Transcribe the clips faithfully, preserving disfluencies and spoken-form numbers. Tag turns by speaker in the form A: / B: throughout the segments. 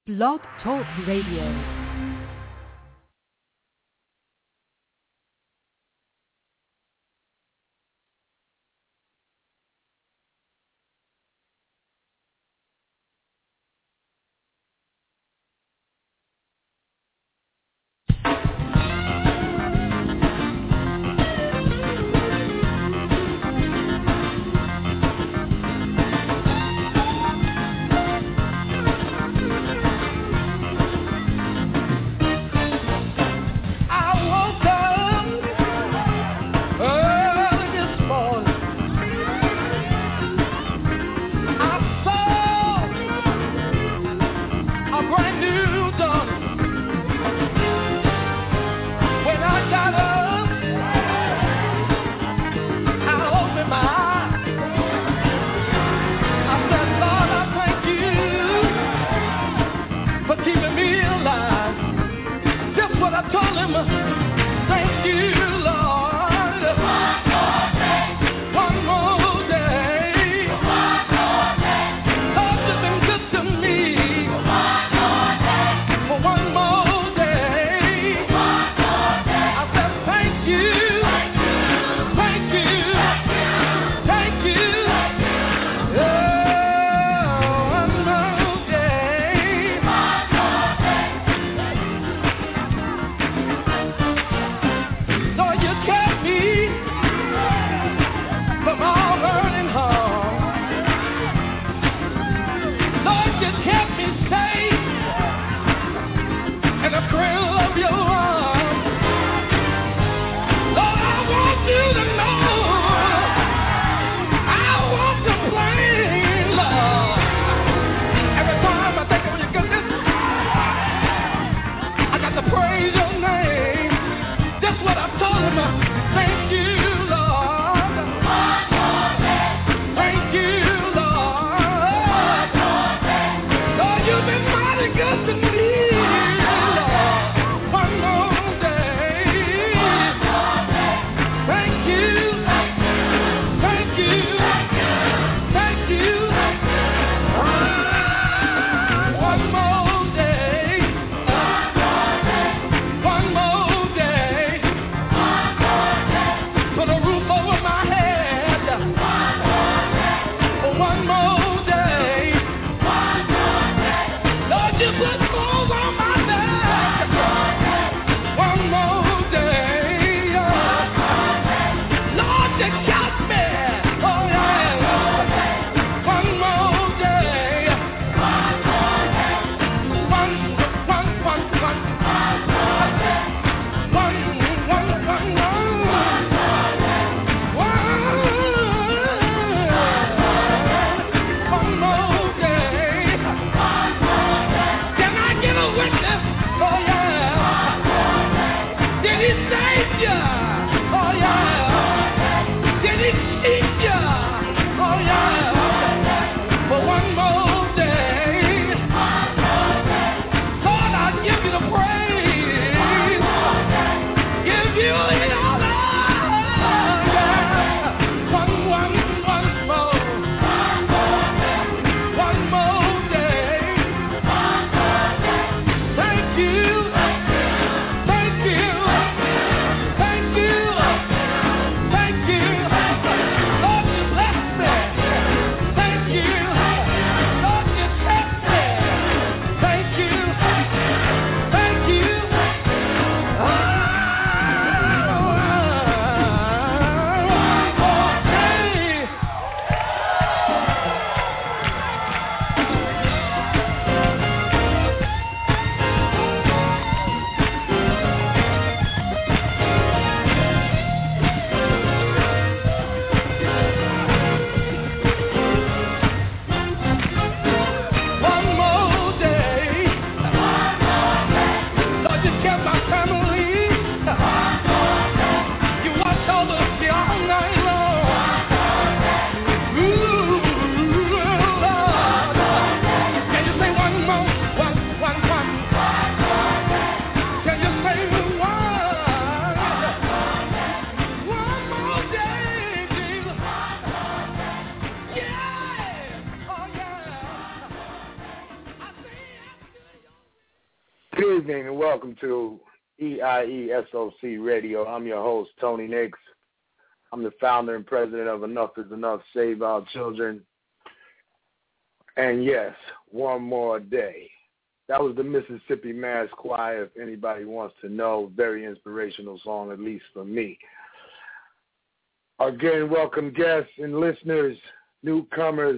A: Blog Talk Radio.
B: Can Good evening and welcome to E I E S O C Radio. I'm your host, Tony Nix. I'm the founder and president of Enough is Enough, Save Our Children. And yes, one more day. That was the Mississippi Mass Choir, if anybody wants to know. Very inspirational song, at least for me. Again, welcome guests and listeners, newcomers,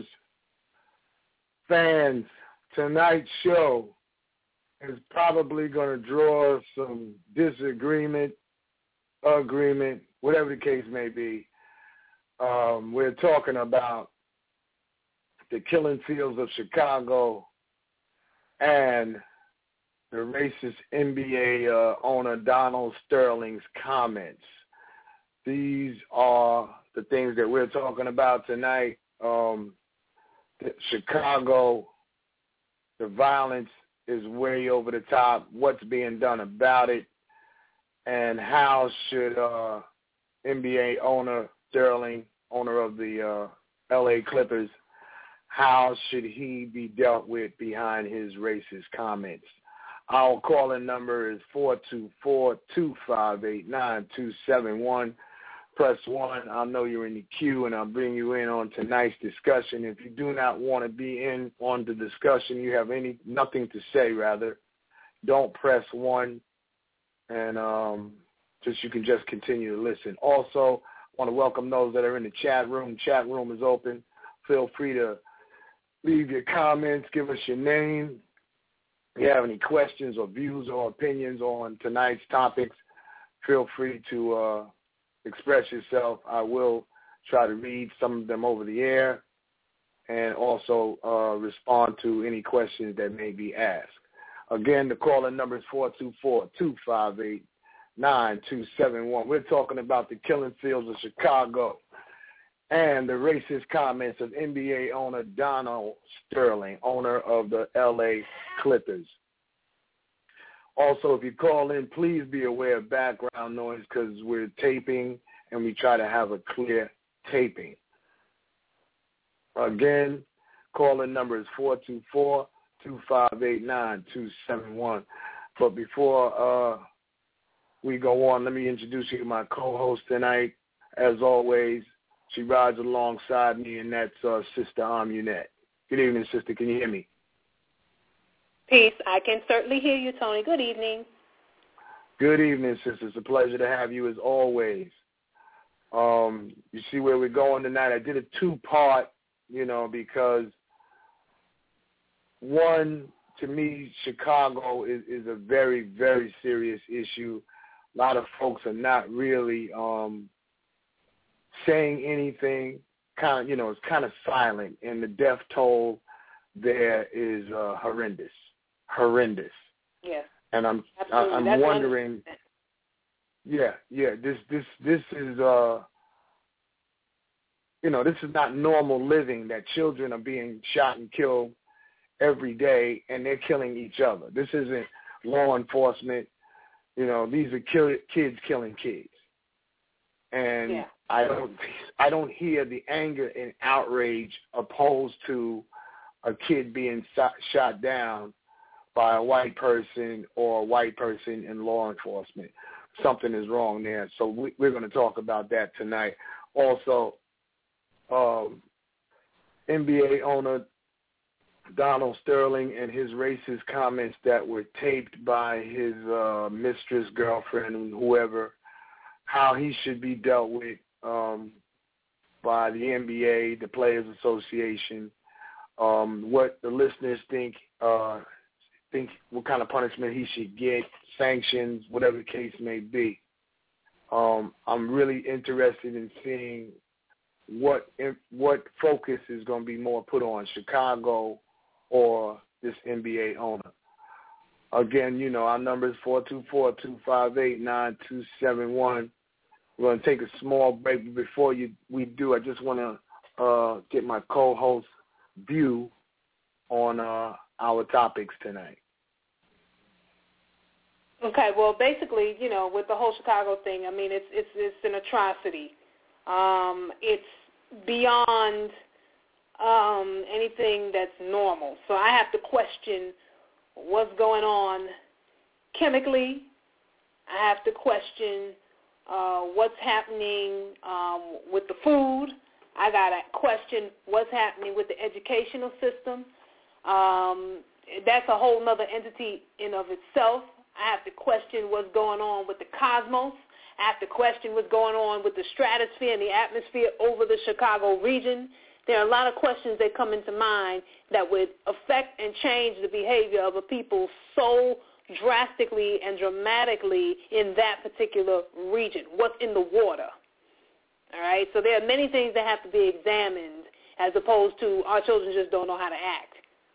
B: fans. Tonight's show is probably going to draw some disagreement, agreement, whatever the case may be. Um, we're talking about the killing fields of Chicago and the racist N B A uh, owner Donald Sterling's comments. These are the things that we're talking about tonight. Um, Chicago, the violence is way over the top. What's being done about it, and how should uh, N B A owner Sterling, owner of the uh, L A Clippers, how should he be dealt with behind his racist comments? Our call-in number is four two four, two five eight, nine two seven one. Press one. I'll know you're in the queue, and I'll bring you in on tonight's discussion. If you do not want to be in on the discussion, you have any nothing to say, rather, don't press one, and um, just you can just continue to listen. Also, I want to welcome those that are in the chat room. Chat room is open. Feel free to leave your comments. Give us your name. If you have any questions or views or opinions on tonight's topics, feel free to uh, express yourself. I will try to read some of them over the air and also uh, respond to any questions that may be asked. Again, the call-in number is four two four, two five eight, nine two seven one. We're talking about the killing fields of Chicago and the racist comments of N B A owner Donald Sterling, owner of the L A Clippers. Also, if you call in, please be aware of background noise because we're taping and we try to have a clear taping. Again, call-in number is four two four, two five eight, nine two seven one. But before uh, we go on, let me introduce you to my co-host tonight. As always, she rides alongside me, and that's uh, Sister Amunette. Good evening, Sister. Can you hear me?
C: Peace. I can certainly hear you, Tony. Good evening.
B: Good evening, sister. It's a pleasure to have you as always. Um, you see where we're going tonight. I did a two-part, you know, because one, to me, Chicago is, is a very, very serious issue. A lot of folks are not really um, saying anything. Kind of, you know, it's kind of silent, and the death toll there is uh, horrendous. Horrendous.
C: Yeah.
B: And I'm
C: Absolutely.
B: I'm
C: That's
B: wondering. Yeah, yeah. This this this is uh. You know, this is not normal living that children are being shot and killed every day, and they're killing each other. This isn't law enforcement. You know, these are kill, kids killing kids. And
C: yeah.
B: I don't I don't hear the anger and outrage opposed to a kid being shot down by a white person or a white person in law enforcement. Something is wrong there. So we, we're going to talk about that tonight. Also, um, N B A owner Donald Sterling and his racist comments that were taped by his uh, mistress, girlfriend, whoever, how he should be dealt with um, by the N B A, the Players Association, um, what the listeners think, uh, think what kind of punishment he should get, sanctions, whatever the case may be. Um, I'm really interested in seeing what what focus is going to be more put on Chicago or this N B A owner. Again, you know, our number is four two four, two five eight, nine two seven one. We're going to take a small break. But before you, we do, I just want to uh, get my co-host's view on uh, our topics tonight.
C: Okay, well, basically, you know, with the whole Chicago thing, I mean, it's it's it's an atrocity. Um, it's beyond um, anything that's normal. So I have to question what's going on chemically. I have to question uh, what's happening um, with the food. I got to question what's happening with the educational system. Um, that's a whole other entity in of itself. I have to question what's going on with the cosmos. I have to question what's going on with the stratosphere and the atmosphere over the Chicago region. There are a lot of questions that come into mind that would affect and change the behavior of a people so drastically and dramatically in that particular region. What's in the water? All right? So there are many things that have to be examined as opposed to our children just don't know how to act.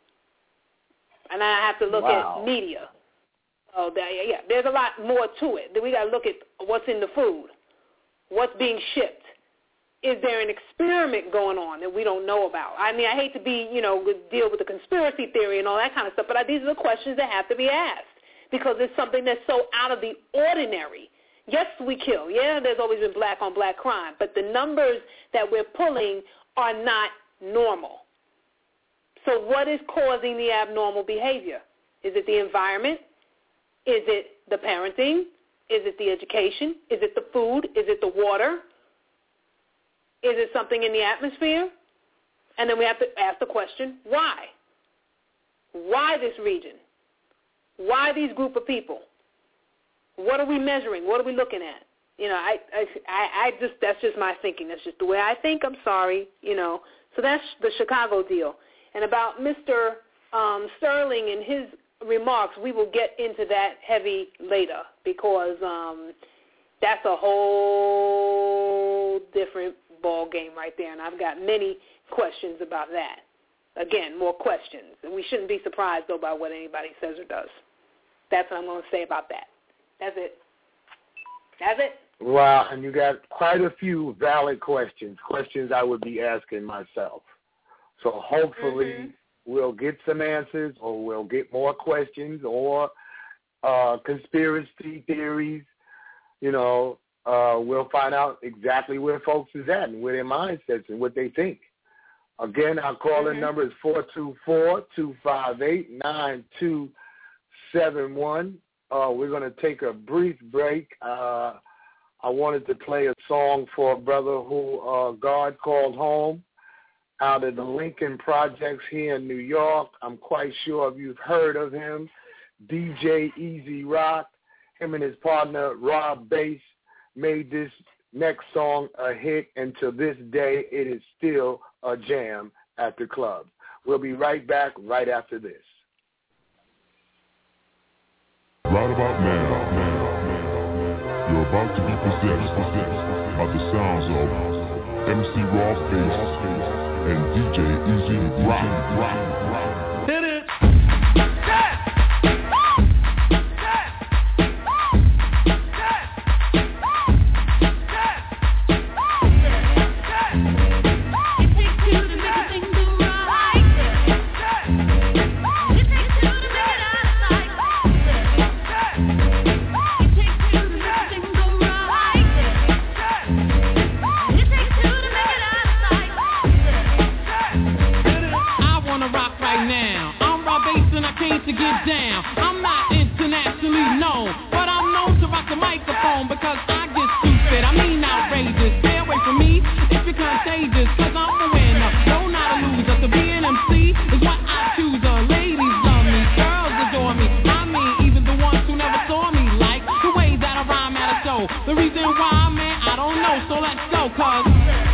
C: And I have to look
B: wow.
C: at media. Oh, yeah, there's a lot more to it. We got to look at what's in the food, what's being shipped. Is there an experiment going on that we don't know about? I mean, I hate to be, you know, deal with the conspiracy theory and all that kind of stuff, but these are the questions that have to be asked because it's something that's so out of the ordinary. Yes, we kill. Yeah, there's always been black-on-black crime, but the numbers that we're pulling are not normal. So what is causing the abnormal behavior? Is it the environment? Is it the parenting? Is it the education? Is it the food? Is it the water? Is it something in the atmosphere? And then we have to ask the question, why? Why this region? Why these group of people? What are we measuring? What are we looking at? You know, I, I, I just that's just my thinking. That's just the way I think. I'm sorry, you know. So that's the Chicago deal. And about Mister Um, Sterling and his remarks, we will get into that heavy later because um, that's a whole different ball game right there, and I've got many questions about that. Again, more questions, and we shouldn't be surprised, though, by what anybody says or does. That's what I'm going to say about that. That's it. That's it.
B: Wow, and you got quite a few valid questions, questions I would be asking myself. So hopefully mm-hmm. we'll get some answers or we'll get more questions or uh, conspiracy theories. You know, uh, we'll find out exactly where folks is at and where their mindsets and what they think. Again, our call-in mm-hmm. number is four two four, two five eight, nine two seven one. Uh, we're going to take a brief break. Uh, I wanted to play a song for a brother who uh, God called home out of the Lincoln Projects here in New York. I'm quite sure if you've heard of him, D J Easy Rock. Him and his partner, Rob Bass, made this next song a hit, and to this day, it is still a jam at the club. We'll be right back right after this.
D: Right about now, you're about to be possessed by the sounds of M C Rob Bass and D J Easy Rock. Rock, rock. Hit it!
E: To get down, I'm not internationally known, but I'm known to rock the microphone because I get stupid, I mean outrageous. Stay away from me if you're contagious, cause I'm the winner, no not a loser. To be an M C is what I choose. Uh, ladies love me, girls adore me, I mean even the ones who never saw me, like the way that I rhyme at a show. The reason why, man, I don't know, so let's go, cause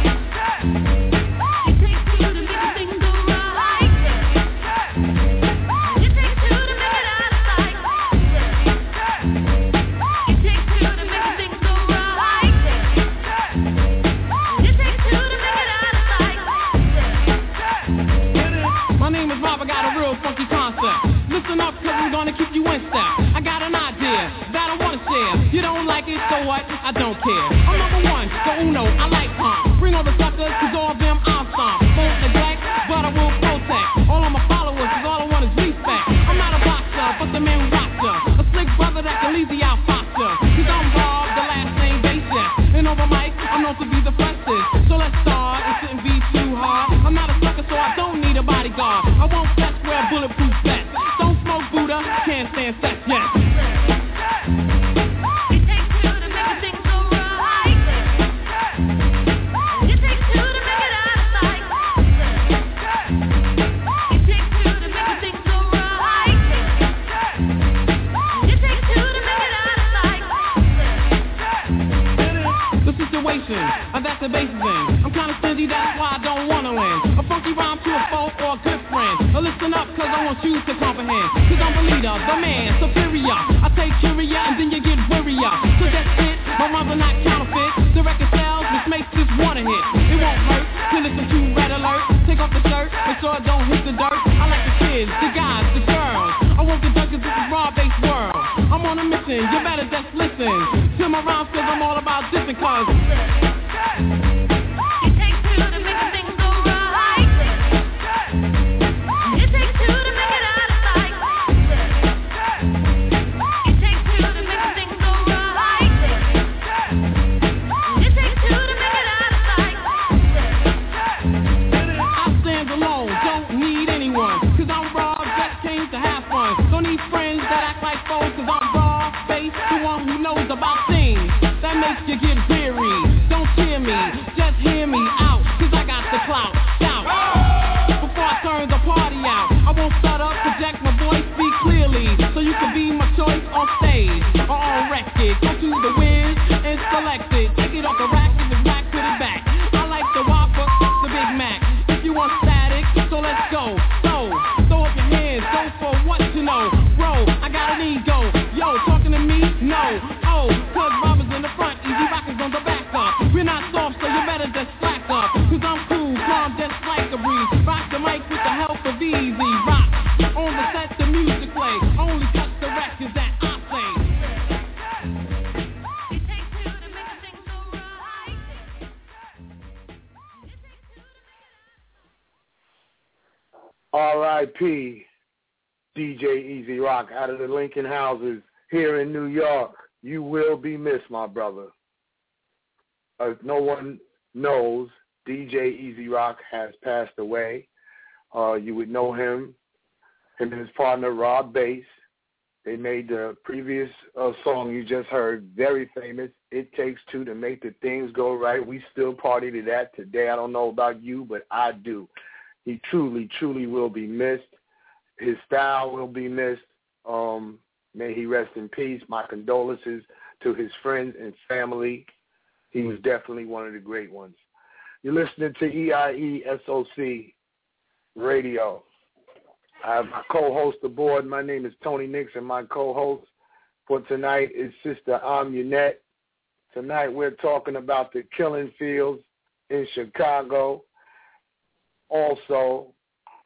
E: so what? I don't care. I'm number one, so uno, I like pump. Bring all the suckers, cause all of them I'm some. Won't neglect, but I will protect. All of my followers, cause all I want is respect. I'm not a boxer, but the man rocker. A slick brother that can leave the out foster. Cause I'm Bob, the last name Bass. And over mic, I'm known to be the freshest. So let's start, it shouldn't be too hard. I'm not a sucker, so I don't need a bodyguard. I won't flex, wear bulletproof vest. Don't smoke Buddha, can't stand sex, yes. want you to comprehend. Cause I'm the leader, the man, superior. I take curia and then you get wearier. So that's it, my rhymes are not counterfeit. The record sells, which makes this one a hit. It won't hurt to listen to Red Alert. Take off the shirt, make sure it don't hit the dirt. I like the kids, the guys, the girls. I won't get done cause this is raw-based world. I'm on a mission, you better just listen to my rhymes cause I'm all about this and cause it takes two to make a thing go right. It takes two to make it out of sight. It takes two to make a thing go right. It takes two to make it out of sight. I stand alone, don't need anyone. Cause I'm raw, just came to have fun. Don't need friends that act like foes. Cause I'm raw, face the one who knows about things that makes you get weary. Don't cheer me, just hear me out. Cause I got the clout, shout. Before I turn the party out, I won't start up, project my voice, speak clearly. So you can be my choice on stage or on record. Go to the Wiz and select it. Take it off the rack and the rack, put it back. I like the Whopper, the Big Mac. If you want static, so let's go. So, throw up your hands, go for what you know. Bro, I got an ego. Yo, talking to me? No. Oh, cause Robbers in the front, Easy Rockers on the back up. We're not soft, so you better just slack up. Cause I'm cool, calm, just like a breeze. Rock the mic with the help of Easy Rock. On the set, the music play. Only touch the records that I play. It takes two to make a thing go right.
B: R I P D J Easy Rock out of the Lincoln Houses here in New York. You will be missed, my brother. As no one knows, D J Easy Rock has passed away. Uh, you would know him, him and his partner Rob Bass. They made the previous uh, song you just heard very famous. It takes two to make the things go right. We still party to that today. I don't know about you, but I do. He truly, truly will be missed. His style will be missed. Um, may he rest in peace. My condolences to his friends and family. He was definitely one of the great ones. You're listening to E I E S O C Radio. I have my co-host aboard. My name is Tony Nixon. My co-host for tonight is Sister Amunette. Tonight we're talking about the killing fields in Chicago. Also,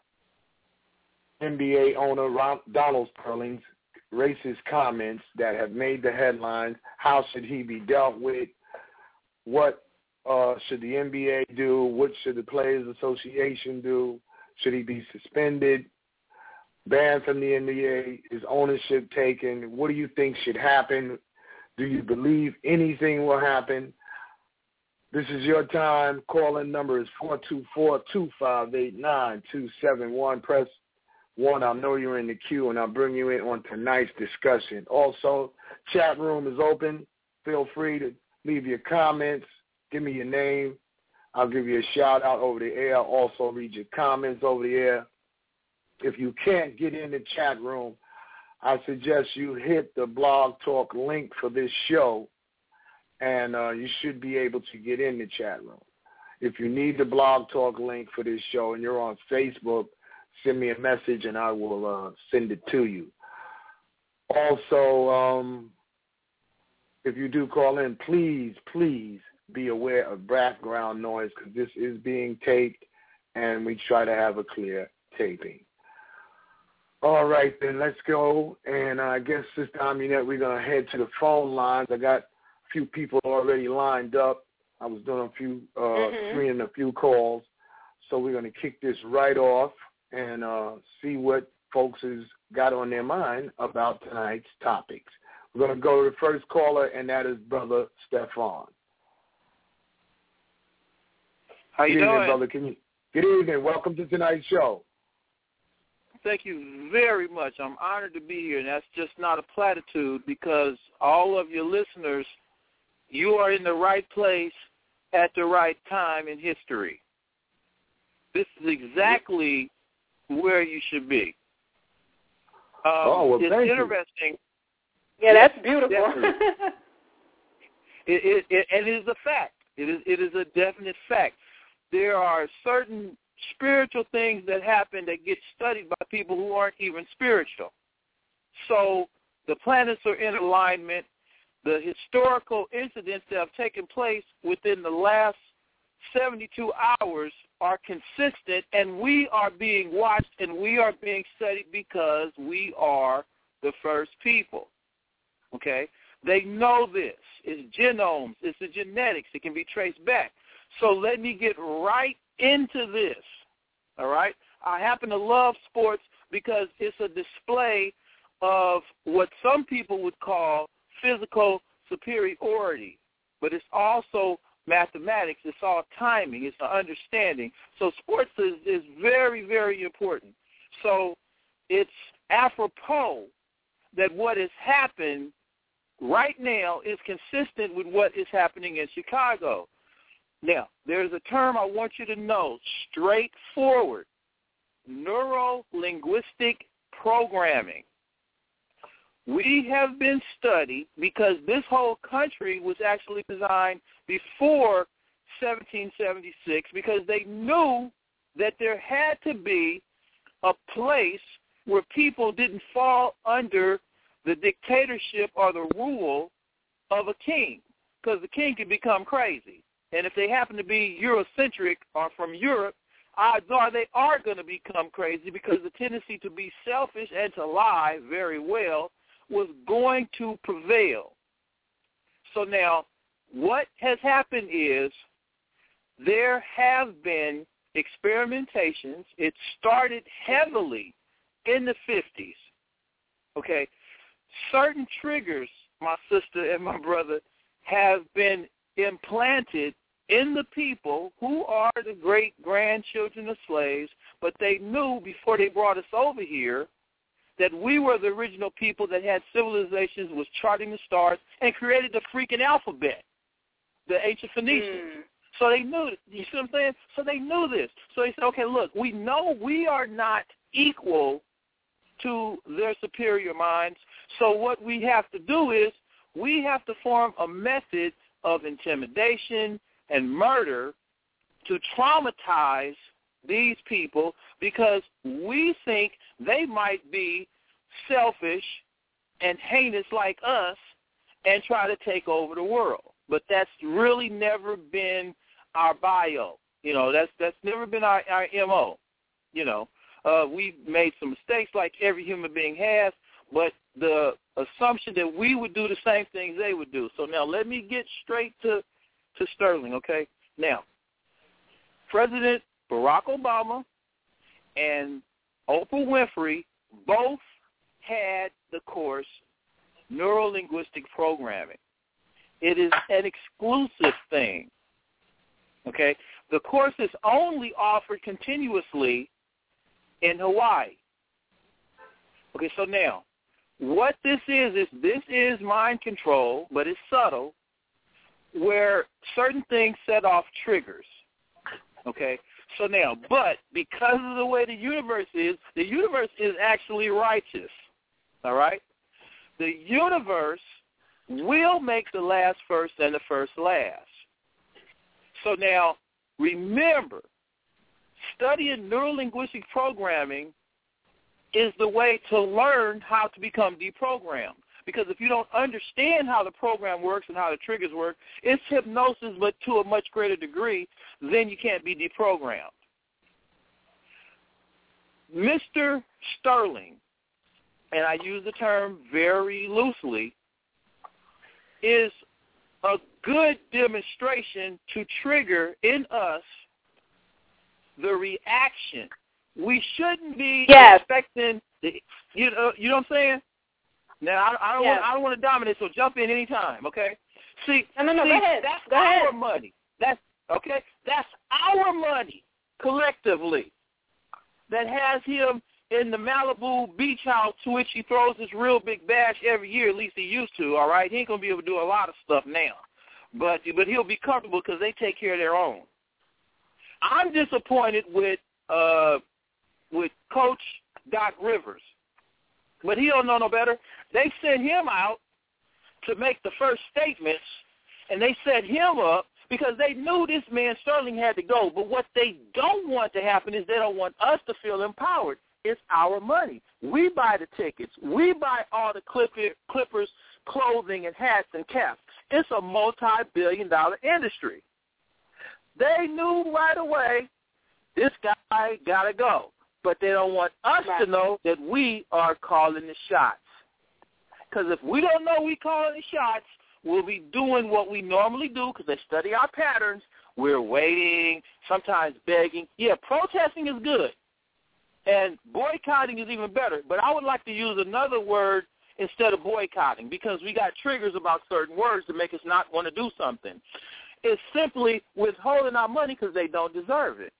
B: N B A owner Ron, Donald Sterling's racist comments that have made the headlines. How should he be dealt with? What uh, should the N B A do? What should the Players Association do? Should he be suspended, banned from the N B A? Is ownership taken? What do you think should happen? Do you believe anything will happen? This is your time. Call-in number is four two four, two five eight, nine two seven one. Press one. I'll know you're in the queue, and I'll bring you in on tonight's discussion. Also, chat room is open. Feel free to leave your comments. Give me your name. I'll give you a shout-out over the air. I'll also read your comments over the air. If you can't get in the chat room, I suggest you hit the Blog Talk link for this show, and uh, you should be able to get in the chat room. If you need the Blog Talk link for this show and you're on Facebook, send me a message and I will uh, send it to you. Also, um, if you do call in, please, please be aware of background noise because this is being taped and we try to have a clear taping. All right, then, let's go. And uh, I guess, Sister Amunette, we're going to head to the phone lines. I got a few people already lined up. I was doing a few, uh, mm-hmm. screening a few calls. So we're going to kick this right off and uh, see what folks has got on their mind about tonight's topics. We're going to go to the first caller, and that is Brother Stefan.
F: How you
B: Good
F: doing?
B: evening, brother. Can you, good evening. Welcome to tonight's show.
F: Thank you very much. I'm honored to be here, and that's just not a platitude because all of your listeners, you are in the right place at the right time in history. This is exactly where you should be. Um,
B: oh, well,
F: it's
B: thank
F: interesting.
C: You. Yeah, that's beautiful.
F: it, it, it, and it is a fact. It is, it is a definite fact. There are certain spiritual things that happen that get studied by people who aren't even spiritual. So the planets are in alignment. The historical incidents that have taken place within the last seventy-two hours are consistent, and we are being watched and we are being studied because we are the first people. Okay? They know this. It's genomes. It's the genetics. It can be traced back. So let me get right into this. All right? I happen to love sports because it's a display of what some people would call physical superiority, but it's also mathematics. It's all timing. It's an understanding. So sports is, is very, very important. So it's apropos that what has happened right now is consistent with what is happening in Chicago. Now, there's a term I want you to know, straightforward, neuro-linguistic programming. We have been studied because this whole country was actually designed before seventeen seventy-six because they knew that there had to be a place where people didn't fall under the dictatorship or the rule of a king, because the king could become crazy. And if they happen to be Eurocentric or from Europe, odds are they are going to become crazy because the tendency to be selfish and to lie very well was going to prevail. So now, what has happened is there have been experimentations. It started heavily in the fifties. Okay, certain triggers, my sister and my brother, have been implanted in the people who are the great-grandchildren of slaves, but they knew before they brought us over here that we were the original people that had civilizations, was charting the stars, and created the freaking alphabet, the ancient Phoenicians. Mm. So they knew it. You see what I'm saying? So they knew this. So they said, okay, look, we know we are not equal to their superior minds, so what we have to do is we have to form a method of intimidation and murder to traumatize these people because we think they might be selfish and heinous like us and try to take over the world. But that's really never been our bio. You know, that's that's never been our, our M O. You know, uh, we've made some mistakes like every human being has, but the assumption that we would do the same things they would do. So now let me get straight to, to Sterling, okay? Now, President Barack Obama and Oprah Winfrey both had the course Neuro-Linguistic Programming. It is an exclusive thing, okay? The course is only offered continuously in Hawaii. Okay, so now, what this is, is this is mind control, but it's subtle, where certain things set off triggers, okay? So now, but because of the way the universe is, the universe is actually righteous, all right? The universe will make the last first and the first last. So now, remember, studying neuro-linguistic programming is the way to learn how to become deprogrammed. Because if you don't understand how the program works and how the triggers work, it's hypnosis, but to a much greater degree, then you can't be deprogrammed. Mister Sterling, and I use the term very loosely, is a good demonstration to trigger in us the reaction. We shouldn't be yes. expecting, the, you know, you know what I'm saying? Now, I, I don't yes. want, I don't want to dominate, so jump in anytime, okay? See,
C: no, no, no,
F: see,
C: go ahead.
F: That's
C: go
F: our
C: ahead.
F: money. That's okay. That's our money collectively that has him in the Malibu beach house, to which he throws this real big bash every year. At least he used to. All right, he ain't gonna be able to do a lot of stuff now, but but he'll be comfortable because they take care of their own. I'm disappointed with uh with Coach Doc Rivers, but he don't know no better. They sent him out to make the first statements, and they set him up because they knew this man Sterling had to go. But what they don't want to happen is they don't want us to feel empowered. It's our money. We buy the tickets. We buy all the Clipper, Clippers clothing and hats and caps. It's a multi-billion dollar industry. They knew right away this guy got to go. But they don't want us right. to know that we are calling the shots. Because if we don't know we calling the shots, we'll be doing what we normally do because they study our patterns. We're waiting, sometimes begging. Yeah, protesting is good. And boycotting is even better. But I would like to use another word instead of boycotting because we got triggers about certain words to make us not want to do something. It's simply withholding our money because they don't deserve it.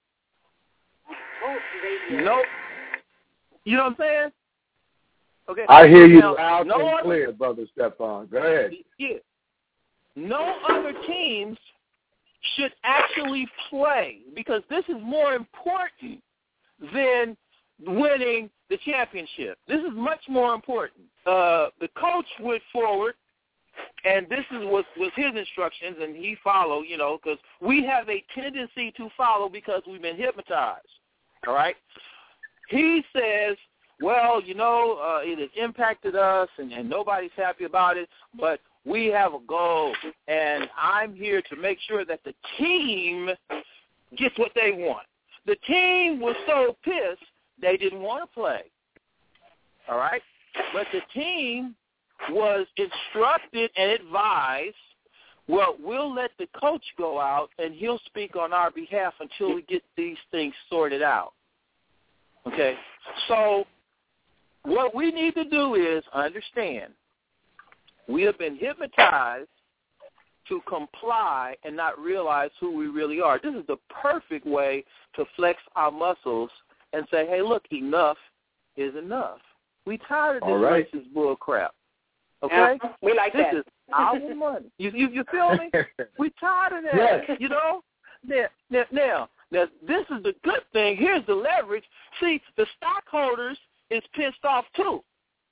F: Nope. You know what I'm saying? Okay.
B: I hear you
F: now,
B: loud
F: no
B: and
F: other,
B: clear, Brother Stephon. Go ahead.
F: Yeah. No other teams should actually play because this is more important than winning the championship. This is much more important. Uh, the coach went forward, and this is what was his instructions, and he followed, you know, because we have a tendency to follow because we've been hypnotized, all right? He says, well, you know, uh, it has impacted us, and, and nobody's happy about it, but we have a goal, and I'm here to make sure that the team gets what they want. The team was so pissed they didn't want to play, all right? But the team was instructed and advised, well, we'll let the coach go out, and he'll speak on our behalf until we get these things sorted out. Okay? So what we need to do is understand we have been hypnotized to comply and not realize who we really are. This is the perfect way to flex our muscles and say, hey, look, enough is enough. We tired of this
B: right.
F: racist bull crap. Okay?
C: Yeah, we like
F: this
C: that.
F: This is our money. You, you you feel me? We tired of that.
B: Yes.
F: You know? Now, now, now, now, this is the good thing. Here's the leverage. See, the stockholders is pissed off too.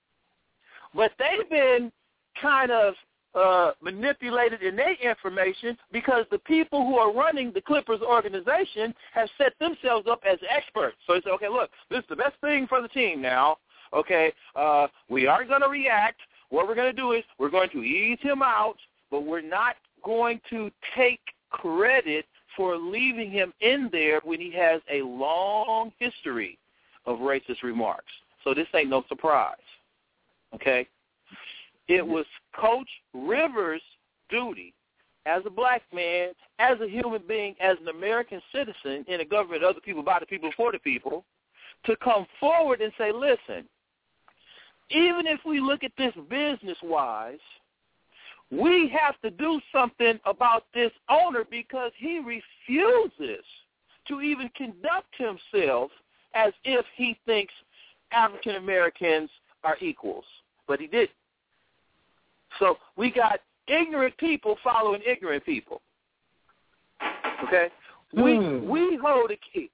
F: But they've been kind of uh, manipulated in their information because the people who are running the Clippers organization have set themselves up as experts. So it's, okay, look, this is the best thing for the team now. Okay, uh, we are going to react. What we're going to do is we're going to ease him out, but we're not going to take credit for leaving him in there when he has a long history of racist remarks. So this ain't no surprise, okay? It was Coach Rivers' duty as a black man, as a human being, as an American citizen in a government of the people, by the people, for the people, to come forward and say, listen, even if we look at this business-wise, we have to do something about this owner because he refuses to even conduct himself as if he thinks African Americans are equals. But he didn't. So we got ignorant people following ignorant people. Okay?
B: Mm.
F: We we hold a key.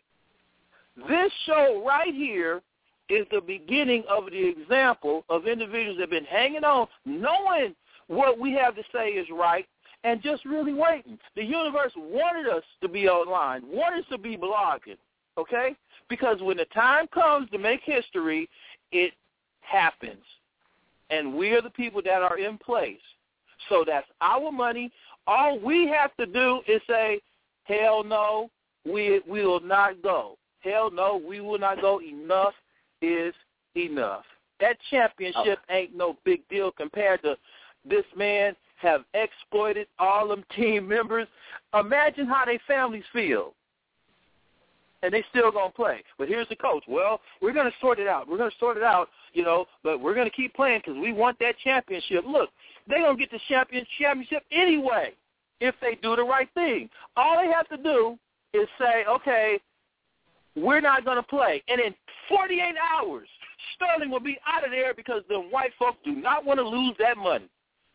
F: This show right here is the beginning of the example of individuals that have been hanging on, knowing what we have to say is right, and just really waiting. The universe wanted us to be online, wanted us to be blogging, okay? Because when the time comes to make history, it happens. And we are the people that are in place. So that's our money. All we have to do is say, hell no, we, we will not go. Hell no, we will not go. Enough is enough. That championship oh. ain't no big deal compared to this man have exploited all them team members. Imagine how their families feel. And they still going to play. But here's the coach. Well, we're going to sort it out. We're going to sort it out, you know, but we're going to keep playing because we want that championship. Look, they're going to get the champion championship anyway if they do the right thing. All they have to do is say, okay, we're not going to play. And in forty-eight hours, Sterling will be out of there because the white folks do not want to lose that money.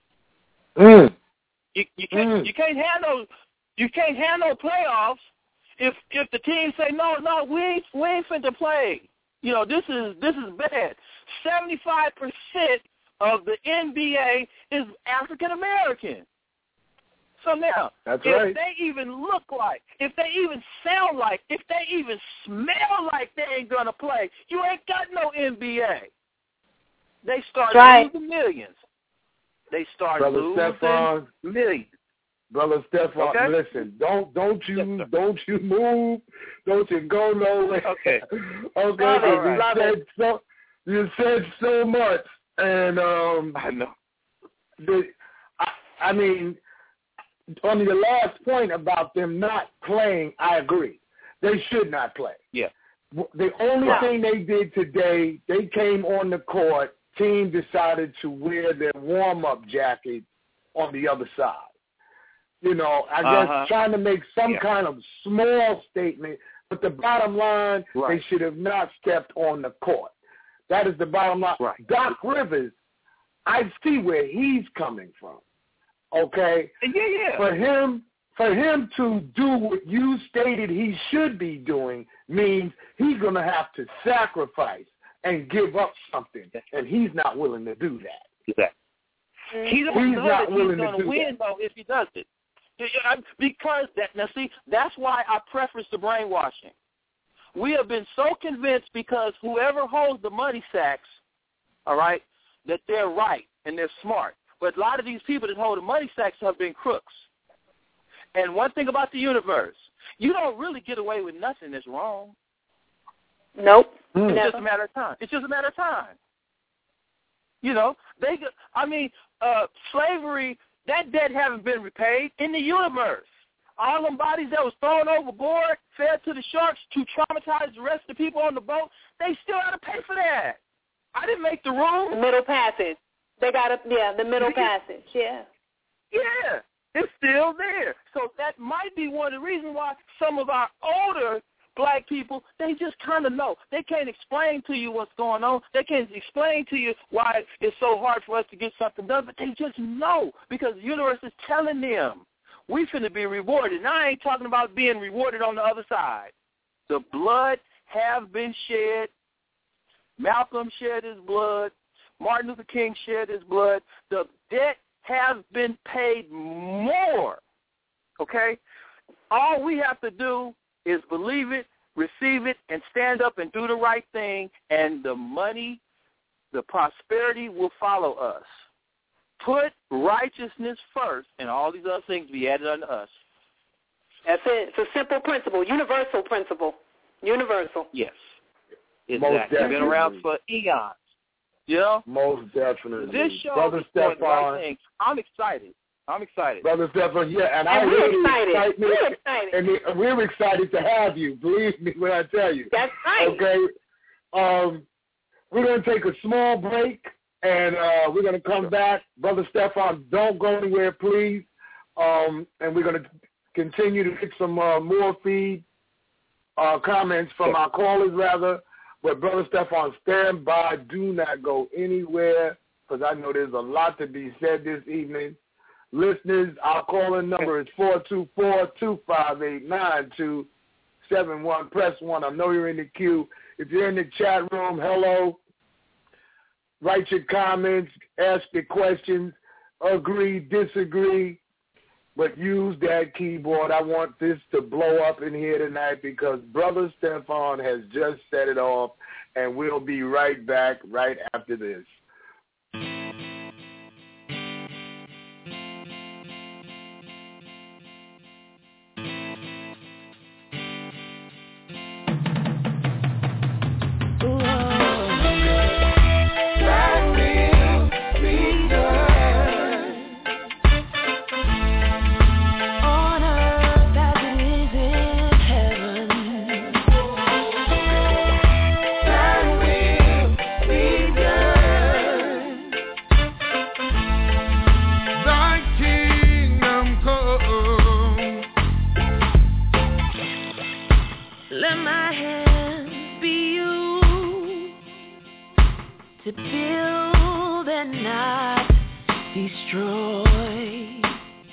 B: Mm.
F: You, you can't mm. you can't handle you can't handle playoffs if if the team say no no we ain't we ain't finna play. You know this is this is bad. Seventy-five percent of the N B A is African American. So now,
B: That's
F: if
B: right.
F: they even look like, if they even sound like, if they even smell like they ain't going to play, you ain't got no N B A. They start
C: right.
F: losing millions. They start
B: Brother
F: losing
B: Stephon,
F: millions.
B: Brother Stephon,
F: Okay?
B: listen, don't don't you
F: Yes,
B: don't you move, don't you go nowhere.
F: Okay.
B: Okay,
C: Love it,
B: you
C: love
B: said
C: it.
B: so you said so much, and um,
F: I know.
B: the, I, I mean, on your last point about them not playing, I agree. They should not play.
F: Yeah.
B: The only
C: Yeah.
B: thing they did today, they came on the court, team decided to wear their warm-up jacket on the other side. You know, I guess
F: Uh-huh.
B: trying to make some
F: Yeah.
B: kind of small statement, but the bottom line,
F: Right.
B: they should have not stepped on the court. That is the bottom line.
F: Right.
B: Doc Rivers, I see where he's coming from. Okay?
F: Yeah, yeah.
B: For him, for him to do what you stated he should be doing means he's going to have to sacrifice and give up something, and he's not willing to do that.
F: Exactly. He don't
B: He's
F: know
B: not
F: that he's
B: willing to
F: going to
B: do
F: win,
B: that.
F: though, if he does it. Because, that now see, that's why I preface the brainwashing. We have been so convinced because whoever holds the money sacks, all right, that they're right and they're smart. But a lot of these people that hold the money sacks have been crooks. And one thing about the universe, you don't really get away with nothing that's wrong.
C: Nope.
B: Mm.
F: It's
C: Never.
F: just a matter of time. It's just a matter of time. You know, they. I mean, uh, slavery, that debt haven't been repaid in the universe. All them bodies that was thrown overboard, fed to the sharks to traumatize the rest of the people on the boat, they still got to pay for that. I didn't make the
C: The
F: rules.
C: middle passage. They got a yeah, the middle passage. Yeah.
F: Yeah, it's still there. So that might be one of the reasons why some of our older black people, they just kind of know. They can't explain to you what's going on. They can't explain to you why it's so hard for us to get something done, but they just know because the universe is telling them we finna be rewarded. Now I ain't talking about being rewarded on the other side. The blood have been shed. Malcolm shed his blood. Martin Luther King shed his blood. The debt has been paid more, okay? All we have to do is believe it, receive it, and stand up and do the right thing, and the money, the prosperity will follow us. Put righteousness first, and all these other things be added unto us.
C: That's it. It's a simple principle, universal principle. Universal.
F: Yes.
B: Most
F: Exactly. It's been around
B: definitely.
F: for eons. You know?
B: Most definitely.
F: This show
B: Brother
F: is doing the right
B: Stephon,
F: thing. I'm excited. I'm excited.
B: Brother Stephon, yeah, and, I
C: And we're
B: really
C: excited.
B: excitement,
C: We're excited.
B: and we're excited to have you. Believe me when I tell you.
C: That's right.
B: Okay. Um, we're going to take a small break, and uh, we're going to come back. Brother Stephon, don't go anywhere, please. Um, and we're going to continue to get some uh, more feed uh, comments from our callers, rather. But, Brother Stephon, stand by. Do not go anywhere because I know there's a lot to be said this evening. Listeners, our calling number is four two four, two five eight, nine two seven one. Press one. I know you're in the queue. If you're in the chat room, hello. Write your comments. Ask your questions. Agree, disagree. But use that keyboard. I want this to blow up in here tonight because Brother Stephon has just set it off, and we'll be right back right after this.
G: To build and not destroy.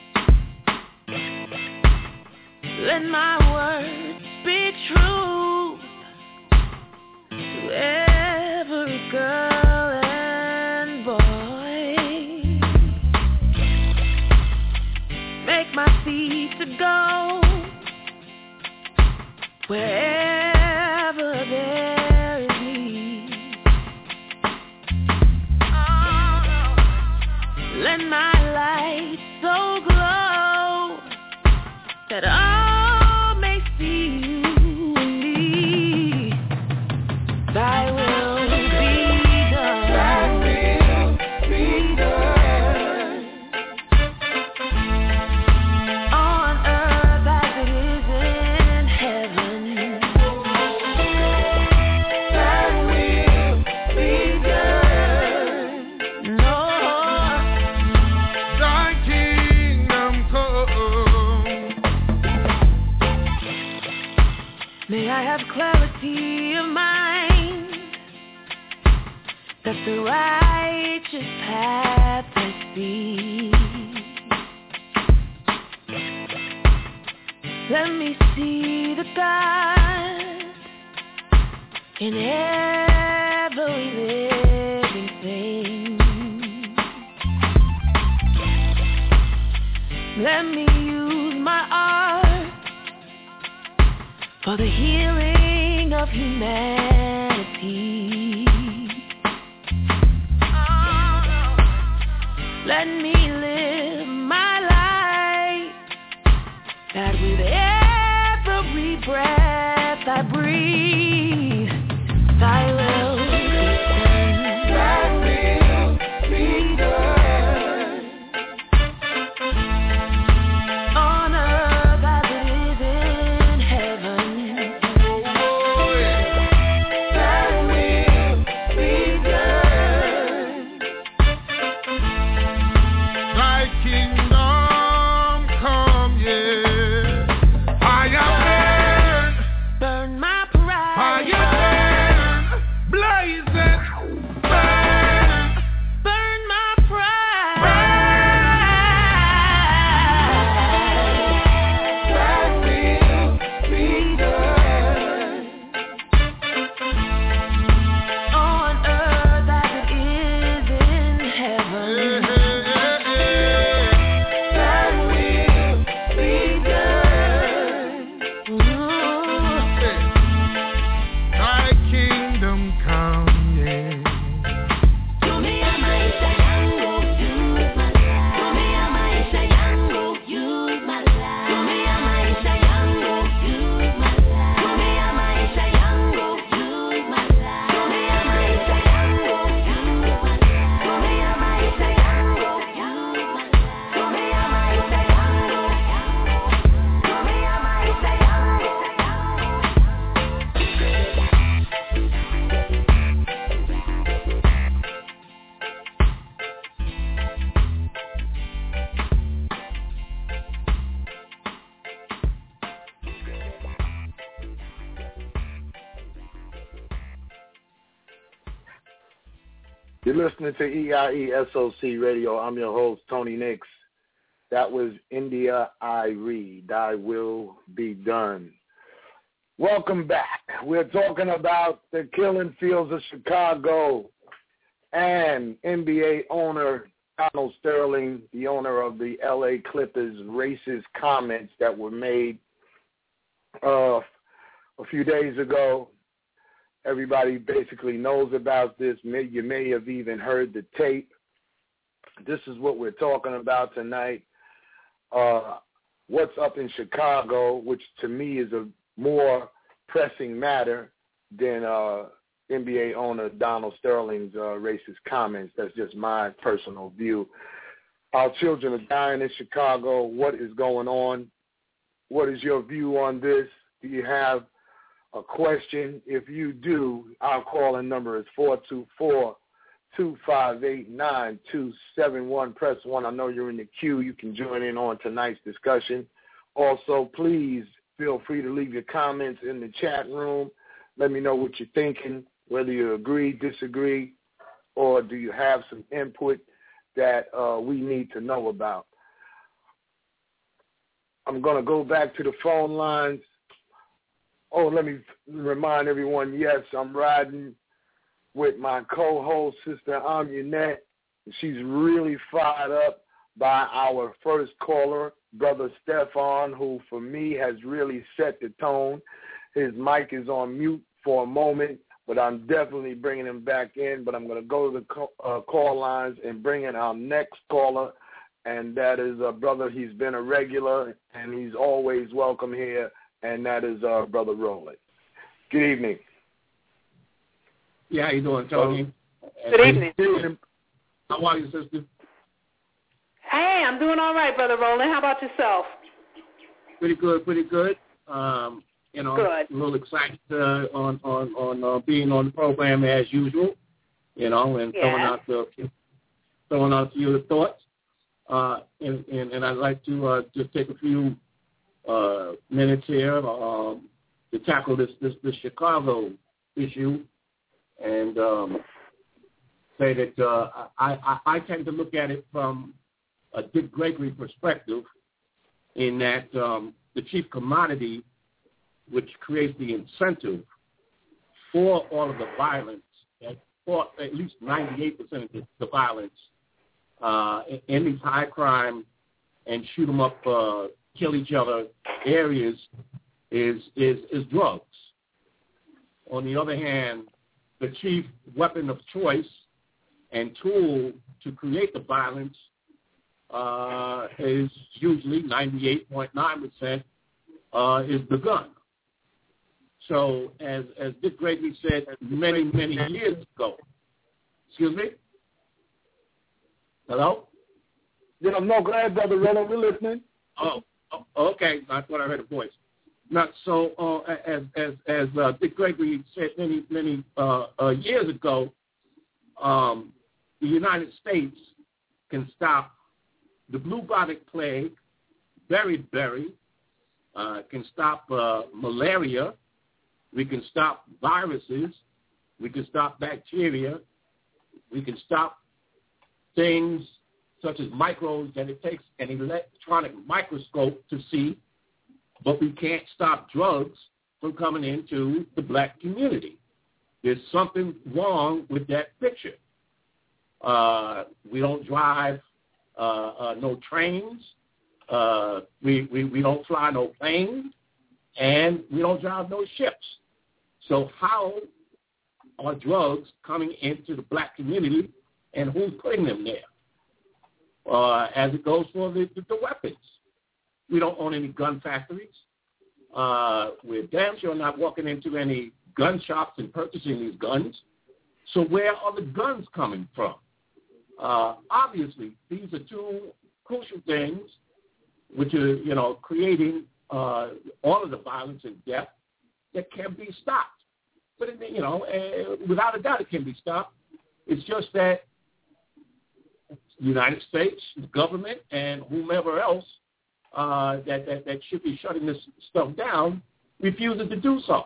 G: Let my words be truth to every girl and boy. Make my feet to go. Wherever there is need, oh, let my light so glow that all may see you in me. Thy will be done. Thy will be done on earth as it is in heaven. Thy will be done. Lord,
H: Thy kingdom come.
G: may I have clarity of mind, that the righteous path I see. Let me see the God in every living thing. Let me use my art for the healing of humanity. Oh, let me live my life, that with every breath I breathe, thy will be done. Thy will be done on earth as it is in heaven.
H: Oh, yeah.
G: Thy will be done.
H: Thy kingdom come, yeah. I am
G: Burn my
H: burn,
G: pride.
H: I am burn, blaze it, burn,
G: Burn my pride. Thy will be done on earth as it is in
H: yeah,
G: heaven.
H: yeah, yeah.
G: Thy will be done. Ooh.
H: Thy kingdom come, yeah.
G: Tumia maisha yangu, use my life. Tumia maisha yangu, use my life. Tumia maisha yangu, use my life. Tumia maisha yangu, use my life. Tumia maisha yangu, use my life. Tumia maisha yangu, use my life. Tumia maisha yangu, tumia maisha yangu.
B: You're listening to E I E S O C Radio. I'm your host, Tony Nix. That was India Irie, Thy Will Be Done. Welcome back. We're talking about the killing fields of Chicago and N B A owner Donald Sterling, the owner of the L A Clippers, racist comments that were made uh, a few days ago. Everybody basically knows about this. May, you may have even heard the tape. This is what we're talking about tonight. Uh, what's up in Chicago, which to me is a more pressing matter than uh, N B A owner Donald Sterling's uh, racist comments. That's just my personal view. Our children are dying in Chicago. What is going on? What is your view on this? Do you have a question? If you do, our calling number is four two four, two five eight, nine two seven one. Press one. I know you're in the queue. You can join in on tonight's discussion. Also, please feel free to leave your comments in the chat room. Let me know what you're thinking, whether you agree, disagree, or do you have some input that uh, we need to know about. I'm going to go back to the phone lines. Oh, let me remind everyone, yes, I'm riding with my co-host, Sister Amunet. She's really fired up by our first caller, Brother Stefan, who for me has really set the tone. His mic is on mute for a moment, but I'm definitely bringing him back in. But I'm going to go to the call, uh, call lines and bring in our next caller, and that is a brother. He's been a regular, and he's always welcome here, and that is uh, Brother Roland. Good evening.
I: Yeah, how you doing, Tony?
C: Good evening.
I: How are you, sister?
C: Hey, I'm doing all right, Brother Roland. How about yourself?
I: Pretty good, pretty good. Um, you know,
C: good.
I: A little excited uh, on on on uh, being on the program as usual. You know, and
C: yeah.
I: throwing out the throwing out a few of the thoughts. Uh, and, and and I'd like to uh, just take a few uh, minutes here um, to tackle this this this Chicago issue, and um, say that uh, I, I I tend to look at it from a Dick Gregory perspective, in that um, the chief commodity, which creates the incentive for all of the violence, for at least ninety-eight percent of the, the violence uh, in these high crime and shoot 'em up, uh, kill each other areas, is is is drugs. On the other hand, the chief weapon of choice and tool to create the violence uh, is usually ninety-eight point nine percent uh, is the gun. So as as Dick Gregory said many, many years ago, excuse me? Hello?
B: Yeah, no, go ahead, Brother Roland, we're listening.
I: Oh, okay, I thought I heard a voice. Not so uh, as as as uh, Dick Gregory said many, many uh, uh, years ago, um, the United States can stop the bubonic plague, beriberi, uh, can stop uh, malaria, we can stop viruses, we can stop bacteria, we can stop things such as microbes that it takes an electronic microscope to see, but we can't stop drugs from coming into the black community. There's something wrong with that picture. Uh, we don't drive uh, uh, no trains. Uh, we, we, we don't fly no planes. And we don't drive no ships. So how are drugs coming into the black community, and who's putting them there? Uh, as it goes for the, the, the weapons. We don't own any gun factories. Uh, we're damn sure not walking into any gun shops and purchasing these guns. So where are the guns coming from? Uh, obviously, these are two crucial things which are, you know, creating uh, all of the violence and death that can be stopped. But, it, you know, uh, without a doubt it can be stopped. It's just that the United States, the government, and whomever else uh, that, that, that should be shutting this stuff down refuses to do so.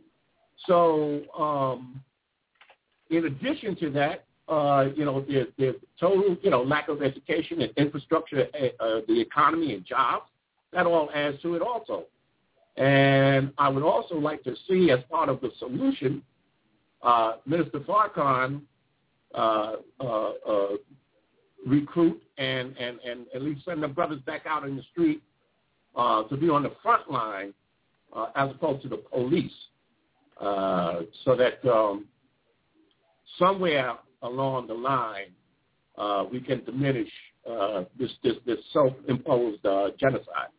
I: So um, in addition to that, uh, you know, the, the total, you know, lack of education and infrastructure, uh, the economy and jobs, that all adds to it also. And I would also like to see, as part of the solution, uh, Minister Farrakhan uh, uh, uh, recruit and, and, and at least send the brothers back out in the street uh, to be on the front line uh, as opposed to the police, uh, so that um, somewhere along the line uh, we can diminish uh, this, this, this self-imposed uh, genocide.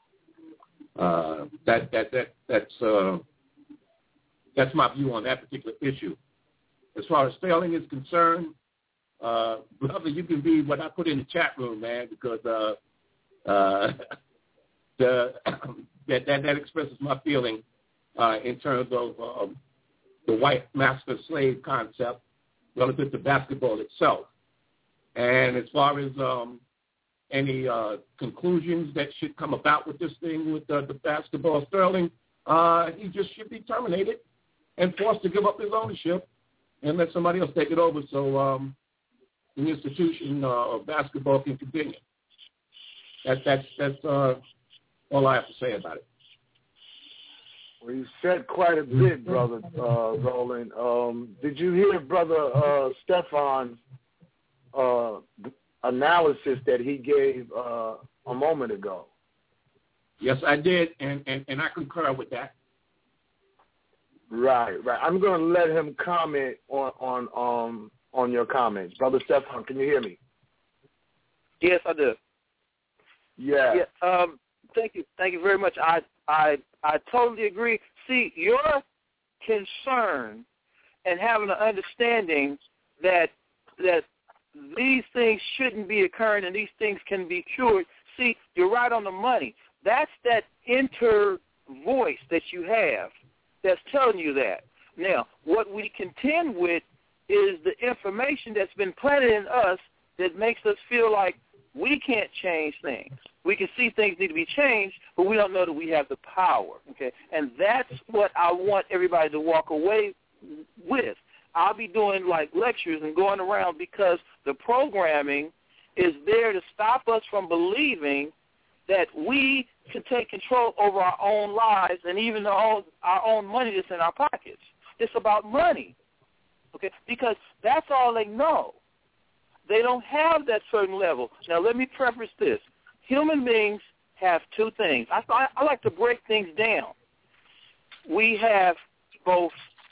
I: Uh, that that that that's uh, that's my view on that particular issue. As far as Sterling is concerned, uh, brother, you can be what I put in the chat room, man, because uh, uh, the that, that that expresses my feeling uh, in terms of uh, the white master slave concept relative to basketball itself. And as far as um, any uh, conclusions that should come about with this thing with uh, the basketball, Sterling, uh, he just should be terminated and forced to give up his ownership and let somebody else take it over so um, the institution uh, of basketball can continue. That, that's that's uh, all I have to say about it.
B: Well, you said quite a bit, Brother uh, Roland. Um, did you hear Brother uh, Stefan's uh, analysis that he gave uh, a moment ago.
I: Yes, I did, and, and, and I concur with that.
B: Right, right. I'm going to let him comment on on um on your comments, Brother Stefan. Can you hear me?
F: Yes, I do.
B: Yeah.
F: Yeah. Um. Thank you. Thank you very much. I I I totally agree. See, your concern and having an understanding that that these things shouldn't be occurring and these things can be cured. See, you're right on the money. That's that inner voice that you have that's telling you that. Now, what we contend with is the information that's been planted in us that makes us feel like we can't change things. We can see things need to be changed, but we don't know that we have the power. Okay, and that's what I want everybody to walk away with. I'll be doing like lectures and going around because the programming is there to stop us from believing that we can take control over our own lives and even our own, our own money that's in our pockets. It's about money, okay, because that's all they know. They don't have that certain level. Now, let me preface this. Human beings have two things. I, I, I like to break things down. We have both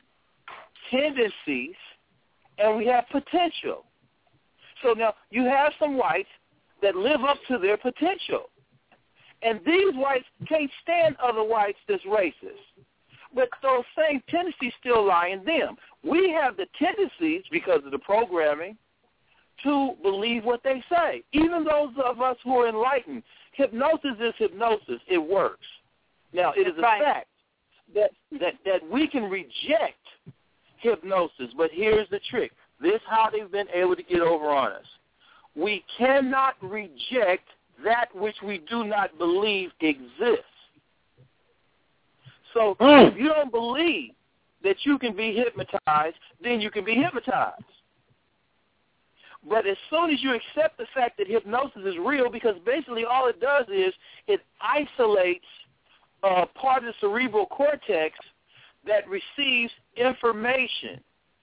F: tendencies and we have potential. So now you have some whites that live up to their potential. And these whites can't stand other whites that's racist. But those same tendencies still lie in them. We have the tendencies, because of the programming, to believe what they say. Even those of us who are enlightened, hypnosis is hypnosis. It works. Now, it is a
C: right.
F: fact that, that, that we can reject hypnosis, but here's the trick. This is how they've been able to get over on us. We cannot reject that which we do not believe exists. So mm. if you don't believe that you can be hypnotized, then you can be hypnotized. But as soon as you accept the fact that hypnosis is real, because basically all it does is it isolates uh, part of the cerebral cortex that receives information.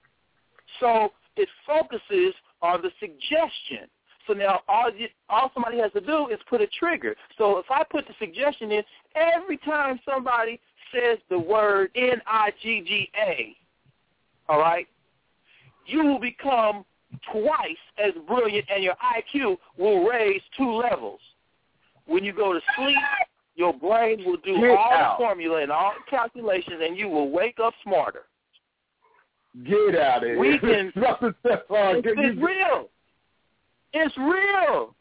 F: So it focuses on the suggestion. So now all, you, all somebody has to do is put a trigger. So if I put the suggestion in, every time somebody says the word N I G G A, all right, you will become twice as brilliant and your I Q will raise two levels. When you go to sleep, your brain will do
B: Get
F: all
B: out.
F: the formula and all the calculations, and you will wake up smarter.
B: Get out of here.
F: We can.
B: It's,
F: it's real. It's real.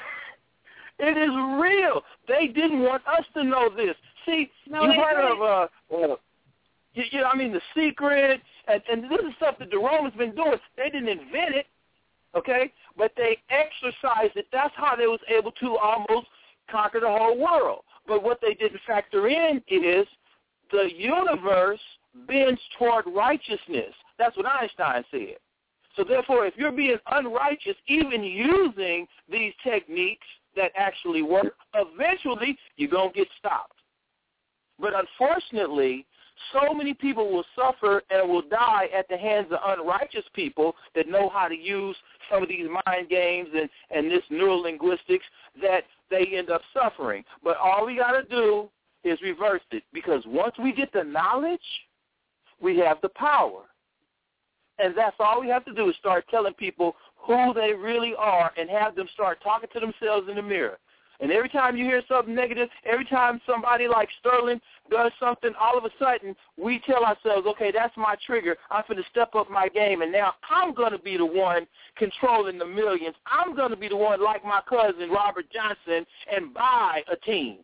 F: It is real. They didn't want us to know this. See,
C: no,
F: you heard of, uh, uh, you, you know, I mean, The Secret, and, and this is stuff that the Romans been doing. They didn't invent it, okay, but they exercised it. That's how they was able to almost conquer the whole world. But what they didn't factor in is the universe bends toward righteousness. That's what Einstein said. So therefore, if you're being unrighteous, even using these techniques that actually work, eventually you're going to get stopped. But unfortunately, so many people will suffer and will die at the hands of unrighteous people that know how to use some of these mind games and, and this neurolinguistics that they end up suffering. But all we got to do is reverse it, because once we get the knowledge, we have the power. And that's all we have to do is start telling people who they really are and have them start talking to themselves in the mirror. And every time you hear something negative, every time somebody like Sterling does something, all of a sudden we tell ourselves, okay, that's my trigger. I'm going to step up my game, and now I'm going to be the one controlling the millions. I'm going to be the one, like my cousin Robert Johnson, and buy a team.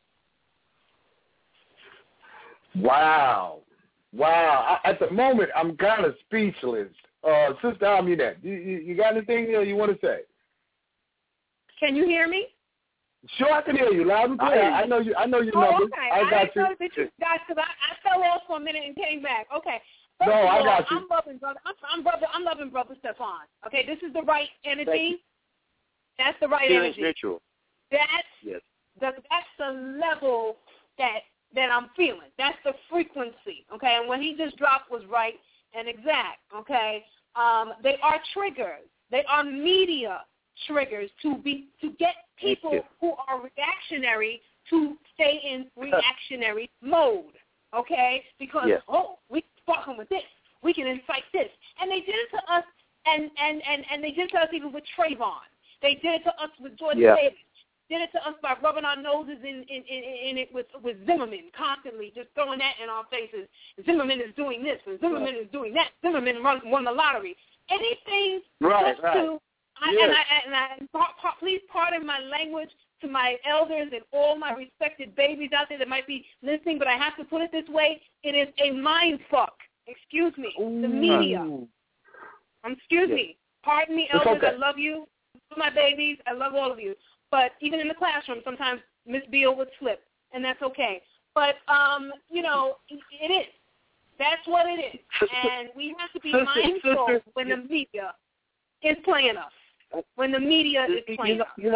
B: Wow. Wow. I, at the moment, I'm kind of speechless. Uh, Sister Amunet, you, you, you got anything you want to say?
C: Can you hear me?
B: Sure, I can hear you loud and clear. I, I know you. I know your
C: oh,
B: numbers.
C: Okay.
B: I got
C: I
B: you.
C: didn't know that you got, because I, I fell off for a minute and came back. Okay. First
B: no,
C: of
B: I
C: all,
B: got you.
C: I'm loving brother. I'm, I'm brother. I'm loving brother Stefan. Okay, this is the right energy. That's the right
F: Feelings
C: energy.
F: mutual.
C: That's
F: yes.
C: the, that's the level that that I'm feeling. That's the frequency. Okay, and what he just dropped was right and exact. Okay, um, they are triggers. They are media triggers to be to get people who are reactionary to stay in reactionary mode, okay? Because,
F: yes.
C: oh, we can spark them with this. We can incite this. And they did it to us, and, and, and, and they did it to us even with Trayvon. They did it to us with Jordan
F: yeah.
C: Davis. Did it to us by rubbing our noses in, in, in, in it with, with Zimmerman constantly, just throwing that in our faces. Zimmerman is doing this, and Zimmerman is doing that. Zimmerman won, won the lottery. Anything
F: right,
C: just
F: right.
C: to, I,
F: yes.
C: and, I, and, I, and pa, pa, please pardon my language to my elders and all my respected babies out there that might be listening, but I have to put it this way. It is a mind fuck. Excuse me.
F: Ooh.
C: The media. Um, excuse
F: yes.
C: me. Pardon me,
B: It's
C: elders.
B: okay.
C: I love you. My babies. I love all of you. But even in the classroom, sometimes Miss Beal would slip, and that's okay. But, um, you know, it is. That's what it is. And we have to be
F: sister,
C: mindful
F: sister,
C: when the media is playing us. When the media is playing
F: you know,
C: us.
F: you know,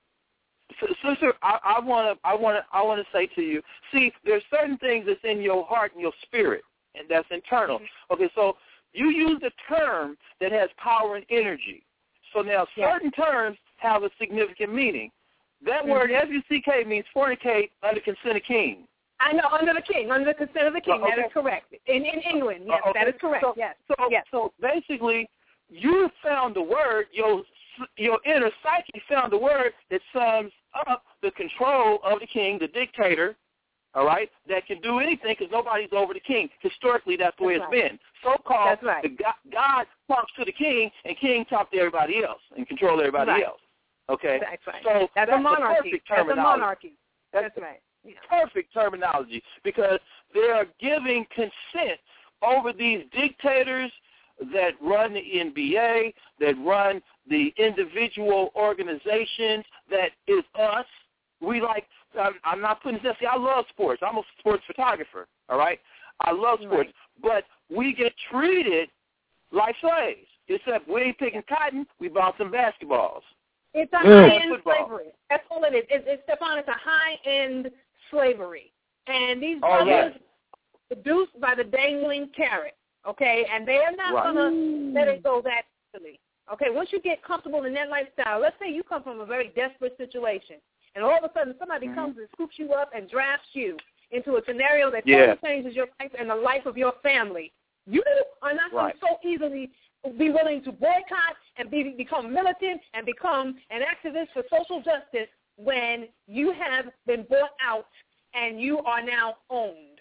F: sister, I, I want to, I want to, I want to say to you. See, there's certain things that's in your heart and your spirit, and that's internal. Mm-hmm. Okay, so you use a term that has power and energy. So now, certain yeah. terms have a significant meaning. That mm-hmm. word F U C K means fornicate under consent of king.
C: I know, under the king, under the consent of the king.
F: Uh, okay.
C: That is correct. In in England, yes,
F: uh, okay.
C: that is correct.
F: So,
C: yes.
F: So,
C: yes.
F: so basically, you found the word. Your your inner psyche found the word that sums up the control of the king, the dictator. All right, that can do anything because nobody's over the king. Historically, that's the way
C: that's
F: it's
C: right.
F: been. So-called,
C: that's right.
F: the God, God talks to the king, and king talks to everybody else and control everybody
C: right.
F: else. Okay,
C: that's right.
F: So
C: that's,
F: that's
C: a monarchy.
F: perfect
C: That's
F: terminology.
C: a monarchy. That's, that's right. Yeah.
F: Perfect terminology because they are giving consent over these dictators that run the N B A, that run the individual organizations, that is us. We like, I'm, I'm not putting this, see, I love sports. I'm a sports photographer, all right? I love sports. Right. But we get treated like slaves, except we ain't picking cotton, we bouncing basketballs.
C: It's a
F: Yeah.
C: high-end slavery. That's all it is. It's, it's, Stefan, it's a high-end slavery. And these
F: Oh,
C: brothers
F: yes.
C: are seduced by the dangling carrot, okay? And they are not
F: right.
C: going to let it go that easily. Okay, once you get comfortable in that lifestyle, let's say you come from a very desperate situation, and all of a sudden somebody mm-hmm. comes and scoops you up and drafts you into a scenario that
F: yeah.
C: totally changes your life and the life of your family. You are not
F: right.
C: going to so easily be willing to boycott and be, become militant and become an activist for social justice when you have been bought out and you are now owned.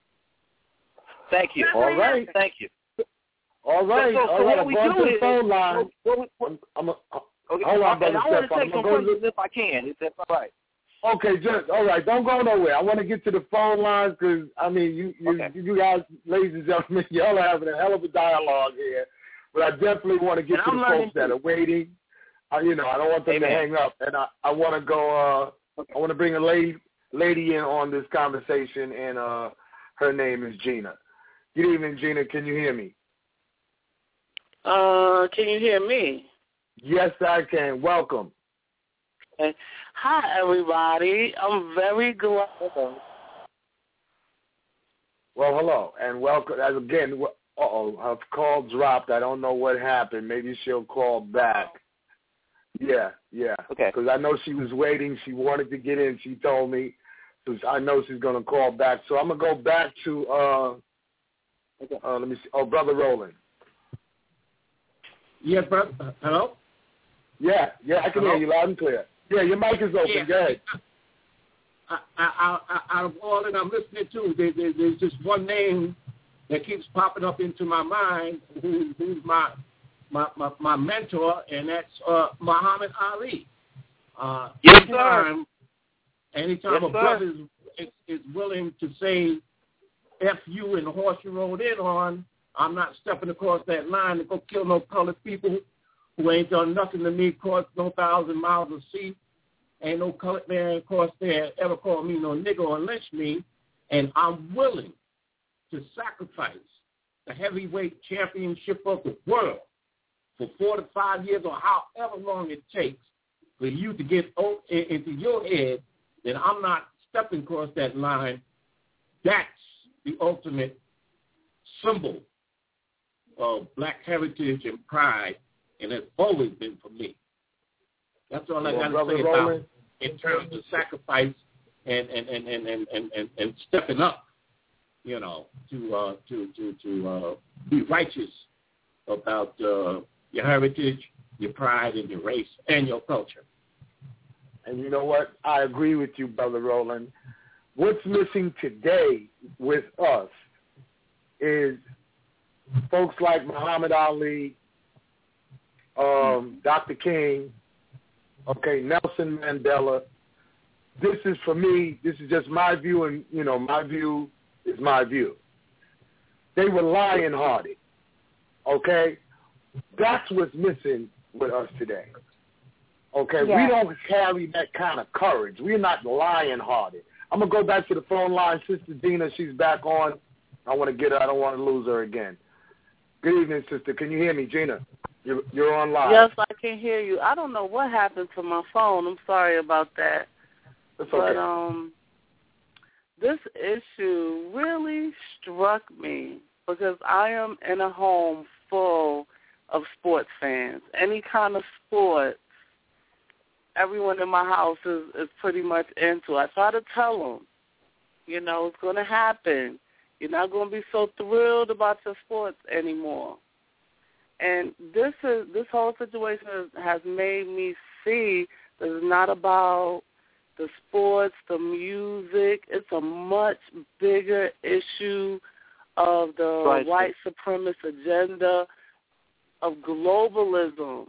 F: Thank you.
B: All right.
F: Thank you.
B: All right.
F: So, so,
B: all
F: so
B: right.
F: what we
B: I'm going
F: do
B: to the
F: is,
B: phone line.
F: What, what, what,
B: I'm, I'm a,
F: okay,
B: hold on, brother
F: I want to
B: Steph.
F: take some
B: go to
F: questions
B: the,
F: if I can. If that's all right.
B: Okay, just all right. Don't go nowhere. I want to get to the phone lines because I mean, you, you,
F: okay.
B: you guys, ladies and gentlemen, y'all are having a hell of a dialogue here. But I definitely want to get
F: and
B: to
F: I'm
B: the folks that are waiting. I, you know, I don't want them
F: Amen.
B: to hang up, and I, I want to go. Uh, I want to bring a lady, lady in on this conversation, and uh, her name is Gina. Good evening, Gina. Can you hear me?
J: Uh, can you hear me?
B: Yes, I can. Welcome.
J: Okay. Hi, everybody. I'm very glad.
B: Well, hello, and welcome. As again, uh-oh, her call dropped. I don't know what happened. Maybe she'll call back. Yeah, yeah.
F: Okay.
B: Because I know she was waiting. She wanted to get in. She told me. So I know she's going to call back. So I'm going to go back to, uh,
F: okay.
B: uh, let me see. Oh, Brother Roland.
I: Yes, brother. Hello?
B: Yeah, yeah, I can
I: Hello?
B: hear you loud and clear. Yeah, your mic is open.
I: Yeah.
B: Go ahead.
I: I, I, I, out of all that I'm listening to, there, there, there's just one name that keeps popping up into my mind, who, who's my, my my my mentor, and that's uh, Muhammad Ali. Uh,
F: yes,
I: anytime,
F: sir.
I: anytime
F: yes,
I: a brother is, is, is willing to say F you and the horse you rode in on, I'm not stepping across that line to go kill no colored people who ain't done nothing to me, cost no thousand miles of sea. Ain't no colored man across there ever called me no nigger or lynch me, and I'm willing to sacrifice the heavyweight championship of the world for four to five years or however long it takes for you to get into your head that I'm not stepping across that line. That's the ultimate symbol of black heritage and pride, and it's always been for me. That's all I
B: Well,
I: got to
B: Brother
I: say
B: Roland.
I: about in terms of sacrifice and and, and, and, and, and, and, and stepping up, you know, to uh, to to to uh, be righteous about uh, your heritage, your pride, and your race and your culture.
B: And you know what? I agree with you, Brother Roland. What's missing today with us is folks like Muhammad Ali, um, Doctor King, okay, Nelson Mandela. This is, for me, this is just my view, and, you know, my view is my view. They were lion-hearted, okay? That's what's missing with us today. Okay,
C: Yeah.
B: we don't carry that kind of courage. We're not lion-hearted. I'm going to go back to the phone line. Sister Dina, she's back on. I want to get her. I don't want to lose her again. Good evening, sister. Can you hear me, Gina? You're, you're on live.
J: Yes, I can hear you. I don't know what happened to my phone. I'm sorry about that.
B: That's
J: but
B: okay.
J: um, this issue really struck me because I am in a home full of sports fans. Any kind of sport, everyone in my house is, is pretty much into. I try to tell them, you know, it's going to happen. You're not going to be so thrilled about your sports anymore. And this is this whole situation has made me see that it's not about the sports, the music. It's a much bigger issue of the
F: Right.
J: white supremacist agenda of globalism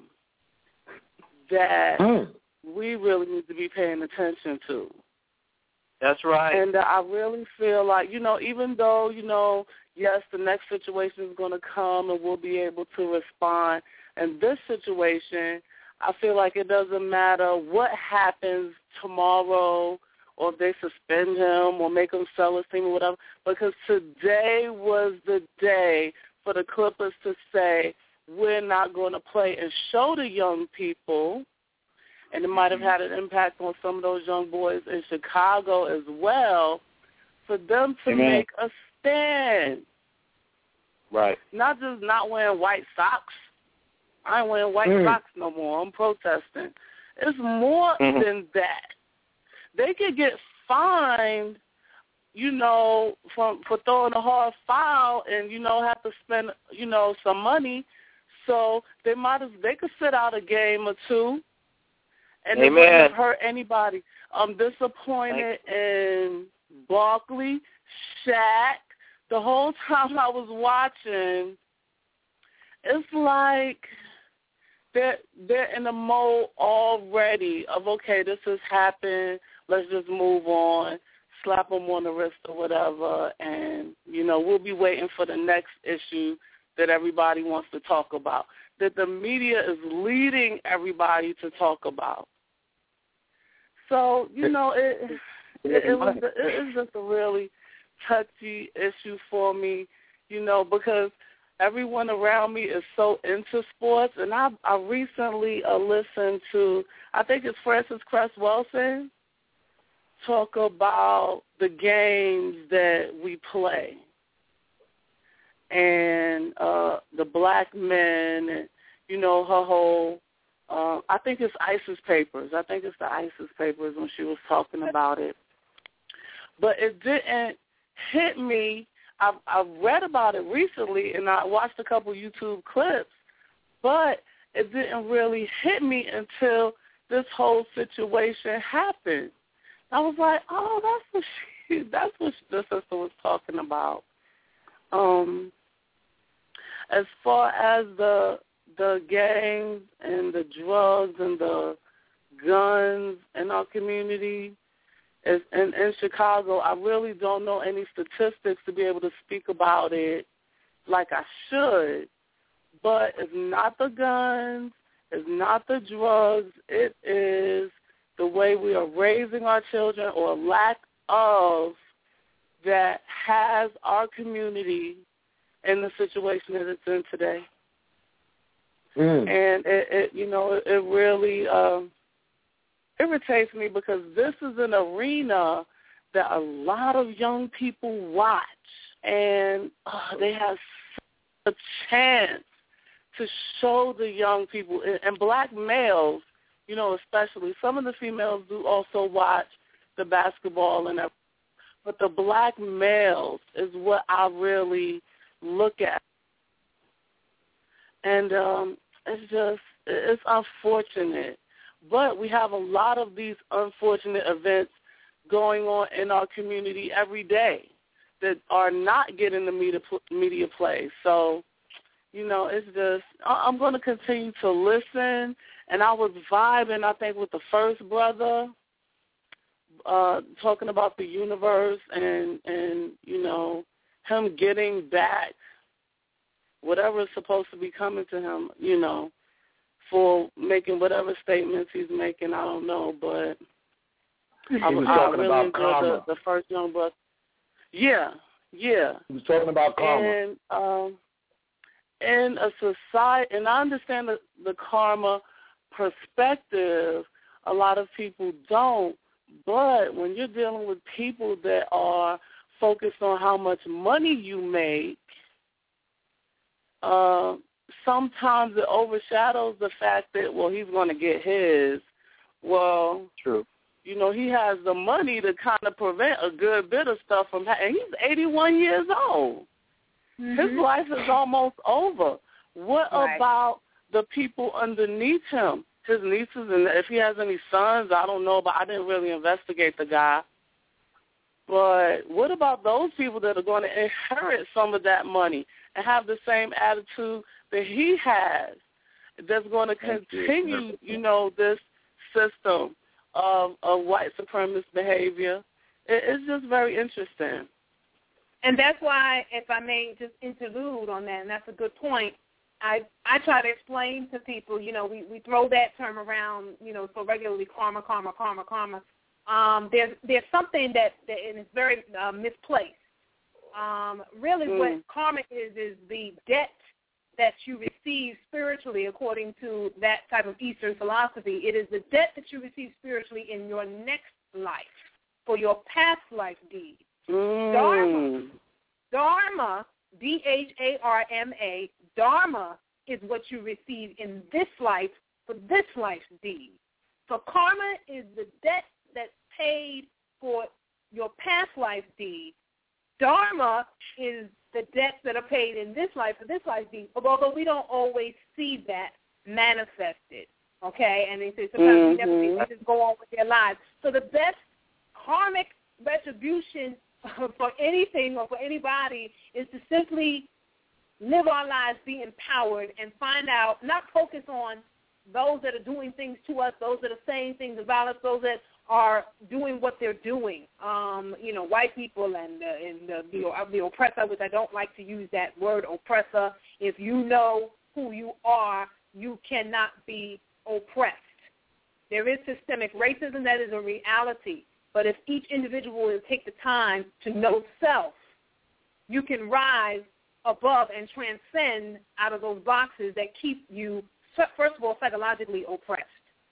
J: that
B: Mm.
J: we really need to be paying attention to.
F: That's right.
J: And uh, I really feel like, you know, even though, you know, yes, the next situation is going to come and we'll be able to respond. In this situation, I feel like it doesn't matter what happens tomorrow or if they suspend him or make him sell his team or whatever, because today was the day for the Clippers to say, we're not going to play and show the young people. And it might have had an impact on some of those young boys in Chicago as well, for them to
F: Amen.
J: make a stand.
F: Right.
J: Not just not wearing white socks. I ain't wearing white
B: Mm.
J: socks no more. I'm protesting. It's more
F: Mhm.
J: than that. They could get fined, you know, from for throwing a hard foul and, you know, have to spend, you know, some money. So they might as they could sit out a game or two. And it
F: Amen.
J: wouldn't have hurt anybody. I'm disappointed in Barkley, Shaq. The whole time I was watching, it's like they're, they're in the mode already of, okay, this has happened. Let's just move on, slap them on the wrist or whatever, and, you know, we'll be waiting for the next issue that everybody wants to talk about, that the media is leading everybody to talk about. So, you know, it it, it was it is just a really touchy issue for me, you know, because everyone around me is so into sports, and I I recently uh, listened to, I think it's Francis Cress Welsing, talk about the games that we play and uh, the black men, and, you know, her whole, uh, I think it's ISIS Papers. I think it's the ISIS Papers when she was talking about it. But it didn't hit me. I've, I've read about it recently, and I watched a couple YouTube clips, but it didn't really hit me until this whole situation happened. I was like, oh, that's what she, that's what the sister was talking about. Um, as far as the the gangs and the drugs and the guns in our community, is, in, in Chicago, I really don't know any statistics to be able to speak about it like I should. But it's not the guns, it's not the drugs, it is the way we are raising our children or lack of that has our community in the situation that it's in today.
B: Mm.
J: And, it, it, you know, it, it really um, irritates me because this is an arena that a lot of young people watch, and uh, they have a chance to show the young people, and, and black males you know, especially. Some of the females do also watch the basketball and everything. But the black males is what I really look at. And um, it's just, it's unfortunate. But we have a lot of these unfortunate events going on in our community every day that are not getting the media, media play. So, you know, it's just, I'm going to continue to listen. And I was vibing, I think, with the first brother, uh, talking about the universe and, and, you know, him getting back whatever is supposed to be coming to him, you know, for making whatever statements he's making. I don't know, but I,
B: was
J: I
B: talking
J: really
B: about
J: enjoyed
B: karma.
J: the, the first young brother. Yeah, yeah.
B: He was talking about karma.
J: And um, in a society, and I understand the, the karma perspective, a lot of people don't, but when you're dealing with people that are focused on how much money you make, uh, sometimes it overshadows the fact that, well, he's going to get his. Well,
B: true.
J: You know, he has the money to kind of prevent a good bit of stuff from happening. And he's eighty-one years old. Mm-hmm. His life is almost over. What
C: right.
J: about the people underneath him? His nieces, and if he has any sons, I don't know, but I didn't really investigate the guy. But what about those people that are going to inherit some of that money and have the same attitude that he has, that's going to continue, you know, this system of, of white supremacist behavior? It, it's just very interesting.
C: And that's why, if I may just interlude on that, and that's a good point, I I try to explain to people, you know, we, we throw that term around, you know, so regularly, karma, karma, karma, karma. Um, there's there's something that, that and it's very uh, misplaced. Um, really mm. what karma is is the debt that you receive spiritually according to that type of Eastern philosophy. It is the debt that you receive spiritually in your next life for your past life deeds.
J: Mm.
C: Dharma, Dharma, D H A R M A, Dharma is what you receive in this life for this life's deed. So karma is the debt that's paid for your past life deed. Dharma is the debts that are paid in this life for this life's deed, although we don't always see that manifested, okay? And they say sometimes mm-hmm. we never see, they just go on with their lives. So the best karmic retribution for anything or for anybody is to simply live our lives, be empowered, and find out, not focus on those that are doing things to us, those that are saying things about us, those that are doing what they're doing. Um, you know, white people and, uh, and uh, the, uh, the oppressor, which I don't like to use that word, oppressor. If you know who you are, you cannot be oppressed. There is systemic racism. That is a reality. But if each individual will take the time to know self, you can rise above and transcend out of those boxes that keep you, first of all, psychologically oppressed.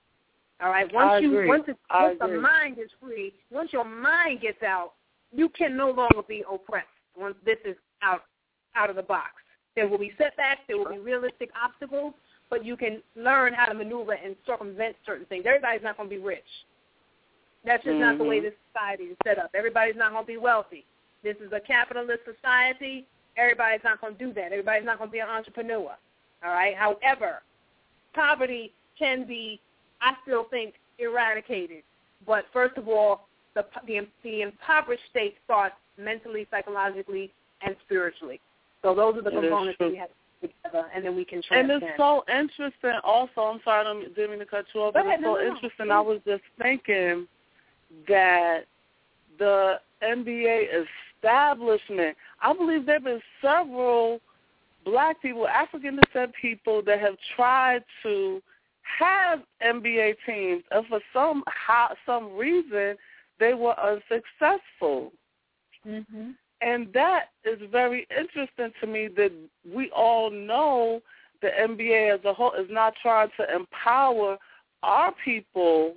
C: All right. Once
J: I
C: you,
J: agree.
C: once, it's,
J: I
C: once the
J: agree.
C: mind is free, once your mind gets out, you can no longer be oppressed. Once this is out, out of the box, there will be setbacks. There will be realistic obstacles, but you can learn how to maneuver and circumvent certain things. Everybody's not going to be rich. That's just mm-hmm. not the way this society is set up. Everybody's not going to be wealthy. This is a capitalist society. Everybody's not going to do that. Everybody's not going to be an entrepreneur. All right. However, poverty can be, I still think, eradicated. But first of all, the, the, the impoverished state starts mentally, psychologically, and spiritually. So those are the
J: it
C: components that we have to put together, and then we can
J: And
C: transcend.
J: it's so interesting also, I'm sorry, I didn't mean to cut you off, but it's so interesting. I was just thinking that the N B A establishment, I believe there have been several black people, African descent people that have tried to have N B A teams, and for some how, some reason they were unsuccessful.
C: Mm-hmm.
J: And that is very interesting to me, that we all know the N B A as a whole is not trying to empower our people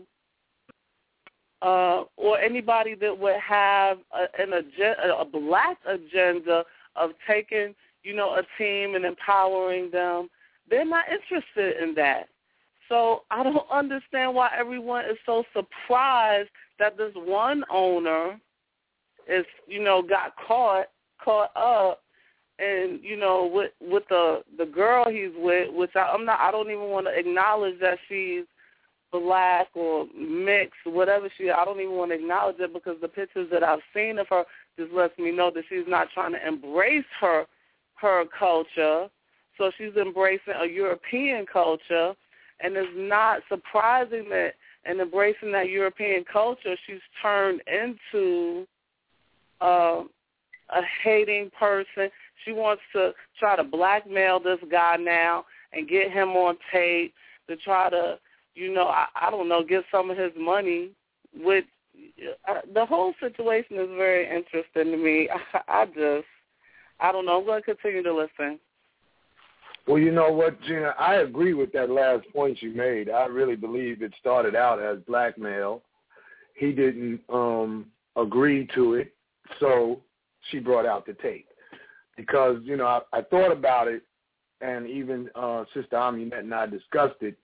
J: uh, or anybody that would have a, an agenda, a black agenda of taking, you know, a team and empowering them. They're not interested in that. So I don't understand why everyone is so surprised that this one owner is, you know, got caught, caught up, and you know, with with the the girl he's with, which I, I'm not, I don't even want to acknowledge that she's black or mixed, whatever she. I don't even want to acknowledge it because the pictures that I've seen of her just lets me know that she's not trying to embrace her her culture. So she's embracing a European culture. And it's not surprising that in embracing that European culture, she's turned into uh, a hating person. She wants to try to blackmail this guy now and get him on tape to try to, you know, I, I don't know, get some of his money. With uh, the whole situation is very interesting to me. I, I just, I don't know. I'm going to continue to listen.
B: Well, you know what, Gina, I agree with that last point you made. I really believe it started out as blackmail. He didn't um, agree to it, so she brought out the tape. Because, you know, I, I thought about it, and even uh, Sister Amunet and I discussed it.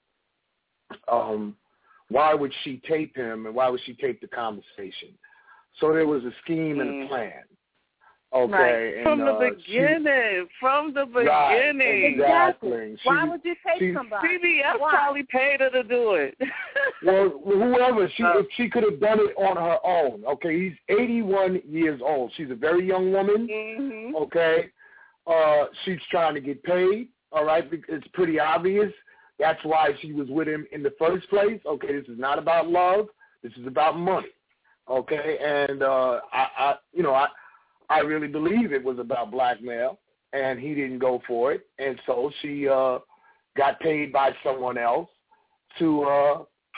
B: Um, why would she tape him, and why would she tape the conversation? So there was a scheme mm. and a plan. Okay,
J: right.
B: and,
J: from the
B: uh,
J: beginning,
B: she,
J: from the beginning.
B: Right, exactly. She,
C: Why would you take
B: she,
C: somebody?
J: C B S
C: Why?
J: probably paid her to do it.
B: Well, whoever, she
J: uh,
B: if she could have done it on her own. Okay, he's eighty-one years old. She's a very young woman.
J: Mm-hmm.
B: Okay, uh, she's trying to get paid. All right, it's pretty obvious. That's why she was with him in the first place. Okay, this is not about love. This is about money. Okay, and uh, I, I, you know, I. I really believe it was about blackmail, and he didn't go for it, and so she uh, got paid by someone else to uh,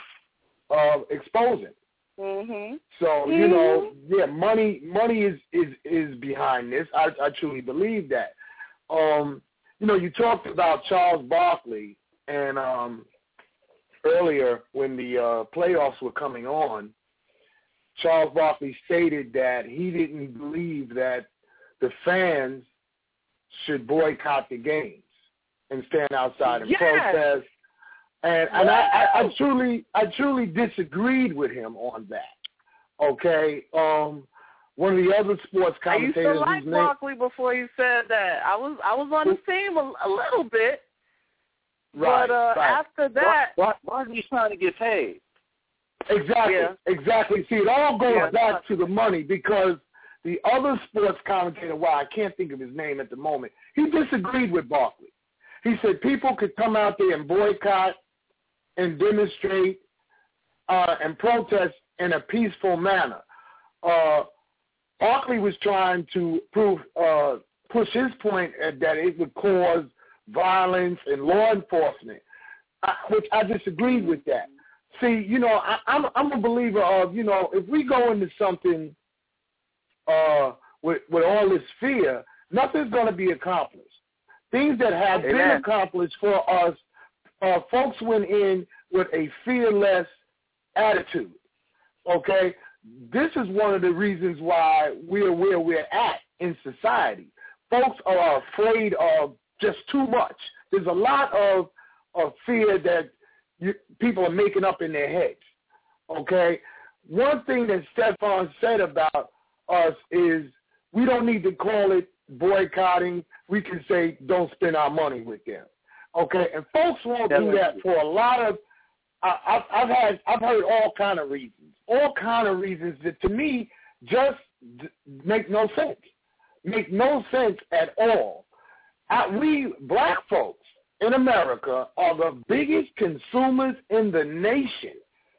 B: uh, expose him.
J: Mm-hmm.
B: So
J: mm-hmm.
B: you know, yeah, money, money is is, is behind this. I, I truly believe that. Um, you know, you talked about Charles Barkley, and um, earlier when the uh, playoffs were coming on. Charles Barkley stated that he didn't believe that the fans should boycott the games and stand outside and
J: yes.
B: protest. And and I, I, I truly I truly disagreed with him on that. Okay, um, one of the other sports commentators.
J: I used to like Barkley before you said that. I was I was on his team a, a little bit,
B: right,
J: but uh,
B: right.
J: after that,
F: why, why, why are you trying to get paid?
B: Exactly,
J: yeah.
B: exactly. See, it all goes
J: yeah.
B: back to the money because the other sports commentator, well, I can't think of his name at the moment, he disagreed with Barkley. He said people could come out there and boycott and demonstrate uh, and protest in a peaceful manner. Uh, Barkley was trying to prove, uh, push his point that it would cause violence and law enforcement, I, which I disagreed with that. See, you know, I, I'm I'm a believer of, you know, if we go into something uh, with with all this fear, nothing's going to be accomplished. Things that have
J: Amen.
B: been accomplished for us, uh, folks went in with a fearless attitude. Okay, this is one of the reasons why we're where we're at in society. Folks are afraid of just too much. There's a lot of of fear that You, people are making up in their heads, okay? One thing that Stefan said about us is we don't need to call it boycotting. We can say don't spend our money with them, okay? And folks won't do that for a lot of. I, I've, I've had I've heard all kind of reasons, all kind of reasons that to me just d- make no sense, make no sense at all. I, we black folks in America are the biggest consumers in the nation.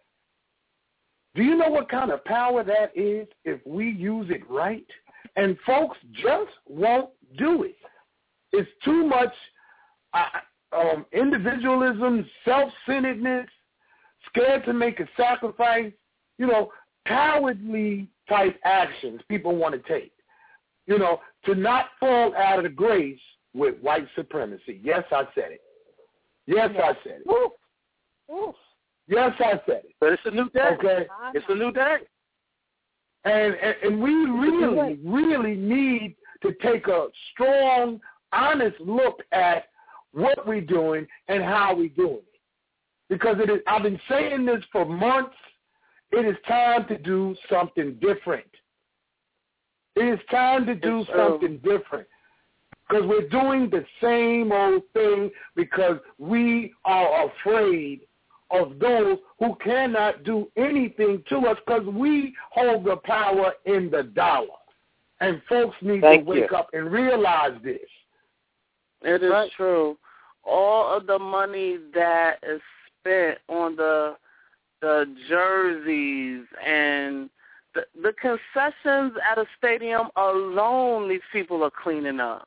B: Do you know what kind of power that is if we use it right? And folks just won't do it. It's too much uh, um, individualism, self-centeredness, scared to make a sacrifice, you know, cowardly type actions people want to take, you know, to not fall out of the grace with white supremacy. Yes, I said it. Yes, yeah. I said it.
J: Oof. Oof.
B: Yes, I said it.
F: But it's a new day.
B: Okay.
F: It's a new day.
B: And, and and we really, really need to take a strong, honest look at what we're doing and how we're doing it. because it is. I've been saying this for months. It is time to do something different. It is time to do something different because we're doing the same old thing because we are afraid of those who cannot do anything to us because we hold the power in the dollar. And folks need
J: Thank
B: to wake
J: you.
B: up and realize this.
J: It is
B: Right.
J: true. All of the money that is spent on the the jerseys and the, the concessions at a stadium alone, these people are cleaning up.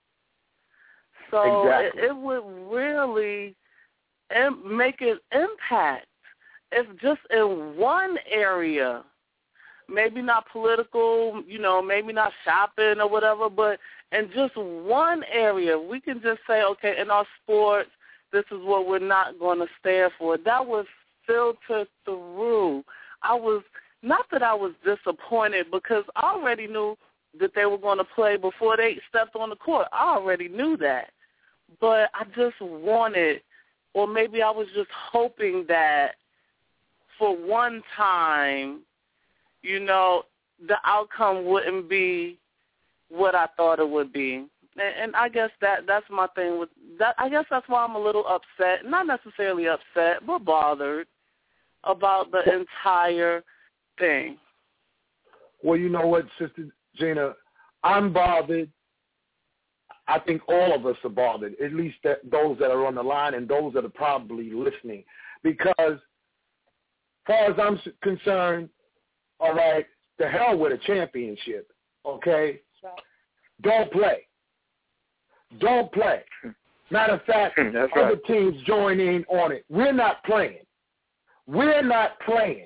J: So
B: Exactly.
J: it, it would really im- make an impact if just in one area, maybe not political, you know, maybe not shopping or whatever, but in just one area, we can just say, okay, in our sports, this is what we're not going to stand for. That would filter through. I was, not that I was disappointed because I already knew that they were going to play before they stepped on the court. I already knew that. But I just wanted, or maybe I was just hoping that for one time, you know, the outcome wouldn't be what I thought it would be. And, and I guess that that's my thing with that. I guess that's why I'm a little upset, not necessarily upset, but bothered about the entire thing.
B: Well, you know what, Sister Gina, I'm bothered. I think all of us are bothered, at least that, those that are on the line and those that are probably listening, because as far as I'm concerned, all right, the hell with a championship, okay? Don't play. Don't play. Matter of fact,
F: That's
B: other
F: right.
B: teams join in on it. We're not playing. We're not playing,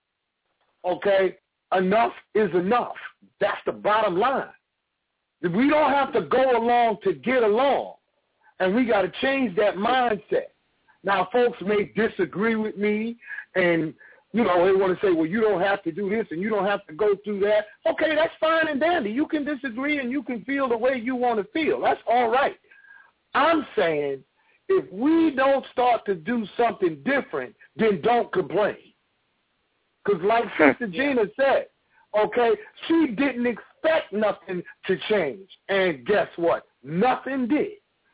B: okay? Enough is enough. That's the bottom line. We don't have to go along to get along, and we got to change that mindset. Now, folks may disagree with me, and, you know, they want to say, well, you don't have to do this and you don't have to go through that. Okay, that's fine and dandy. You can disagree and you can feel the way you want to feel. That's all right. I'm saying if we don't start to do something different, then don't complain. Because like Sister Gina said, okay, she didn't expect nothing to change. And guess what? Nothing did.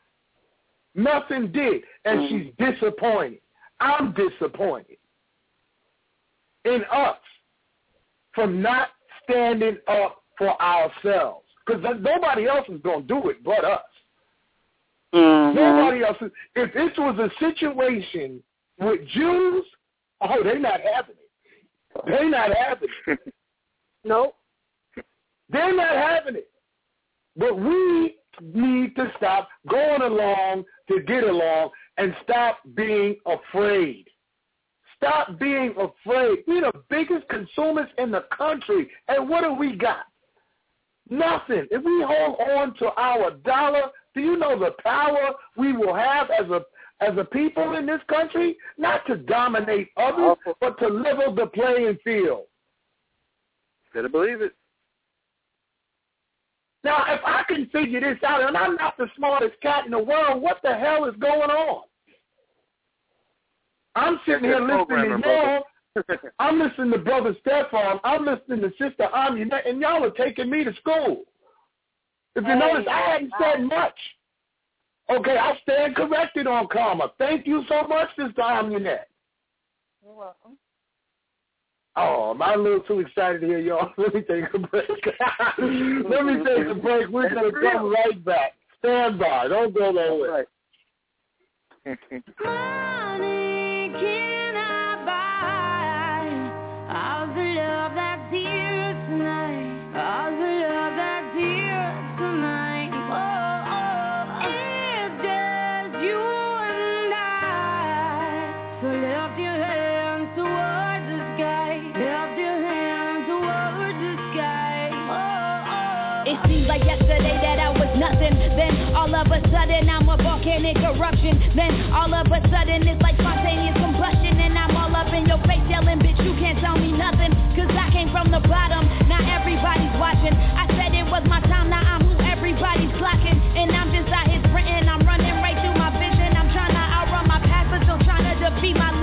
B: Nothing did. And mm-hmm. she's disappointed. I'm disappointed in us for not standing up for ourselves. Because nobody else is going to do it but us. Mm-hmm. Nobody else. Is, if this was a situation with Jews, oh, they're not having it. They're not having it. Nope. They're not having it. But we need to stop going along to get along and stop being afraid. Stop being afraid. We're the biggest consumers in the country. And what do we got? Nothing. If we hold on to our dollar, do you know the power we will have as a as a people in this country? Not to dominate others, but to level the playing field.
F: Better believe it.
B: Now, if I can figure this out, and I'm not the smartest cat in the world, what the hell is going on? I'm sitting here listening to y'all. I'm listening to Brother Stefan. I'm listening to Sister Amunet, and y'all are taking me to school. If you hey, notice, I hadn't said much. Okay, I stand corrected on karma. Thank you so much, Sister Amunet.
J: You're welcome.
B: Oh, am I a little too excited to hear y'all? Let me take a break. Let me take a break. We're going to come right back. Stand by. Don't go nowhere.
G: Money cannot buy all the love that's here tonight. All the love that's here tonight. Oh, oh, it's just you and I. So lift your hands towards the sky. Lift your hands towards the sky. Oh, oh.
K: It seems like yesterday that I was nothing. Then all of a sudden I'm a volcanic eruption. Then all of a sudden it's like spontaneous combustion. And I'm all up in your face yelling, bitch, you can't tell me nothing. Cause I came from the bottom, now everybody's watching. I said it was my time, now I'm who everybody's clocking. And I'm just out here sprinting, I'm running right through my vision. I'm trying to outrun my past, but still trying to defeat my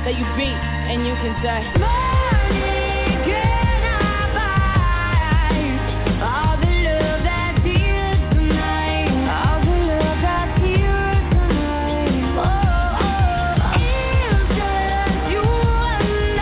K: that you beat, and you can say, money cannot buy all the love that's here tonight, all the love that's here tonight. Oh, oh, it's just you and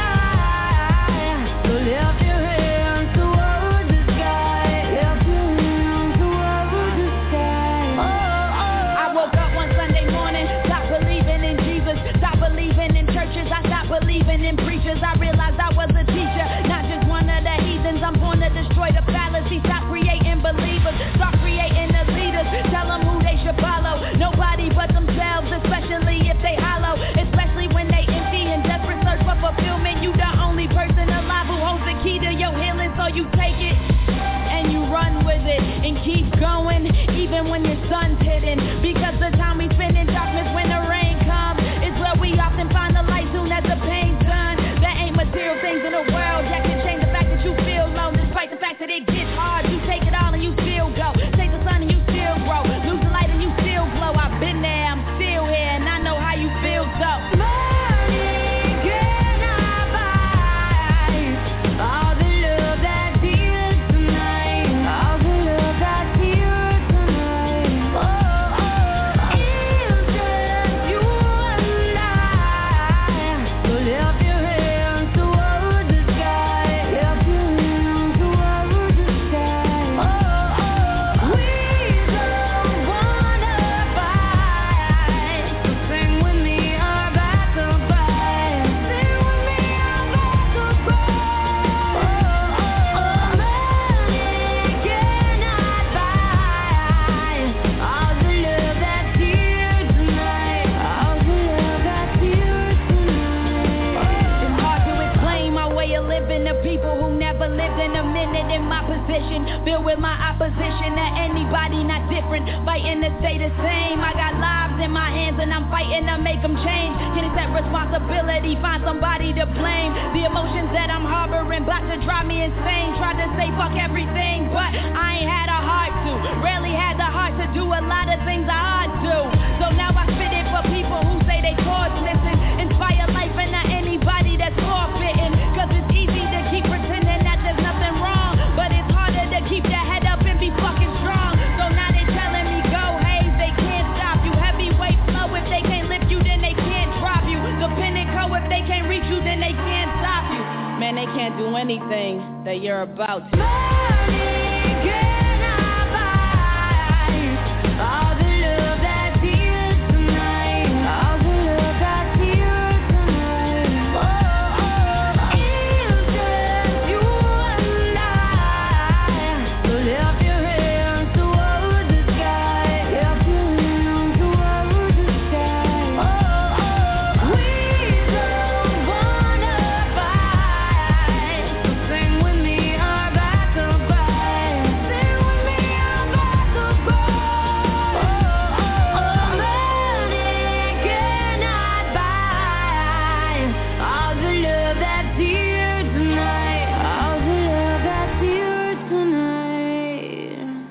K: I. So lift your hands towards the sky, lift your hands towards the sky. Oh, oh. I woke up one Sunday morning, stopped believing in Jesus, stopped believing in churches, I stopped believing in preachers. I realized I was a teacher, not just one of the heathens. I'm born to destroy the fallacy, stop creating believers, start creating the leaders, tell them who they should follow. Nobody but themselves, especially if they hollow, especially when they empty and desperate search for fulfillment. You the only person alive who holds the key to your healing, so you take it and you run with it and keep going, even when the sun's hidden, because the time we spend in darkness when the rain comes is where we often find the light soon as the pain's done. There ain't material things in the world that can change the fact that you feel alone, despite the fact that it gets hard. You take it all and you still go, take the sun and you still grow, lose the light and you still glow. I've been there, I'm still here, and I know how you feel, so money cannot buy all the love that's here tonight, all the love that's here tonight. Oh, oh, it's just you and I. So lift your hands towards the sky, lift your hands towards the sky. Oh, oh, we don't wanna fight, so sing with me about to buy, sing with me about to buy. Oh, oh, oh, money cannot buy all the love that's here tonight, all the love that's here tonight. It's hard to explain my way of living to people who never lived in a minute in my position, filled with my opposition to anybody not different, fighting to stay the same. I got lives in my hands and I'm fighting to make them change. Can accept responsibility, find somebody to blame. The emotions that I'm harboring about to drive me insane. Tried to say fuck everything, but I ain't had a heart to, rarely had the heart to do a lot of things I ought to. So now I spit it for people who say they chords missing, inspire life and not anybody that's forfeiting, cause it's easy to keep pretending that there's nothing wrong, but it's harder to keep your head up and be fucking strong. So now they telling me go, hey, they can't stop you. Heavyweight flow, if they can't lift you, then they can't drop you. The pinnacle, if they can't reach you, then they can't stop you. Man, they can't do anything that you're about to. Money cannot buy all the love that's here tonight, all the love that's here tonight. Oh, oh, it's just you and I. So lift your hands towards the sky, lift your hands towards the sky. Oh, oh, we don't wanna fight, so sing with me about to buy, sing with me about to buy. Oh, oh, oh, money cannot buy all the love that's here tonight, all the love that's here tonight.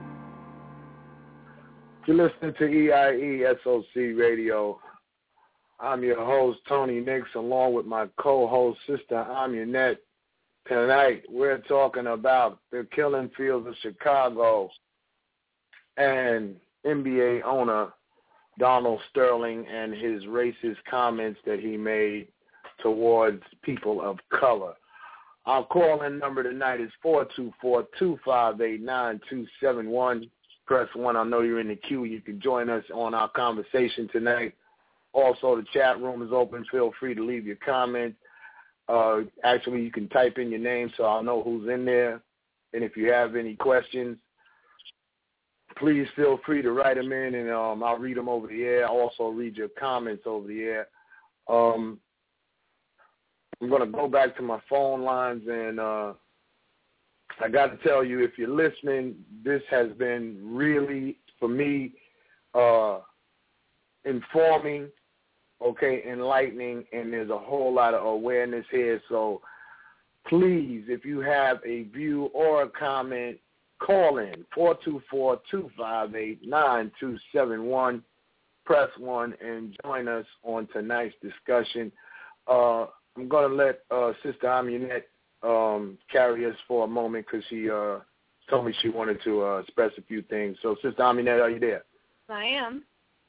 B: You're listening to E I E S O C Radio. I'm your host, Tony Nix, along with my co-host, Sister Amunet. Tonight, we're talking about the killing fields of Chicago and N B A owner Donald Sterling and his racist comments that he made towards people of color. Our call-in number tonight is four two four, two five eight, nine two seven one. Press one. I know you're in the queue. You can join us on our conversation tonight. Also, the chat room is open. Feel free to leave your comments. Uh, actually, you can type in your name so I'll know who's in there. And if you have any questions, please feel free to write them in, and um, I'll read them over the air. I'll also read your comments over the air. Um, I'm going to go back to my phone lines, and uh, I got to tell you, if you're listening, this has been really, for me, uh, informing, okay, enlightening, and there's a whole lot of awareness here. So please, if you have a view or a comment, call in four two four, two five eight, nine two seven one. Press one and join us on tonight's discussion. Uh, I'm going to let uh, Sister Amunet um, carry us for a moment because she uh, told me she wanted to uh, express a few things. So, Sister Amunet, are you there?
C: I am.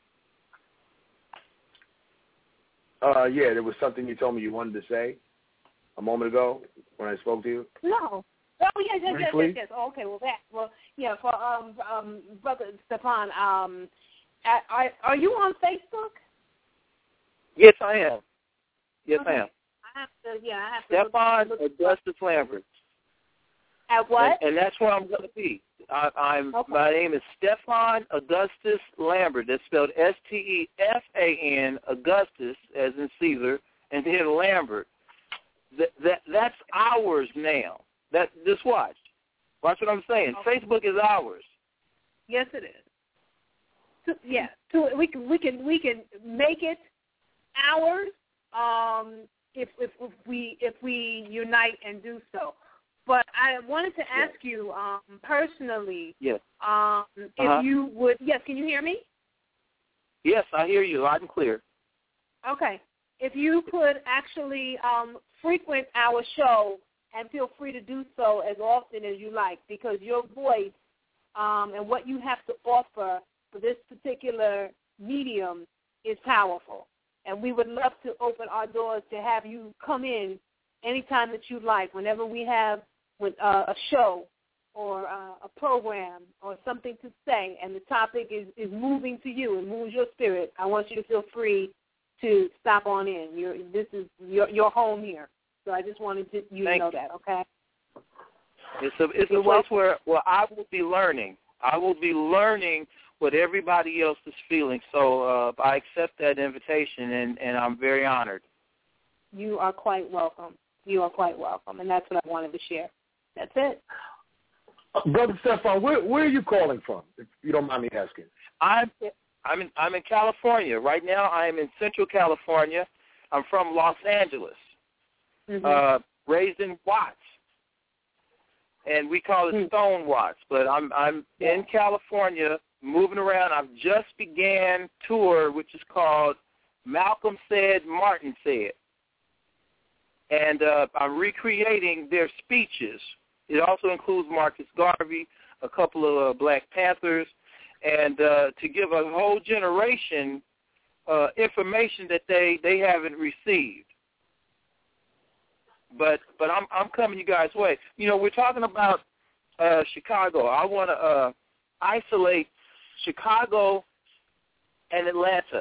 B: Uh, yeah, there was something you told me you wanted to say a moment ago when I spoke to you.
C: No. Oh, yes, yes, yes,
B: Briefly?
C: yes, yes. Oh, okay, well, that, well, yeah, for um, um, Brother Stefan, um, are, are you on Facebook?
F: Yes, I am. Yes,
C: okay.
F: I am.
C: I have to, yeah, I have to.
F: Stefan
C: look, look,
F: Augustus Lambert.
C: At what?
F: And, and that's where I'm going to be. I, I'm.
C: Okay.
F: My name is Stefan Augustus Lambert. That's spelled S T E F A N, Augustus, as in Caesar, and then Lambert. That, that That's ours now. That Just watch. Watch what I'm saying.
C: Okay.
F: Facebook is ours.
C: Yes, it is. To, yeah, to, we can we can we can make it ours um, if, if if we if we unite and do so. But I wanted to ask yes. you um, personally,
F: yes.
C: um, if
F: uh-huh.
C: you would. Yes, can you hear me?
F: Yes, I hear you loud and clear.
C: Okay, if you could actually um, frequent our show and feel free to do so as often as you like, because your voice um, and what you have to offer for this particular medium is powerful. And we would love to open our doors to have you come in anytime that you like, whenever we have with, uh, a show or uh, a program or something to say, and the topic is, is moving to you and moves your spirit. I want you to feel free to stop on in. You're, this is your, your home here. So I just wanted to, you
F: Thank
C: to know
F: you.
C: that, okay?
F: It's a, it's a place where, where I will be learning. I will be learning what everybody else is feeling. So uh, I accept that invitation, and, and I'm very honored.
C: You are quite welcome. You are quite welcome, and that's what I wanted to share. That's it.
B: Uh, Brother Stefan, where, where are you calling from, if you don't mind me asking?
F: I'm, I'm, in, I'm in California. Right now I am in Central California. I'm from Los Angeles.
C: Mm-hmm.
F: Uh, raised in Watts, and we call it
C: mm-hmm.
F: Stone Watts. But I'm I'm
C: yeah.
F: in California, moving around. I've just began tour, which is called Malcolm Said, Martin Said, and uh, I'm recreating their speeches. It also includes Marcus Garvey, a couple of uh, Black Panthers, and uh, to give a whole generation uh, information that they, they haven't received. But but I'm I'm coming you guys' way. You know, we're talking about uh, Chicago. I want to uh, isolate Chicago and Atlanta.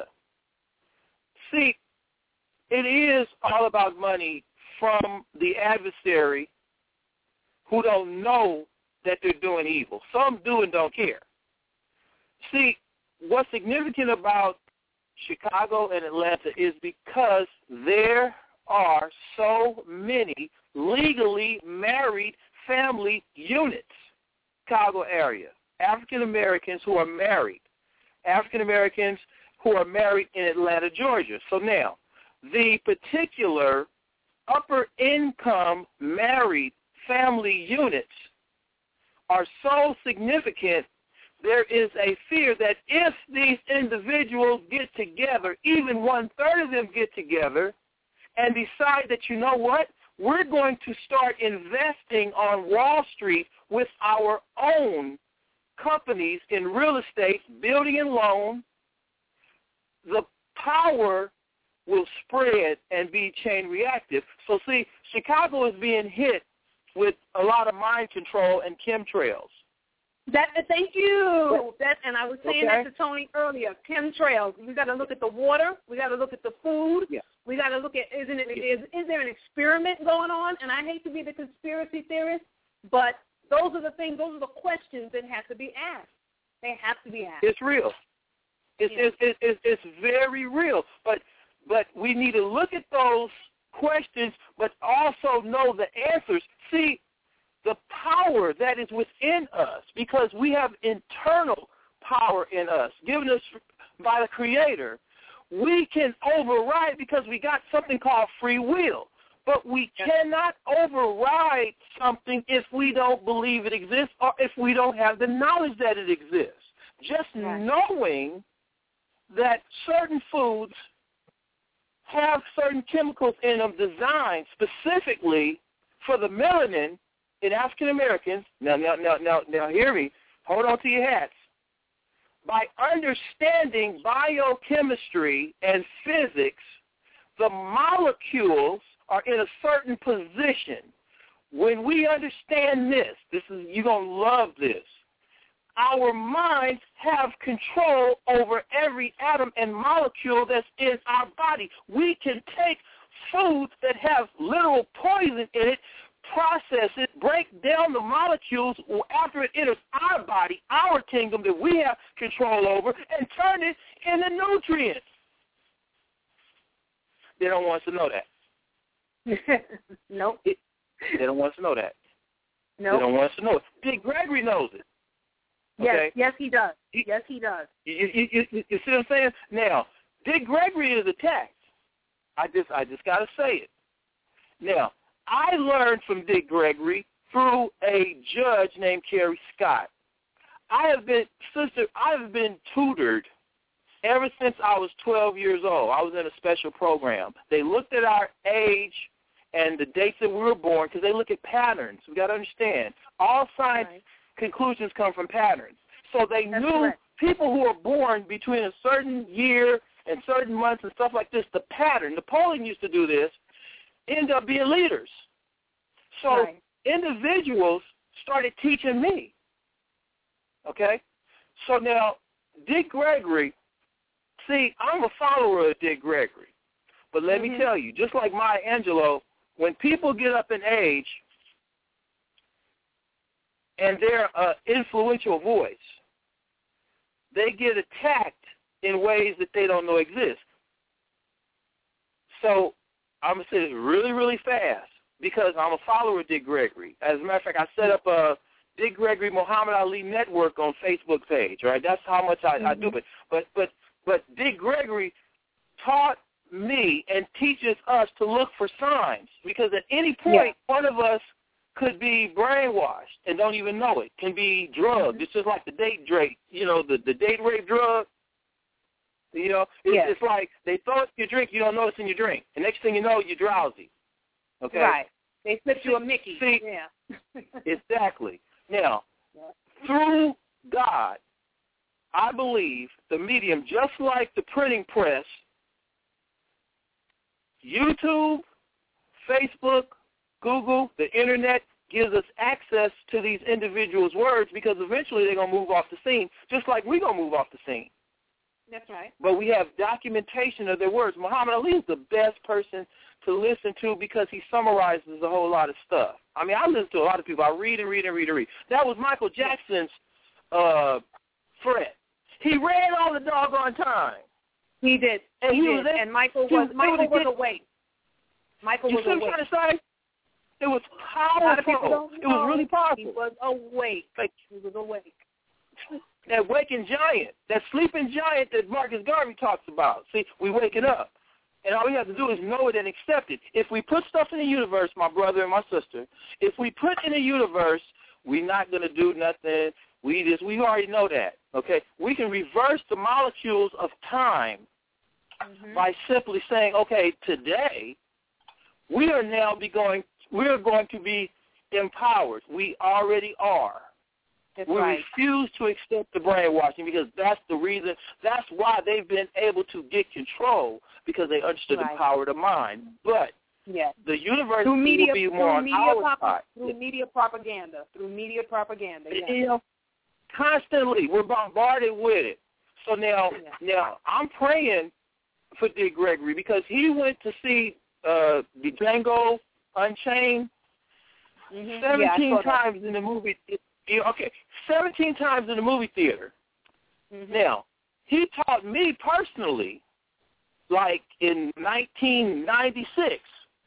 F: See, it is all about money from the adversary who don't know that they're doing evil. Some do and don't care. See, what's significant about Chicago and Atlanta is because there are so many legally married family units, Chicago area, African Americans who are married, African Americans who are married in Atlanta, Georgia. So now, the particular upper income married family units are so significant, there is a fear that if these individuals get together, even one-third of them get together, and decide that, you know what, we're going to start investing on Wall Street with our own companies in real estate, building and loan, the power will spread and be chain reactive. So, see, Chicago is being hit with a lot of mind control and chemtrails.
C: That, thank you. That, and I was saying
F: okay.
C: that to Tony earlier. Chemtrails. We got to look at the water. We got to look at the food.
F: Yeah.
C: We got to look at isn't it
F: yeah.
C: is is there an experiment going on? And I hate to be the conspiracy theorist, but those are the things. Those are the questions that have to be asked. They have to be asked.
F: It's real. It's
C: yeah.
F: it's, it's it's it's very real. But but we need to look at those questions, but also know the answers. See, the power that is within us, because we have internal power in us, given us by the Creator, we can override because we got something called free will. But we cannot override something if we don't believe it exists or if we don't have the knowledge that it exists. Just knowing that certain foods have certain chemicals in them designed specifically for the melanin in African Americans. Now, now, now, now, now, hear me. Hold on to your hats. By understanding biochemistry and physics, the molecules are in a certain position. When we understand this, this is you're gonna love this. Our minds have control over every atom and molecule that's in our body. We can take foods that have literal poison in it, process it, break down the molecules after it enters our body, our kingdom that we have control over, and turn it into nutrients. They don't want us to know that.
C: Nope.
F: It, they don't want us to know that.
C: Nope.
F: They don't want us to know it. Dick Gregory knows it. Okay?
C: Yes, yes, he does. Yes, he does.
F: You, you, you, you, you see what I'm saying? Now, Dick Gregory is attacked. I just, I just got to say it. Now, I learned from Dick Gregory through a judge named Kerry Scott. I have been, sister, I have been tutored ever since I was twelve years old. I was in a special program. They looked at our age and the dates that we were born because they look at patterns. We got to understand. All science right. conclusions come from patterns. So they That's knew correct. people who are born between a certain year and certain months and stuff like this, the pattern. Napoleon used to do this. End up being leaders. So right. individuals started teaching me. Okay? So now, Dick Gregory, see, I'm a follower of Dick Gregory. But let mm-hmm. me tell you, just like Maya Angelou, when people get up in age and they're an influential voice, they get attacked in ways that they don't know exist. So I'm going to say this really, really fast because I'm a follower of Dick Gregory. As a matter of fact, I set up a Dick Gregory Muhammad Ali Network on Facebook page, right? That's how much I, mm-hmm. I do it. But, but, but Dick Gregory taught me and teaches us to look for signs because at any point, yeah. one of us could be brainwashed and don't even know it, can be drugged. Mm-hmm. It's just like the date rape, you know, the, the date rape drug. You know, it's, yes. it's like they throw it in your drink, you don't know it's in your drink. And next thing you know, you're drowsy. Okay?
C: Right. They slip you a Mickey.
F: See,
C: yeah.
F: Exactly. Now, yeah. through God, I believe the medium, just like the printing press, YouTube, Facebook, Google, the Internet gives us access to these individuals' words because eventually they're going to move off the scene, just like we're going to move off the scene.
C: That's right.
F: But we have documentation of their words. Muhammad Ali is the best person to listen to because he summarizes a whole lot of stuff. I mean, I listen to a lot of people. I read and read and read and read. That was Michael Jackson's uh, friend. He ran all the doggone time.
C: He did.
F: And
C: he,
F: he
C: did.
F: was in,
C: and Michael was Michael was awake. Michael
F: you
C: was
F: see
C: awake.
F: What I'm trying to say? It was powerful. It was really powerful.
C: He was awake.
F: Like,
C: he was awake.
F: That waking giant, that sleeping giant that Marcus Garvey talks about. See, we waking up. And all we have to do is know it and accept it. If we put stuff in the universe, my brother and my sister, if we put in the universe, we're not going to do nothing. We just, we already know that, okay? We can reverse the molecules of time mm-hmm. by simply saying, okay, today we are now be going, we are going to be empowered. We already are.
C: That's
F: we
C: right.
F: refuse to accept the brainwashing because that's the reason, that's why they've been able to get control because they understood right. the power of the mind. But
C: yes.
F: the universe
C: through media,
F: will be more on
C: media
F: our
C: prop-
F: side.
C: Through media propaganda. Through media propaganda, yes.
F: You know, constantly, we're bombarded with it. So now, yes. now I'm praying for Dick Gregory because he went to see uh, the Django Unchained mm-hmm. seventeen yeah, times in the movie. Okay, seventeen times in the movie theater. Mm-hmm. Now, he taught me personally, like in nineteen ninety-six,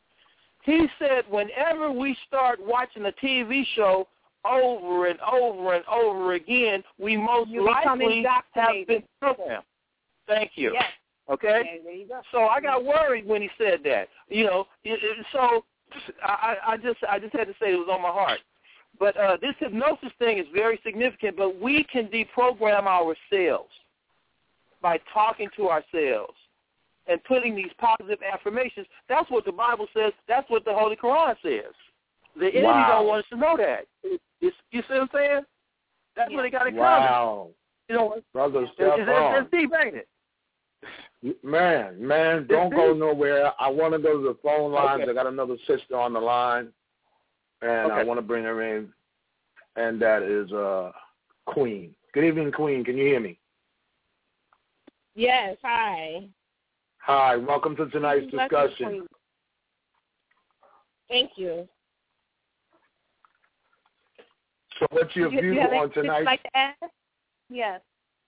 F: he said whenever we start watching a T V show over and over and over again, we most
C: you
F: likely have been programmed. Thank you.
C: Yes.
F: Okay?
C: Okay, there you go.
F: So I got worried when he said that. You know, it, it, so I, I just I just had to say it was on my heart. But uh, this hypnosis thing is very significant, but we can deprogram ourselves by talking to ourselves and putting these positive affirmations. That's what the Bible says. That's what the Holy Quran says. The enemy
B: Wow.
F: don't want us to know that. It's, you see what I'm saying? That's
C: Yeah.
F: what they got to cover.
B: Wow.
F: You know,
B: Brother
F: it's, it's,
B: Stephon.
F: it's deep, ain't it?
B: Man, man, don't go nowhere. I want to go to the phone lines. Okay. I got another sister on the line, and
F: okay.
B: I want to bring her in, and that is uh, Queen. Good evening, Queen. Can you hear me?
L: Yes, hi.
B: Hi, welcome to tonight's discussion.
L: Thank you.
B: So what's your
L: you,
B: view
L: you
B: on tonight?
L: Like to ask? Yes.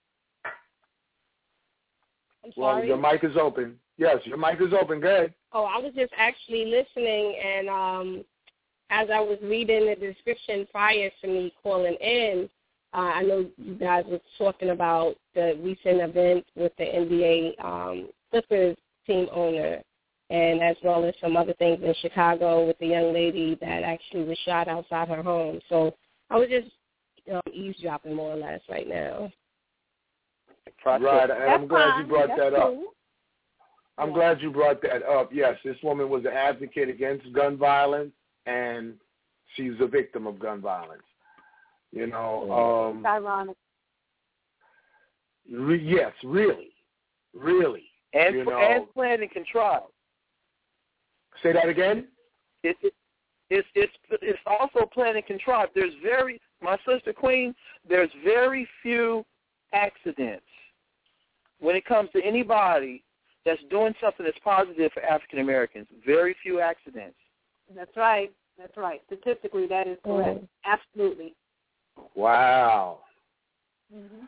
L: I'm
B: well,
L: sorry.
B: your mic is open. Yes, your mic is open. Go ahead.
L: Oh, I was just actually listening, and um, as I was reading the description prior to me calling in, uh, I know you guys were talking about the recent event with the N B A um, Clippers team owner, and as well as some other things in Chicago with the young lady that actually was shot outside her home. So I was just um, eavesdropping more or less right now.
B: Right, and I'm glad you brought
L: That's
B: that up.
L: cool.
B: I'm
L: yeah.
B: glad you brought that up. Yes, this woman was an advocate against gun violence, and she's a victim of gun violence. You know, um,
C: it's ironic.
B: Re- yes, really, really.
F: And,
B: you know,
F: and planned and contrived.
B: Say that again?
F: It, it, it's, it's, it's also planned and contrived. There's very, my sister Queen, there's very few accidents when it comes to anybody that's doing something that's positive for African Americans. Very few accidents.
C: That's right. That's right. Statistically, that is correct. Mm. Absolutely.
B: Wow.
C: Mm-hmm.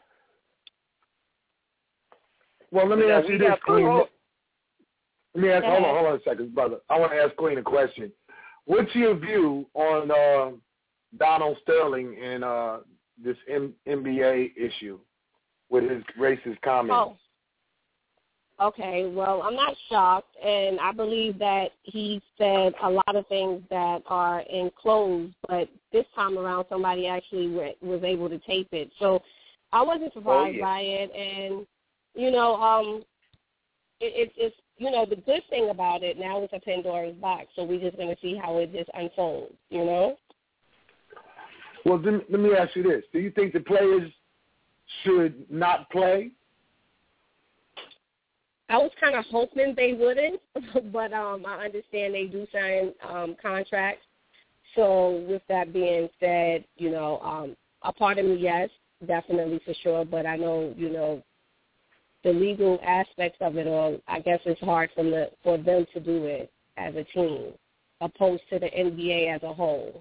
B: Well, let me
F: now,
B: ask you this, Queen.
F: Pro-
B: Let me ask. Hold on, hold on a second, brother. I want to ask Queen a question. What's your view on uh, Donald Sterling and uh, this M- N B A issue with his racist comments?
L: Oh. Okay, well, I'm not shocked, and I believe that he said a lot of things that are enclosed, but this time around somebody actually w- was able to tape it. So I wasn't surprised oh, yeah. by it, and, you know, um, it, it, it's, you know, the good thing about it now is a Pandora's box, so we're just going to see how it just unfolds, you know?
B: Well, then, let me ask you this. Do you think the players should not play?
L: I was kind of hoping they wouldn't, but um, I understand they do sign um, contracts. So with that being said, you know, um, a part of me, yes, definitely for sure, but I know, you know, the legal aspects of it all, I guess it's hard for, the, for them to do it as a team, opposed to the N B A as a whole.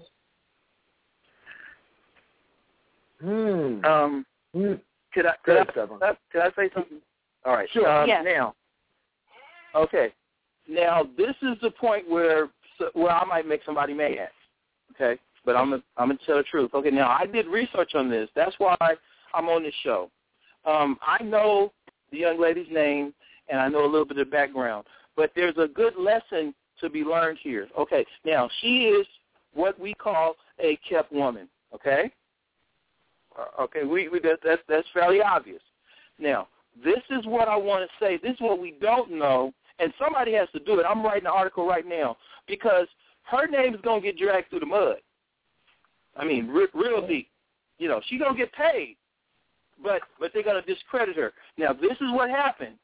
B: Hmm.
F: Um,
B: hmm.
F: Could I, could, I, could, I, could I say something? All right.
B: Sure.
F: Um,
C: yes.
F: Now, okay. Now, this is the point where where I might make somebody mad, okay? But I'm gonna, I'm going to tell the truth. Okay, now, I did research on this. That's why I'm on this show. Um, I know the young lady's name, and I know a little bit of background. But there's a good lesson to be learned here. Okay, now, she is what we call a kept woman, okay? Okay, we, we that, that's, that's fairly obvious. Now, this is what I want to say. This is what we don't know, and somebody has to do it. I'm writing an article right now because her name is going to get dragged through the mud. I mean, re- real deep. You know, she's going to get paid, but but they're going to discredit her. Now, this is what happened.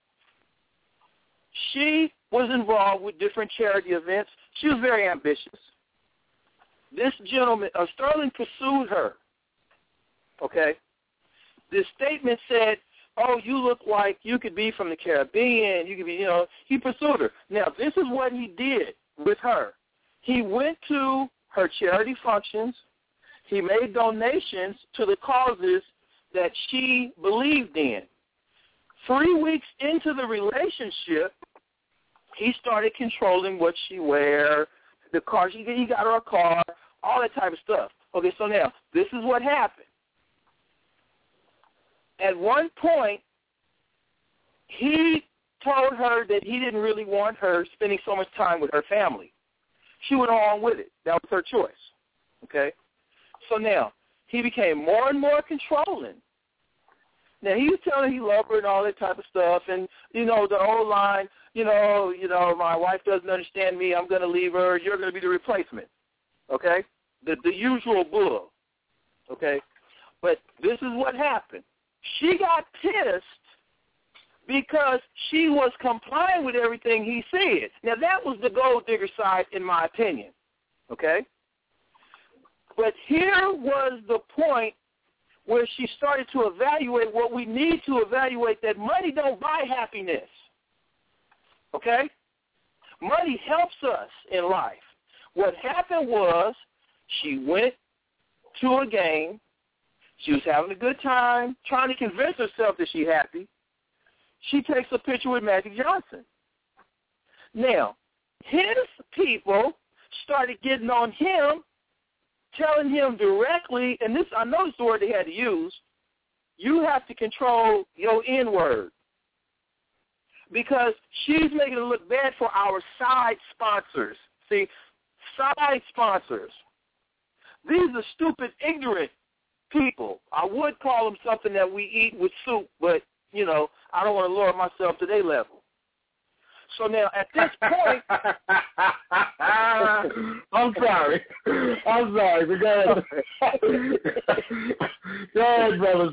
F: She was involved with different charity events. She was very ambitious. This gentleman, uh, Sterling, pursued her. Okay? This statement said, oh, you look like you could be from the Caribbean. You could be, you know, he pursued her. Now, this is what he did with her. He went to her charity functions. He made donations to the causes that she believed in. Three weeks into the relationship, he started controlling what she wear, the car. She, he got her a car, all that type of stuff. Okay, so now, this is what happened. At one point, he told her that he didn't really want her spending so much time with her family. She went along with it. That was her choice. Okay? So now, he became more and more controlling. Now, he was telling her he loved her and all that type of stuff, and, you know, the old line, you know, you know, my wife doesn't understand me, I'm going to leave her, you're going to be the replacement, okay? The, the usual bull, okay? But this is what happened. She got pissed because she was complying with everything he said. Now, that was the gold digger side, in my opinion, okay? But here was the point where she started to evaluate what we need to evaluate, that money don't buy happiness, okay? Money helps us in life. What happened was she went to a game. She was having a good time, trying to convince herself that she's happy. She takes a picture with Magic Johnson. Now, his people started getting on him, telling him directly, and this, I know it's the word they had to use, you have to control your N-word, because she's making it look bad for our side sponsors. See, side sponsors. These are stupid, ignorant people. I would call them something that we eat with soup, but, you know, I don't want to lower myself to their level. So now, at this point,
B: I'm sorry. I'm sorry. But go ahead. Go ahead, brother.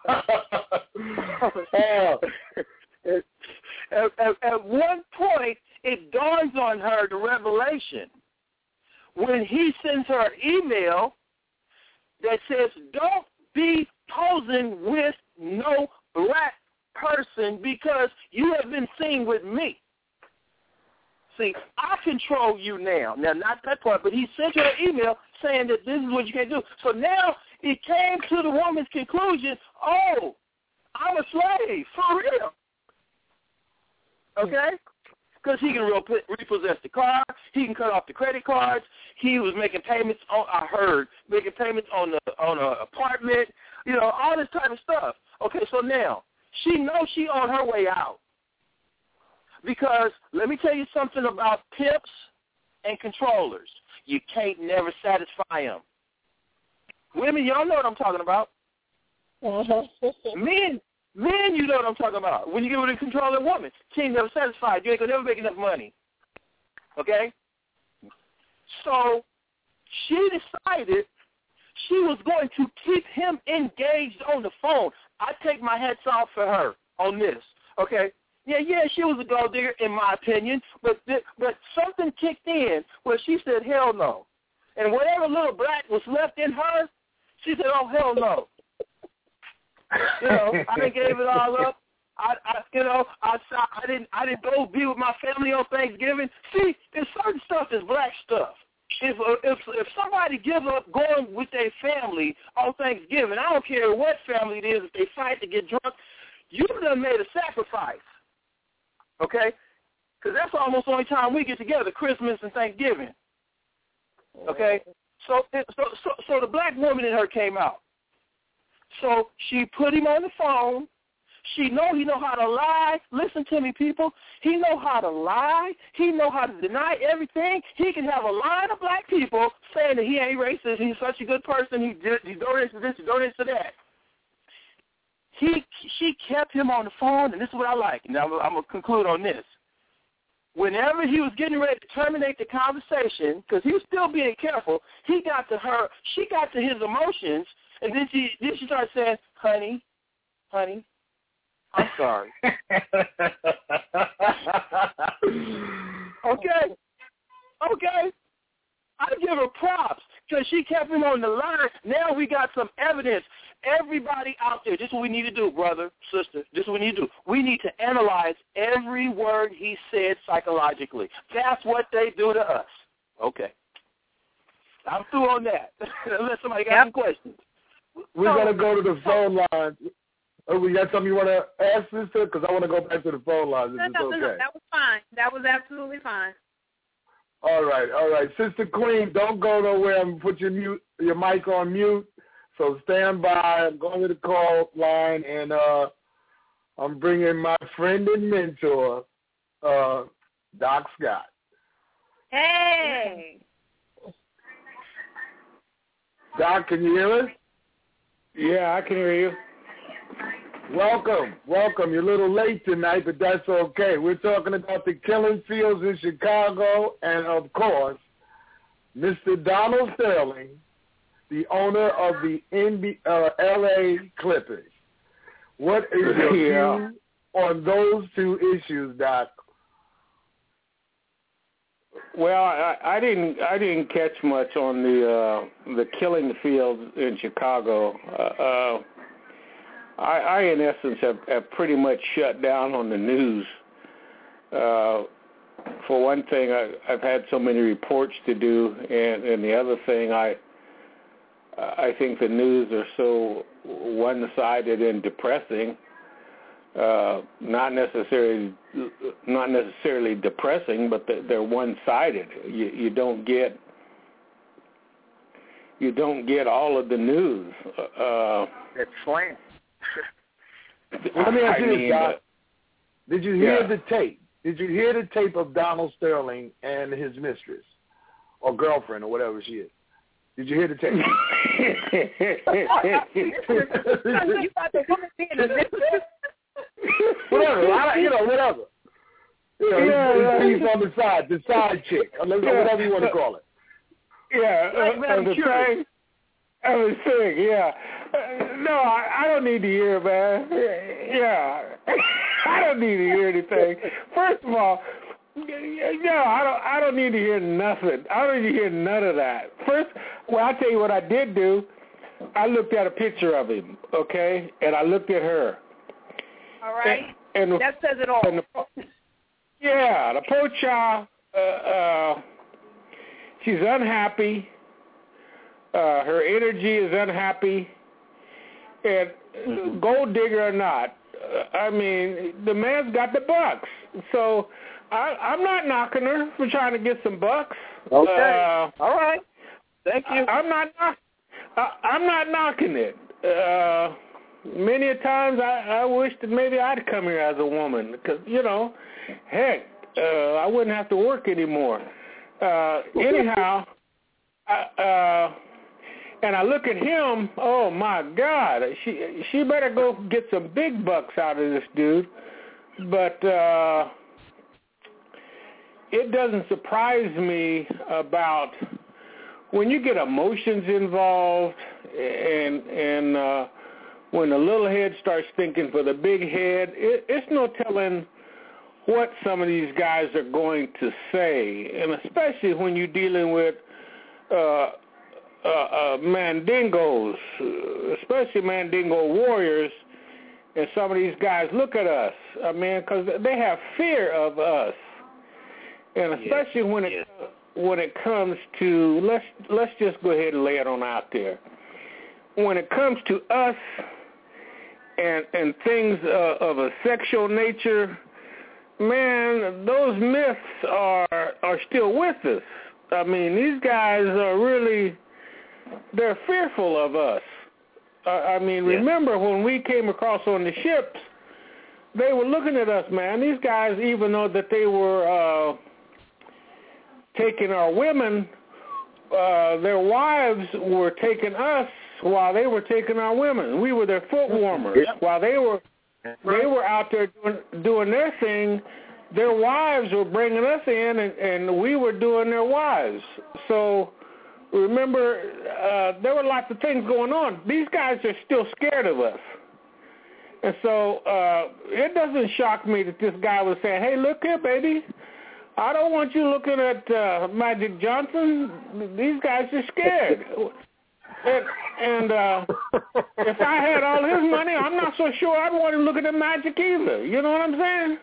F: at, at, at one point, it dawns on her the revelation when he sends her an email that says, "Don't be posing with no black person because you have been seen with me." See, I control you now. Now, not that part, but he sent her an email saying that this is what you can do. So now it came to the woman's conclusion, oh, I'm a slave, for real. Okay? Because he can repossess the car. He can cut off the credit cards. He was making payments on, I heard, making payments on the on an apartment, you know, all this type of stuff. Okay, so now she knows she on her way out. Because let me tell you something about pimps and controllers. You can't never satisfy them. Women, y'all know what I'm talking about. Men, men, you know what I'm talking about. When you get with a controlling woman, she ain't never satisfied. You ain't gonna never make enough money. Okay? So she decided she was going to keep him engaged on the phone. I take my hats off for her on this. Okay? Yeah, yeah, she was a gold digger, in my opinion, but th- but something kicked in where she said, hell no. And whatever little black was left in her, she said, oh, hell no. You know, I done gave it all up. I, I you know, I, I didn't I didn't go be with my family on Thanksgiving. See, there's certain stuff is black stuff. If if if somebody give up going with their family on Thanksgiving, I don't care what family it is, if they fight to get drunk, you done made a sacrifice. Okay? Because that's almost the only time we get together, Christmas and Thanksgiving. Okay? So, so, so, so the black woman in her came out. So she put him on the phone. She know he know how to lie. Listen to me, people. He know how to lie. He know how to deny everything. He can have a line of black people saying that he ain't racist. He's such a good person. He did, he donates to this, he donates to that. He, she kept him on the phone, and this is what I like. Now, I'm, I'm going to conclude on this. Whenever he was getting ready to terminate the conversation, because he was still being careful, he got to her, she got to his emotions, and then she, then she started saying, honey, honey, I'm sorry. Okay. Okay. I give her props because she kept him on the line. Now we got some evidence. Everybody out there, this is what we need to do, brother, sister. This is what we need to do. We need to analyze every word he said psychologically. That's what they do to us. Okay. I'm through on that. Unless somebody got yep. some questions.
B: We're going to go to the phone line. Oh, we got something you want to ask, sister? Because I want to go back to the phone line.
C: No, no,
B: okay.
C: no, that was fine. That was absolutely fine.
B: All right, all right. Sister Queen, don't go nowhere. I'm going to put your, mute, your mic on mute. So stand by. I'm going to the call line, and uh, I'm bringing my friend and mentor, uh, Doc Scott.
C: Hey.
B: Doc, can you hear us?
M: Yeah, I can hear you.
B: Welcome, welcome. You're a little late tonight, but that's okay. We're talking about the killing fields in Chicago and, of course, Mister Donald Sterling, the owner of the N B A, uh, L A Clippers. What is your
M: yeah.
B: view on those two issues, Doc?
M: Well, I, I didn't. I didn't catch much on the uh, the killing fields in Chicago. Uh, uh, I, I, in essence, have, have pretty much shut down on the news. Uh, for one thing, I, I've had so many reports to do, and, and the other thing, I I think the news are so one-sided and depressing. Uh, not necessarily, not necessarily depressing, but they're one-sided. You, you don't get, you don't get all of the news. Uh,
F: it's slant.
B: Let me ask you this, Doc.
M: Uh,
B: Did you hear
M: yeah.
B: the tape? Did you hear the tape of Donald Sterling and his mistress, or girlfriend, or whatever she is? Did you hear the tape?
L: You thought the woman being a mistress?
B: Whatever, I, you know, whatever. You know,
M: yeah,
B: he's, he's on the side, the side chick, or whatever you want to call it.
M: Yeah,
B: Like,
M: uh,
B: man,
M: uh, the thing, I was saying, yeah. Uh, no, I, I don't need to hear, man. Yeah, I don't need to hear anything. First of all, no, I don't. I don't need to hear nothing. I don't need to hear none of that. First, well, I'll tell you what I did do. I looked at a picture of him, okay, and I looked at her.
L: All right.
M: And, and
L: that says it all.
M: And the, yeah, the poor child, uh, uh, she's unhappy. Uh, her energy is unhappy. And mm-hmm. gold digger or not, uh, I mean, the man's got the bucks. So I, I'm not knocking her for trying to get some bucks.
F: Okay.
M: Uh,
F: all right. Thank you.
M: I, I'm not. I, I'm not knocking it. Uh, many a times I, I wish that maybe I'd come here as a woman because, you know, heck, uh, I wouldn't have to work anymore. Uh, anyhow, I, uh, and I look at him, oh, my God, she she better go get some big bucks out of this dude. But uh, it doesn't surprise me about when you get emotions involved and and uh, when the little head starts thinking for the big head, it, it's no telling what some of these guys are going to say, and especially when you're dealing with uh, uh, uh, mandingos, especially mandingo warriors, and some of these guys look at us, I mean, because they have fear of us, and especially yes, when it yes. when it comes to let's let's just go ahead and lay it on out there. When it comes to us and and things uh, of a sexual nature, man, those myths are are still with us. I mean, these guys are really, they're fearful of us. Uh, I mean, yeah. remember when we came across on the ships, they were looking at us, man. These guys, even though that they were uh, taking our women, uh, their wives were taking us while they were taking our women. We were their foot warmers. Yeah. While they were they were out there doing, doing their thing, their wives were bringing us in, and, and we were doing their wives. So remember, uh, there were lots of things going on. These guys are still scared of us. And so uh, it doesn't shock me that this guy was saying, hey, look here, baby, I don't want you looking at uh, Magic Johnson. These guys are scared. And, and uh, if I had all his money, I'm not so sure I'd want him looking at Magic either. You know what I'm saying?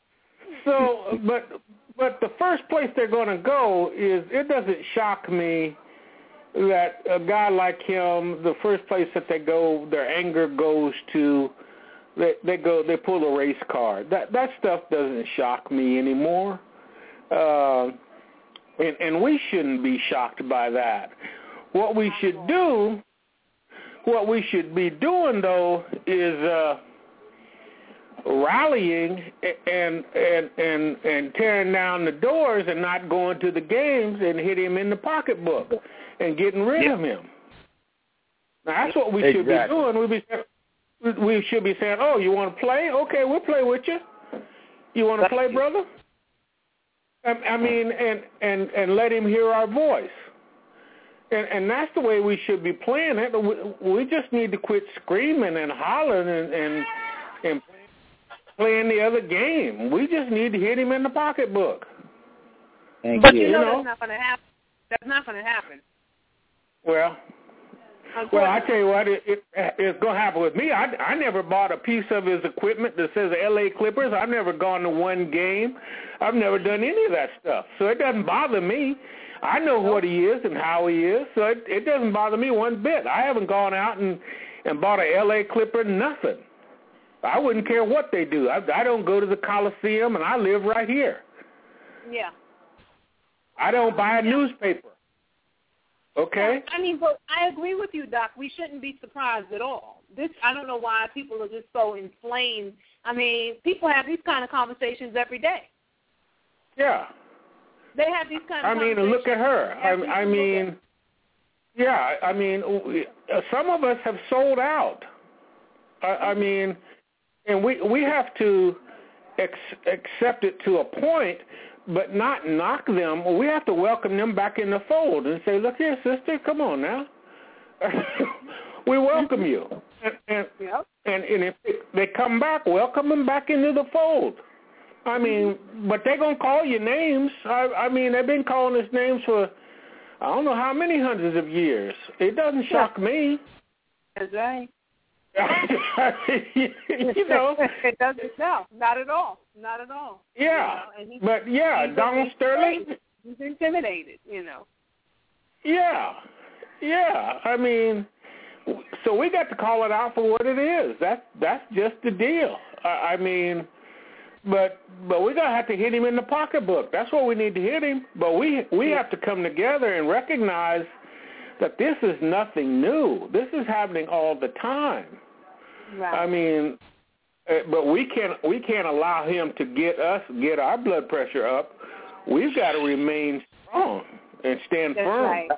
M: So, but but the first place they're going to go is, it doesn't shock me that a guy like him, the first place that they go, their anger goes to, they, they go, they pull a race card. That that stuff doesn't shock me anymore, uh, and and we shouldn't be shocked by that. What we should do, what we should be doing though, is uh, rallying and and and and tearing down the doors and not going to the games and hit him in the pocketbook and getting rid
F: yep.
M: of him. Now that's what we
B: exactly.
M: should be doing. We be we should be saying, oh, you want to play? Okay, we'll play with you. You want to play, brother? I, I mean, and, and, and let him hear our voice. And, and that's the way we should be playing it. We, we just need to quit screaming and hollering and, and, and playing the other game. We just need to hit him in the pocketbook.
N: Thank
C: but
N: you.
C: you know,
M: You know?
C: that's not going to happen. That's not going to happen.
M: Well, well, I tell you what, it, it, it's going to happen with me. I, I never bought a piece of his equipment that says L A Clippers. I've never gone to one game. I've never done any of that stuff. So it doesn't bother me. I know what he is and how he is, so it, it doesn't bother me one bit. I haven't gone out and, and bought a L A Clipper, nothing. I wouldn't care what they do. I, I don't go to the Coliseum, and I live right here.
C: Yeah.
M: I don't buy a newspaper. Okay?
C: I mean, but I agree with you, Doc. We shouldn't be surprised at all. This, I don't know why people are just so inflamed. I mean, people have these kind of conversations every day.
M: Yeah.
C: They have these kind of
M: I mean,
C: conversations.
M: look at her. I, I mean, yeah, I mean, some of us have sold out. I, I mean, and we we have to ex- accept it to a point, but not knock them. We have to welcome them back in the fold and say, look here, sister, come on now. We welcome you. And, and,
C: yep.
M: and, and if they come back, welcome them back into the fold. I mean, but they're going to call you names. I, I mean, they've been calling us names for I don't know how many hundreds of years. It doesn't shock me.
C: That's right.
M: You know.
C: It doesn't, no, not at all. Not at all.
M: Yeah.
C: You know, he,
M: but, yeah, Donald Sterling.
C: He's intimidated, you know.
M: Yeah. Yeah. I mean, so we got to call it out for what it is. That, that's just the deal. I, I mean... But but we're going to have to hit him in the pocketbook. That's what we need to hit him. But we we have to come together and recognize that this is nothing new. This is happening all the time.
C: Right.
M: I mean, but we can't we can't allow him to get us, get our blood pressure up. We've got to remain strong and stand
C: That's
M: firm.
C: Right.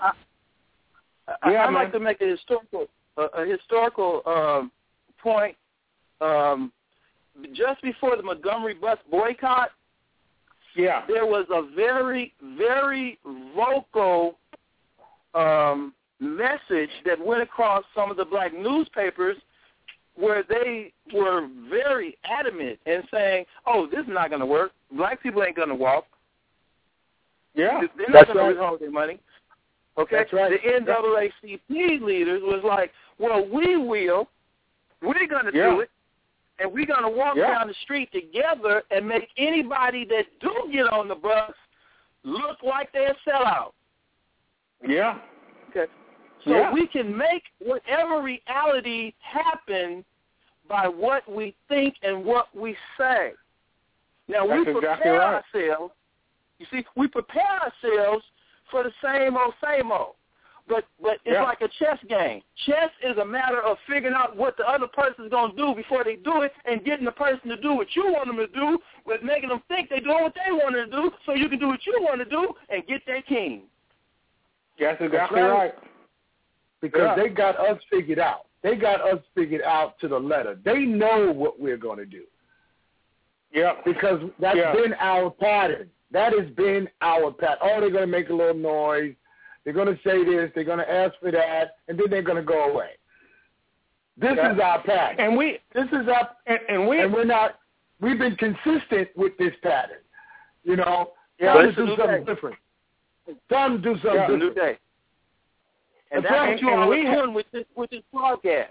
F: I,
M: yeah,
F: I'd
M: man.
F: like to make a historical uh, a historical um, point. Um, Just before the Montgomery bus boycott,
M: yeah,
F: there was a very, very vocal um, message that went across some of the black newspapers where they were very adamant in saying, oh, this is not going to work. Black people ain't going to walk.
M: Yeah,
F: They're not
B: that's
F: going
B: right.
F: to withhold their money. Okay?
B: That's right.
F: The N double A C P leaders was like, well, we will. We're going to
M: Yeah.
F: do it. And we're going to walk
M: yeah.
F: down the street together and make anybody that do get on the bus look like they're a sellout.
M: Yeah.
F: Okay. So
M: yeah.
F: we can make whatever reality happen by what we think and what we say. Now,
M: That's
F: we prepare
M: exactly right.
F: ourselves. You see, we prepare ourselves for the same old, same old. But but it's
M: Yeah.
F: like a chess game. Chess is a matter of figuring out what the other person's going to do before they do it and getting the person to do what you want them to do, with making them think they're doing what they want to do so you can do what you want to do and get their king.
M: That's exactly
B: That's right.
M: right.
B: Because
M: Yeah.
B: they got us figured out. They got us figured out to the letter. They know what we're going to do.
M: Yeah.
B: Because that's
M: Yeah.
B: been our pattern. That has been our pattern. Oh, they're going to make a little noise. They're going to say this. They're going to ask for that, and then they're going to go away. This
M: Yeah.
B: is our pattern.
M: And we
B: This is our,
M: and, and we
B: and we're not. We've been consistent with this pattern. You know,
F: Yeah,
B: time to
F: it's a
B: do
F: new
B: something
F: day.
B: different. Time to do something
M: Yeah.
F: It's a new
B: different.
F: day. And
B: That's
F: that's
B: right.
F: what you
M: And
F: all
M: we
F: are
M: ha-
F: doing with this, with this broadcast.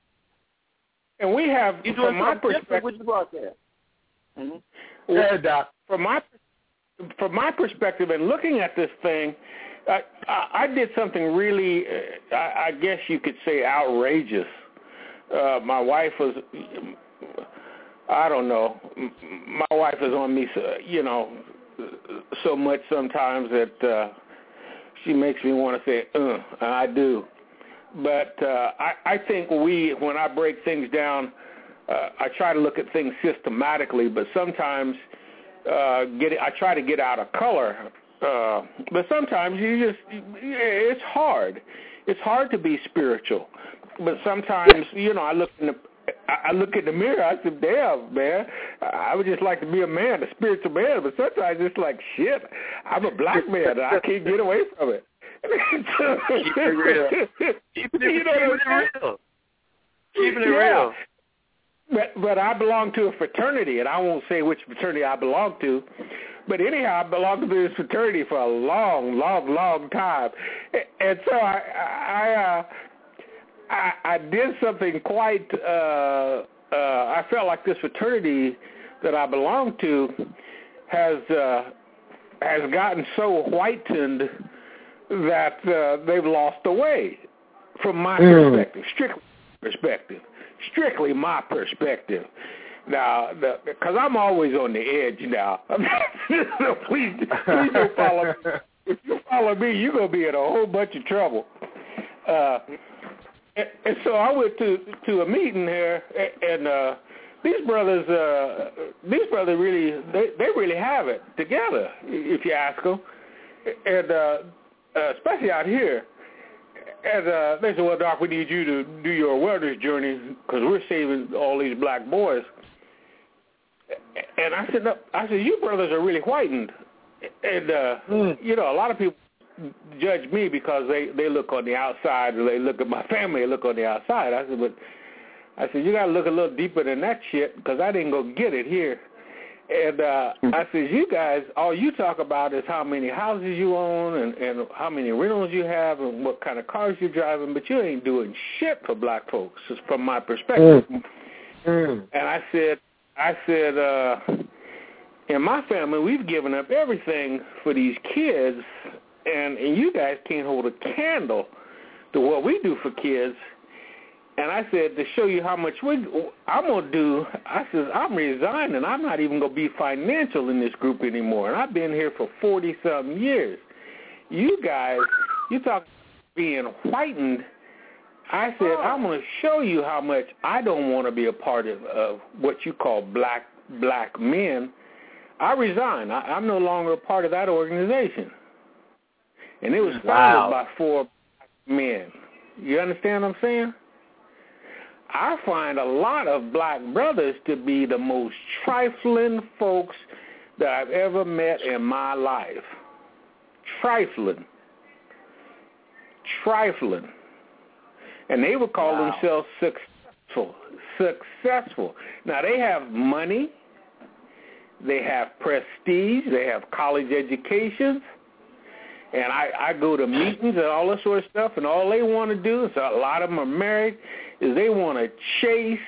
M: and we have
F: You're
M: from
F: doing
M: my
F: something different
M: perspective
F: with the broadcast. Mm-hmm.
B: Go ahead, Doc.
M: from my from my perspective and looking at this thing, I, I, I did something really, uh, I, I guess you could say, outrageous. Uh, my wife was, I don't know, m- my wife is on me, so, you know, so much sometimes that uh, she makes me want to say, uh, and I do. But uh, I, I think we, when I break things down, uh, I try to look at things systematically, but sometimes uh, get I try to get out of color. Uh, but sometimes you just, it's hard. It's hard to be spiritual. But sometimes, you know, I look in the, I look in the mirror. I said, "Damn, man, I would just like to be a man, a spiritual man." But sometimes it's like, "Shit, I'm a black man, and I can't get away from it."
N: Keep it real. Keeping it,
M: you know
N: keeping it real. Keeping it
M: yeah.
N: real.
M: But but I belong to a fraternity, and I won't say which fraternity I belong to. But anyhow, I belonged to this fraternity for a long, long, long time, and so I I uh, I, I did something quite. Uh, uh, I felt like this fraternity that I belong to has uh, has gotten so whitened that uh, they've lost the way, from my mm. perspective, strictly perspective, strictly my perspective. Now, because I'm always on the edge now. please, please don't follow me. If you follow me, you're going to be in a whole bunch of trouble. Uh, and, and so I went to to a meeting here, and uh, these brothers, uh, these brothers really, they, they really have it together, if you ask them. And uh, uh, especially out here. And uh, they said, "Well, Doc, we need you to do your awareness journey because we're saving all these black boys." And I said, no, I said, "You brothers are really whitened." And, uh, mm. you know, a lot of people judge me because they, they look on the outside, or they look at my family, they look on the outside. I said, but I said, you got to look a little deeper than that shit because I didn't go get it here. And uh, I said, you guys, all you talk about is how many houses you own and, and how many rentals you have and what kind of cars you're driving, but you ain't doing shit for black folks, from my perspective. Mm. Mm. And I said, I said, uh, in my family, we've given up everything for these kids, and, and you guys can't hold a candle to what we do for kids. And I said, to show you how much we, I'm going to do, I said, I'm resigning. I'm not even going to be financial in this group anymore. And I've been here for forty-something years. You guys, you talk about being whitened. I said, oh. I'm going to show you how much I don't want to be a part of, of what you call black black men. I resign. I, I'm no longer a part of that organization. And it was founded wow. by four men. You understand what I'm saying? I find a lot of black brothers to be the most trifling folks that I've ever met in my life. Trifling. Trifling. And they would call wow. themselves successful. Successful. Now, they have money. They have prestige. They have college educations. And I, I go to meetings and all this sort of stuff, and all they want to do, is a lot of them are married, is they want to chase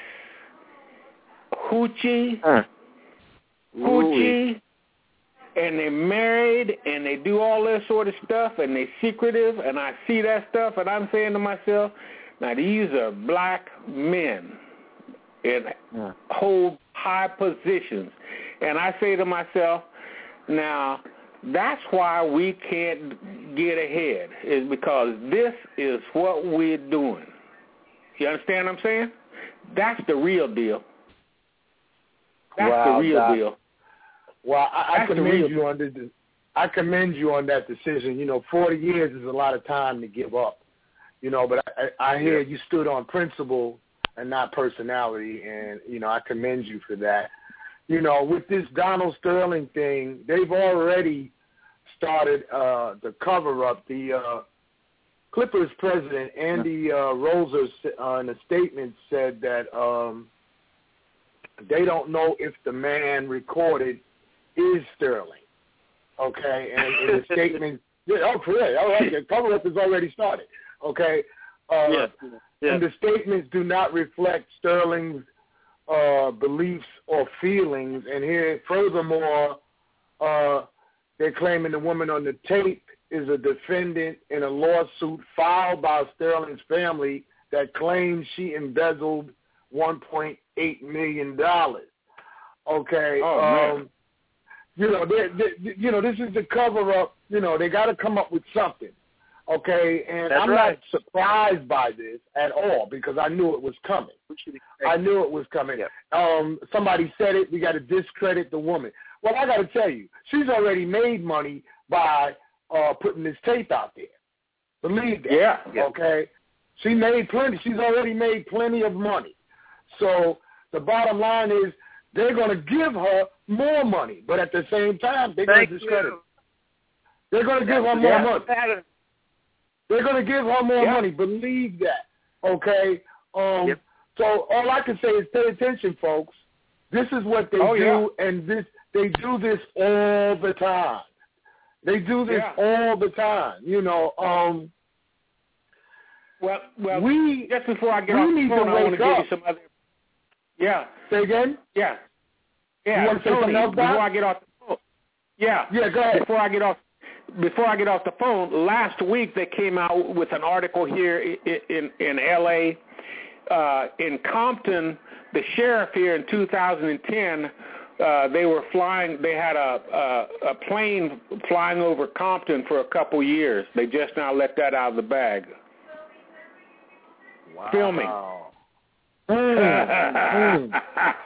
M: hoochie, huh. hoochie, and they're married, and they do all this sort of stuff, and they're secretive, and I see that stuff, and I'm saying to myself, now these are black men in yeah. hold high positions. And I say to myself, now, that's why we can't get ahead, is because this is what we're doing. You understand what I'm saying? That's the real deal. That's
B: wow,
M: the real
B: Doc.
M: deal.
B: Well, I, I commend you on this. I commend you on that decision. You know, forty years is a lot of time to give up. You know, but I, I hear you stood on principle and not personality, and you know, I commend you for that. You know, with this Donald Sterling thing, they've already started uh, the cover-up. The uh, Clippers president, Andy uh, Roser, uh, in a statement said that um, they don't know if the man recorded is Sterling. Okay, and in the statement, yeah, oh, for real, oh, okay, cover-up has already started. Okay, uh, yeah. Yeah. And the statements do not reflect Sterling's uh, beliefs or feelings. And here, furthermore, uh, they're claiming the woman on the tape is a defendant in a lawsuit filed by Sterling's family that claims she embezzled one point eight million dollars. Okay,
M: oh,
B: um,
M: man.
B: you know, they, they, you know, this is the cover up. You know, they got to come up with something. Okay, and
N: That's
B: I'm
N: right.
B: not surprised by this at all because I knew it was coming. I knew it was coming.
N: Yep.
B: Um, somebody said it. We got to discredit the woman. Well, I got to tell you, she's already made money by uh, putting this tape out there. Believe that.
M: Yeah.
B: Okay. She made plenty. She's already made plenty of money. So the bottom line is they're going to give her more money, but at the same time, they're going to discredit. They're going to give her more
F: yeah.
B: money. They're going to give her more
F: yeah.
B: money. Believe that, okay? Um,
F: yep.
B: So all I can say is pay attention, folks. This is what they
M: oh,
B: do,
M: yeah.
B: and this they do this all the time. They do this
M: yeah.
B: all the time. You know. Um,
M: well, well,
B: we
M: just before I get
B: we
M: off
B: need
M: the phone,
B: to
M: I want
B: wake
M: to give
B: up.
M: you some other. Yeah.
B: Say again.
M: Yeah. Yeah.
B: You want to say
M: Tony,
B: something else, Bob?
M: before I get off the phone. Yeah.
B: Yeah. Go ahead.
M: Before I get off. Before I get off the phone, last week they came out with an article here in in, in L A Uh, in Compton, the sheriff here in two thousand ten, uh, they were flying. They had a, a a plane flying over Compton for a couple years. They just now let that out of the bag.
B: Wow.
M: Filming.
B: Mm, mm,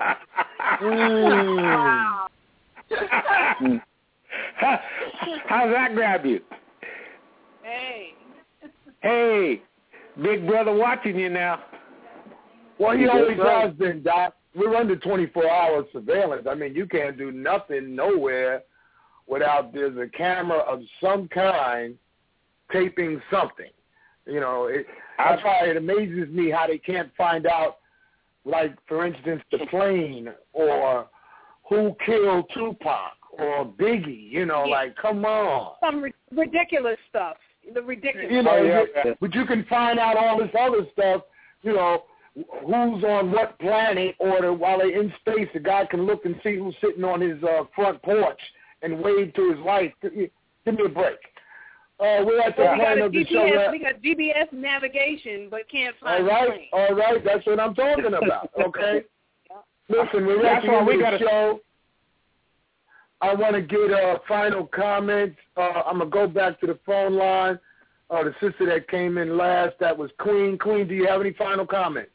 B: mm.
L: Wow.
M: How, how's that grab you?
C: Hey.
M: Hey, big brother watching you now.
B: Well, he
M: Yes,
B: always
M: sir.
B: has been, Doc. We're under twenty-four hour surveillance. I mean, you can't do nothing nowhere without there's a camera of some kind taping something. You know, it, that's why it amazes me how they can't find out, like, for instance, the plane or who killed Tupac or Biggie. You know,
C: Yeah.
B: like, come on.
C: Some ri- ridiculous stuff. The ridiculous.
B: You know,
M: Oh, yeah,
B: you-
M: yeah.
B: but you can find out all this other stuff, you know, who's on what planet, or the, while they're in space, the guy can look and see who's sitting on his uh, front porch and wave to his wife. Give me a break. Uh, we're at the
C: Well, we got
B: point
C: a
B: of the
C: G P
B: show.
C: S.
B: Where,
C: We got G P S navigation, but can't
B: all
C: find the
B: right,
C: plane.
B: all right, that's what I'm talking about. Okay. Listen, we're
M: That's
B: at the
M: why
B: end
M: we
B: of the
M: gotta-
B: show. I want to get uh, final comments. Uh, I'm gonna go back to the phone line. Uh, the sister that came in last, that was Queen. Queen, do you have any final comments?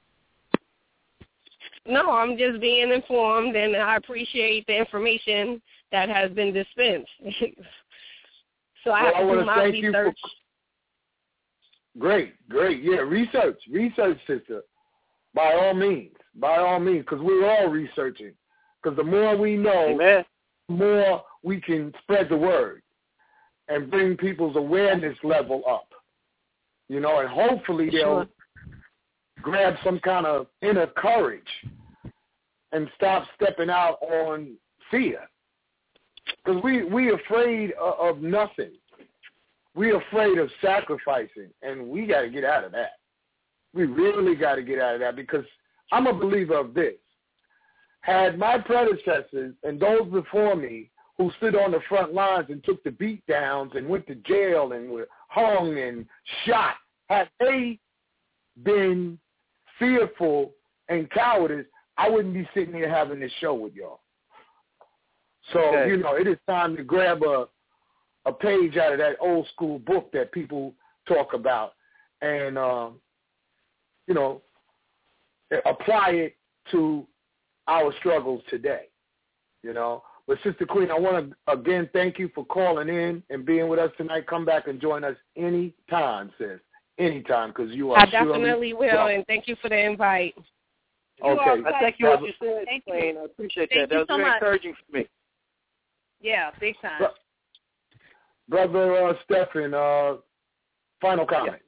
L: No, I'm just being informed, and I appreciate the information that has been dispensed. So I
B: Well,
L: have
B: I
L: to
B: wanna
L: do my
B: thank you for-
L: research.
B: Great, great. Yeah, research, research, sister. By all means, by all means, because we're all researching. Because the more we know,
F: Amen.
B: the more we can spread the word and bring people's awareness level up. You know, and hopefully they'll
L: Sure.
B: grab some kind of inner courage and stop stepping out on fear. Because we we afraid of, of nothing. We're afraid of sacrificing, and we got to get out of that. We really got to get out of that, because I'm a believer of this. Had my predecessors and those before me who stood on the front lines and took the beat downs and went to jail and were hung and shot, had they been fearful and cowardice, I wouldn't be sitting here having this show with y'all. So,
F: Okay.
B: you know, it is time to grab a a page out of that old school book that people talk about and, um, you know, apply it to our struggles today, you know. But, Sister Queen, I want to, again, thank you for calling in and being with us tonight. Come back and join us any time, sis, any time, because you are
L: I
B: surely
L: definitely will,
B: welcome.
L: and thank you for the invite.
B: Okay.
F: I thank you for what you said,
C: Thank you.
F: Queen. I appreciate
C: Thank
F: that.
C: you
F: That was
C: so
F: very
C: much.
F: encouraging for me.
C: Yeah, big time.
B: Bro- Brother uh, Stephen, uh, final comment.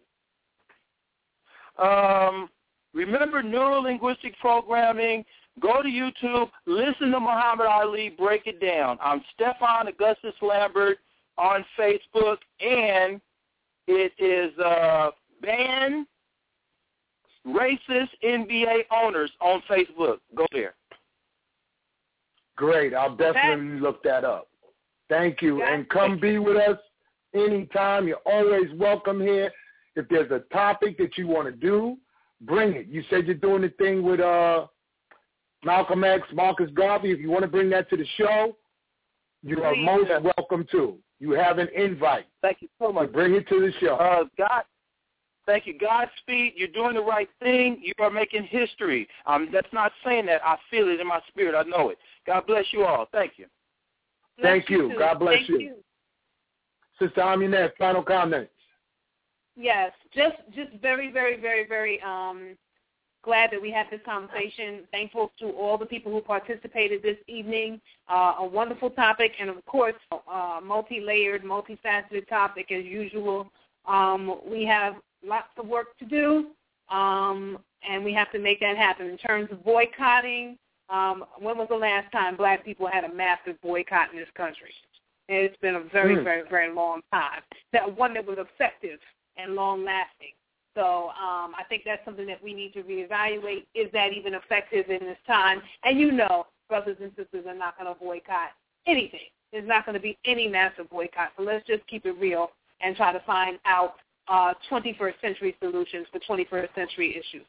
F: Um, remember neuro-linguistic programming. Go to YouTube. Listen to Muhammad Ali break it down. I'm Stefan Augustus Lambert on Facebook, and it is uh, Ban Racist N B A Owners on Facebook. Go there.
B: Great. I'll definitely look that up. Thank you. And come be with us anytime. You're always welcome here. If there's a topic that you want to do, bring it. You said you're doing the thing with uh, Malcolm X, Marcus Garvey. If you want to bring that to the show, you are
F: Please.
B: most welcome to. You have an invite.
F: Thank you so much.
B: Bring it to the show.
F: Uh, God, thank you. Godspeed. You're doing the right thing. You are making history. Um, that's not saying that. I feel it in my spirit. I know it. God bless you all. Thank you.
B: Thank you.
C: too.
B: God bless
C: Thank
B: you.
C: you.
B: Sister Aminette, final comments.
C: Yes, just just very, very, very, very um, glad that we had this conversation. Thankful to all the people who participated this evening. Uh, a wonderful topic, and, of course, uh, multi-layered, multifaceted topic as usual. Um, we have lots of work to do, um, and we have to make that happen. In terms of boycotting, um, when was the last time black people had a massive boycott in this country? It's been a very, mm. very, very long time. That one that was effective and long-lasting. So um, I think that's something that we need to reevaluate. Is that even effective in this time? And you know, brothers and sisters are not going to boycott anything. There's not going to be any massive boycott. So let's just keep it real and try to find out uh, twenty-first century solutions for twenty-first century issues.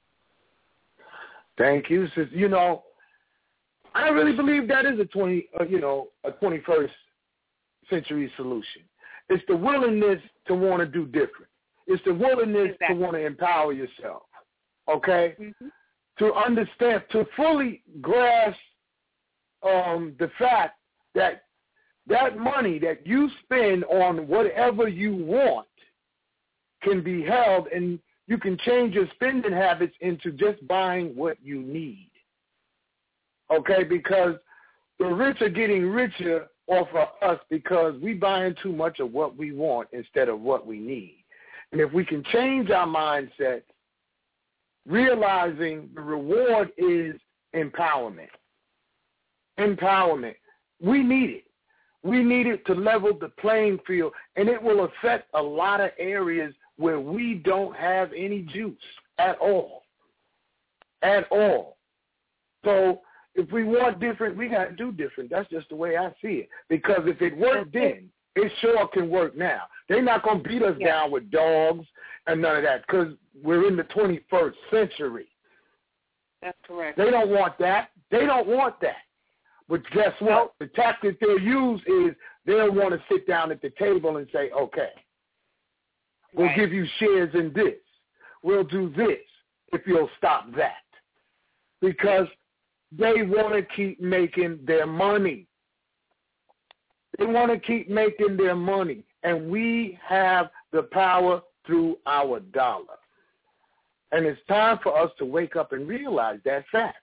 B: Thank you, sis. You know, I really believe that is a twenty, uh, you know, a twenty-first century solution. It's the willingness to want to do different. It's the willingness exactly. to want to empower yourself, okay? Mm-hmm. To understand, to fully grasp um, the fact that that money that you spend on whatever you want can be held, and you can change your spending habits into just buying what you need, okay? Because the rich are getting richer off of us because we buying too much of what we want instead of what we need. And if we can change our mindset, realizing the reward is empowerment. Empowerment. We need it. We need it to level the playing field, and it will affect a lot of areas where we don't have any juice at all. At all. So if we want different, we got to do different. That's just the way I see it. Because if it worked then, it sure can work now. They're not going to beat us yeah. down with dogs and none of that because we're in the twenty-first century.
C: That's correct.
B: They don't want that. They don't want that. But guess what? Nope. The tactic they'll use is they'll want to sit down at the table and say, okay, we'll right. give you shares in this. We'll do this if you'll stop that. Because they want to keep making their money. They want to keep making their money, and we have the power through our dollar. And it's time for us to wake up and realize that fact.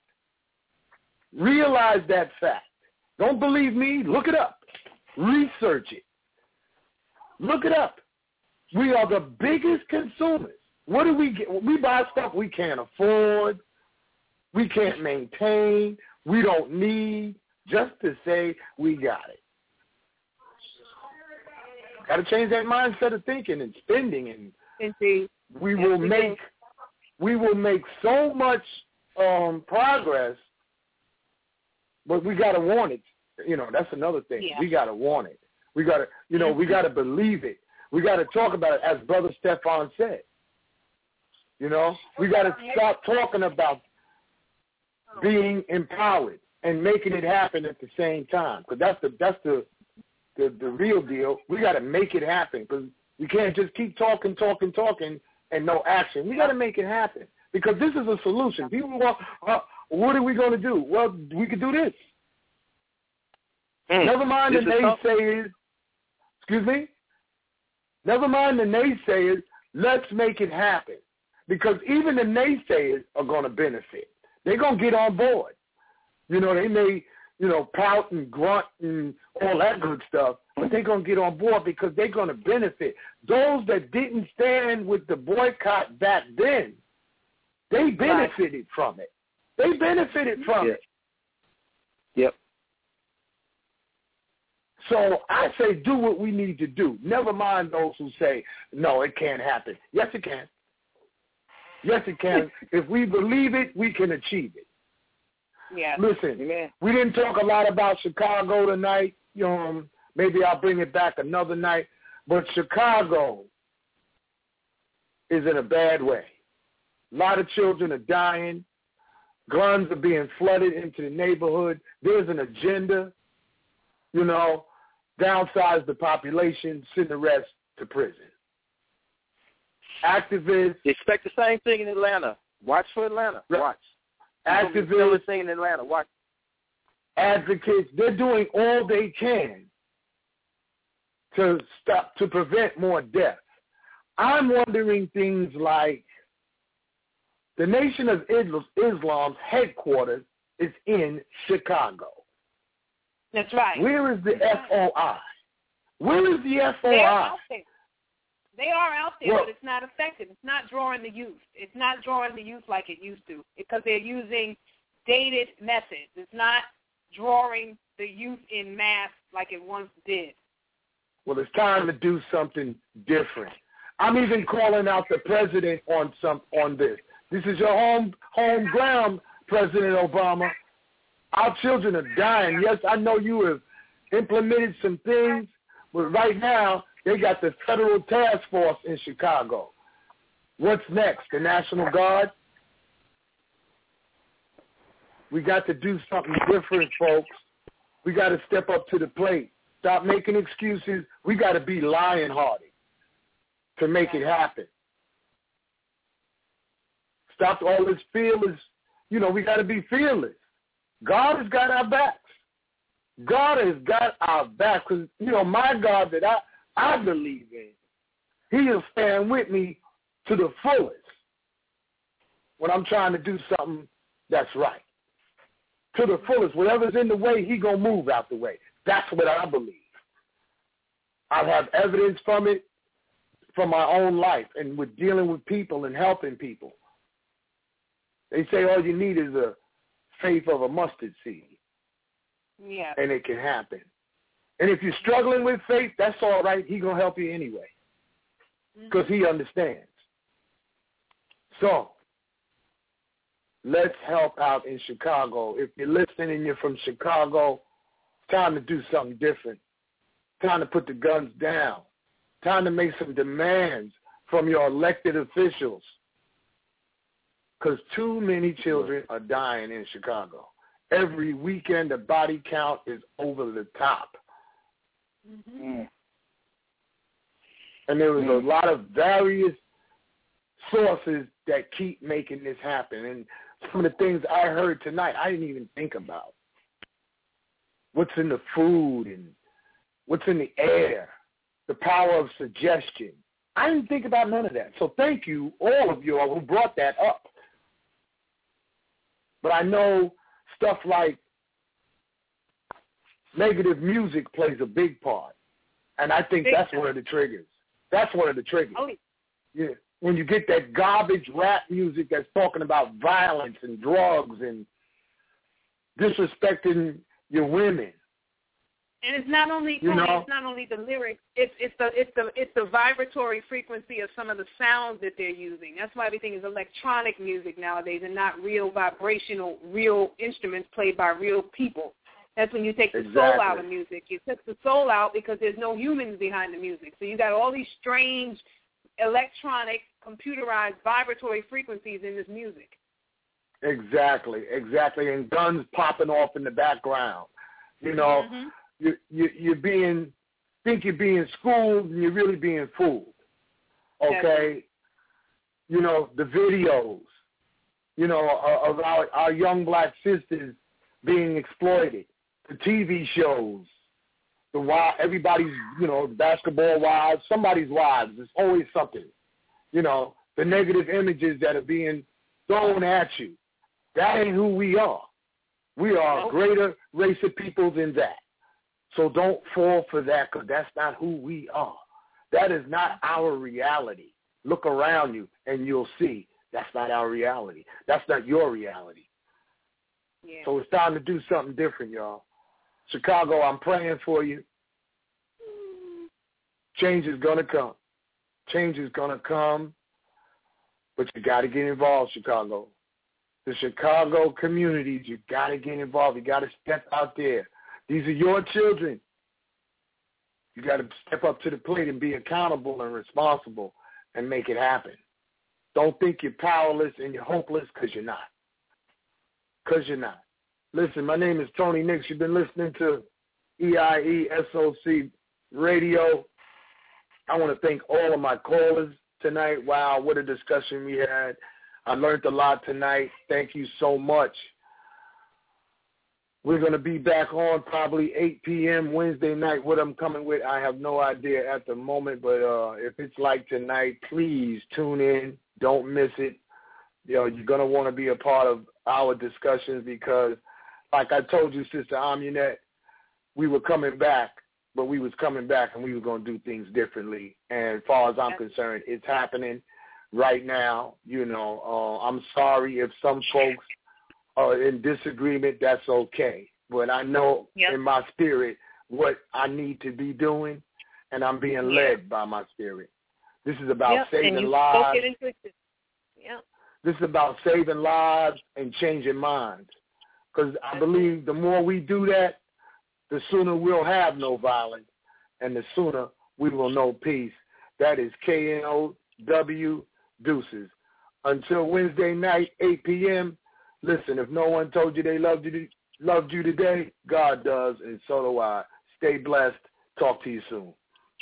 B: Realize that fact. Don't believe me? Look it up. Research it. Look it up. We are the biggest consumers. What do we get? We buy stuff we can't afford, we can't maintain, we don't need, just to say we got it. Got to change that mindset of thinking and spending, and
C: Indeed.
B: we yes, will we make do. we will make so much um, progress, but we got to want it. You know, that's another thing.
C: Yeah.
B: We got to want it. We got to, you know, we got to believe it. We got to talk about it, as Brother Stefan said. You know, we got to stop talking about being empowered and making it happen at the same time, because that's the that's the The, the real deal. We got to make it happen because we can't just keep talking, talking, talking, and no action. We got to make it happen because this is a solution. People want, uh, what are we going to do? Well, we could do this. Mm. Never mind this the naysayers. Excuse me? Never mind the naysayers. Let's make it happen because even the naysayers are going to benefit. They're going to get on board. You know, they may, you know, pout and grunt and all that good stuff, but they're going to get on board because they're going to benefit. Those that didn't stand with the boycott back then, they benefited right. from it. They benefited from
N: yeah.
B: it.
N: Yep.
B: So I say do what we need to do. Never mind those who say, no, it can't happen. Yes, it can. Yes, it can. If we believe it, we can achieve it.
C: Yeah.
B: Listen,
N: Amen.
B: We didn't talk a lot about Chicago tonight. Um, maybe I'll bring it back another night. But Chicago is in a bad way. A lot of children are dying. Guns are being flooded into the neighborhood. There's an agenda, you know, downsize the population, send the rest to prison. Activists.
N: You expect the same thing in Atlanta. Watch for Atlanta. Watch.
B: Activists,
N: thing in Atlanta. Watch.
B: Advocates, they're doing all they can to stop, to prevent more death. I'm wondering things like The Nation of Islam's headquarters is in Chicago.
C: That's right.
B: Where is the F O I? Where is the F O I?
C: They are out there. They are out there,
B: well,
C: but it's not effective. It's not drawing the youth. It's not drawing the youth like it used to because they're using dated methods. It's not drawing the youth in mass like it once did.
B: Well, it's time to do something different. I'm even calling out the president on some on this. This is your home home ground, President Obama. Our children are dying. Yes, I know you have implemented some things, but right now they got the federal task force in Chicago. What's next? The National Guard? We got to do something different, folks. We got to step up to the plate. Stop making excuses. We got to be lion-hearted to make it happen. Stop all this fearless. You know, we got to be fearless. God has got our backs. God has got our backs. Because, you know, my God that I, I believe in, he will stand with me to the fullest when I'm trying to do something that's right. To the fullest. Whatever's in the way, he going to move out the way. That's what I believe. I have evidence from it from my own life and with dealing with people and helping people. They say all you need is a faith of a mustard seed.
C: Yeah.
B: And it can happen. And if you're struggling with faith, that's all right. He's going to help you anyway because mm-hmm. he understands. So let's help out in Chicago. If you're listening and you're from Chicago, it's time to do something different. Time to put the guns down. Time to make some demands from your elected officials because too many children are dying in Chicago. Every weekend, the body count is over the top. Mm-hmm. And there was a lot of various sources that keep making this happen. And some of the things I heard tonight, I didn't even think about. What's in the food and what's in the air, the power of suggestion. I didn't think about none of that. So thank you, all of you all who brought that up. But I know stuff like negative music plays a big part. And I think big that's time. one of the triggers. That's one of the triggers. Oh. Yeah. When you get that garbage rap music that's talking about violence and drugs and disrespecting your women.
C: And it's not only
B: you know,
C: it's not only the lyrics, it's it's the it's the it's the vibratory frequency of some of the sounds that they're using. That's why everything is electronic music nowadays and not real vibrational, real instruments played by real people. That's when you take the
B: exactly.
C: soul out of music. You took the soul out because there's no humans behind the music. So you got all these strange electronic, computerized, vibratory frequencies in this music.
B: Exactly, exactly. And guns popping off in the background. You know,
C: mm-hmm.
B: you, you, you're being, think you're being schooled and you're really being fooled. Okay?
C: Yeah.
B: You know, the videos, you know, of our, our young black sisters being exploited. The T V shows, the wild, everybody's, you know, basketball wives, somebody's wives. There's always something. You know, the negative images that are being thrown at you. That ain't who we are. We are a greater race of people than that. So don't fall for that because that's not who we are. That is not our reality. Look around you and you'll see that's not our reality. That's not your reality.
C: Yeah.
B: So it's time to do something different, y'all. Chicago, I'm praying for you. Change is going to come. Change is going to come, but you got to get involved, Chicago. The Chicago communities, you got to get involved. You got to step out there. These are your children. You got to step up to the plate and be accountable and responsible and make it happen. Don't think you're powerless and you're hopeless because you're not. Because you're not. Listen, my name is Tony Nix. You've been listening to E I E S O C Radio. I want to thank all of my callers tonight. Wow, what a discussion we had. I learned a lot tonight. Thank you so much. We're going to be back on probably eight p.m. Wednesday night. What I'm coming with, I have no idea at the moment, but uh, if it's like tonight, please tune in. Don't miss it. You know, you're going to want to be a part of our discussions because, like I told you, Sister Amunet, we were coming back, but we was coming back and we were going to do things differently. And as far as I'm concerned, it's happening right now. You know, uh, I'm sorry if some folks are in disagreement. That's okay. But I know yep. in my spirit what I need to be doing, and I'm being yep. led by my spirit. This is about
O: yep.
B: saving
O: and you
B: lives.
O: Spoke it into existence. Yep.
B: This is about saving lives and changing minds. Because I believe the more we do that, the sooner we'll have no violence, and the sooner we will know peace. That is K N O W Deuces. Until Wednesday night, eight p.m., listen, if no one told you they loved you, loved you today, God does, and so do I. Stay blessed. Talk to you soon.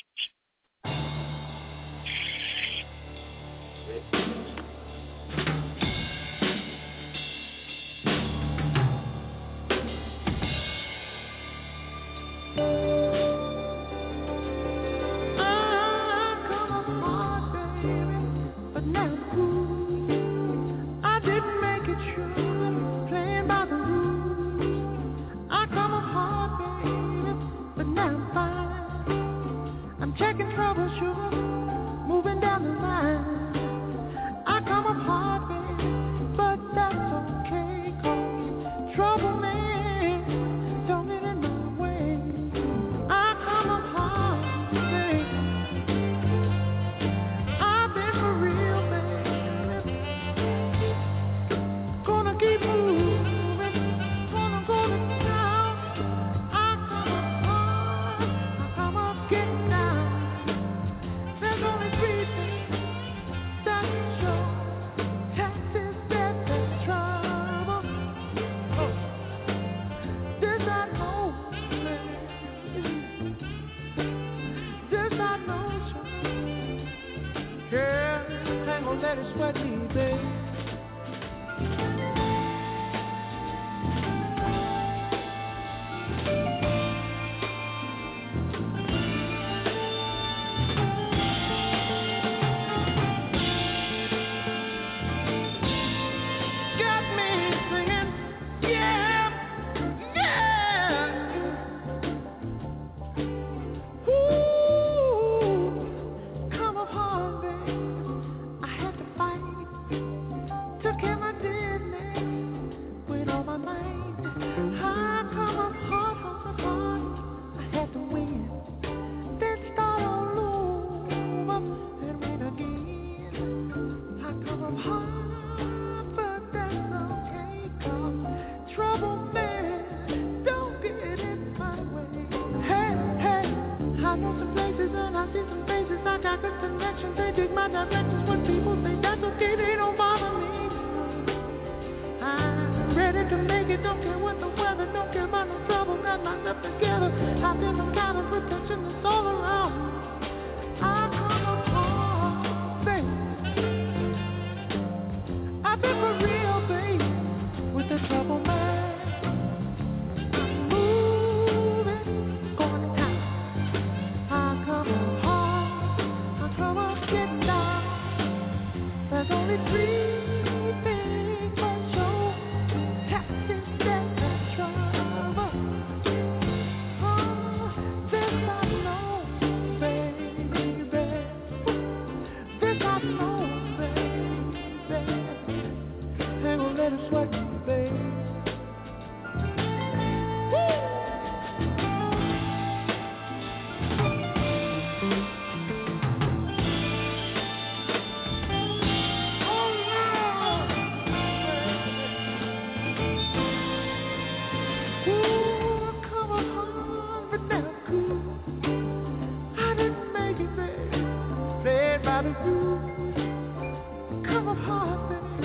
E: Checking troubleshoot, moving down the line. I come up hard, baby, but that's okay, 'cause trouble man don't get in my way. I come up hard, baby. I've been for real, baby. Gonna keep moving, gonna go to town. I come up hard, I come up getting down. There's only three things that show taxes, debt, and trouble. Oh. This I know, baby. This I know, sure. Yeah, ain't gonna let it sweat me, baby.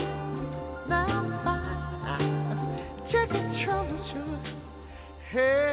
E: Hey.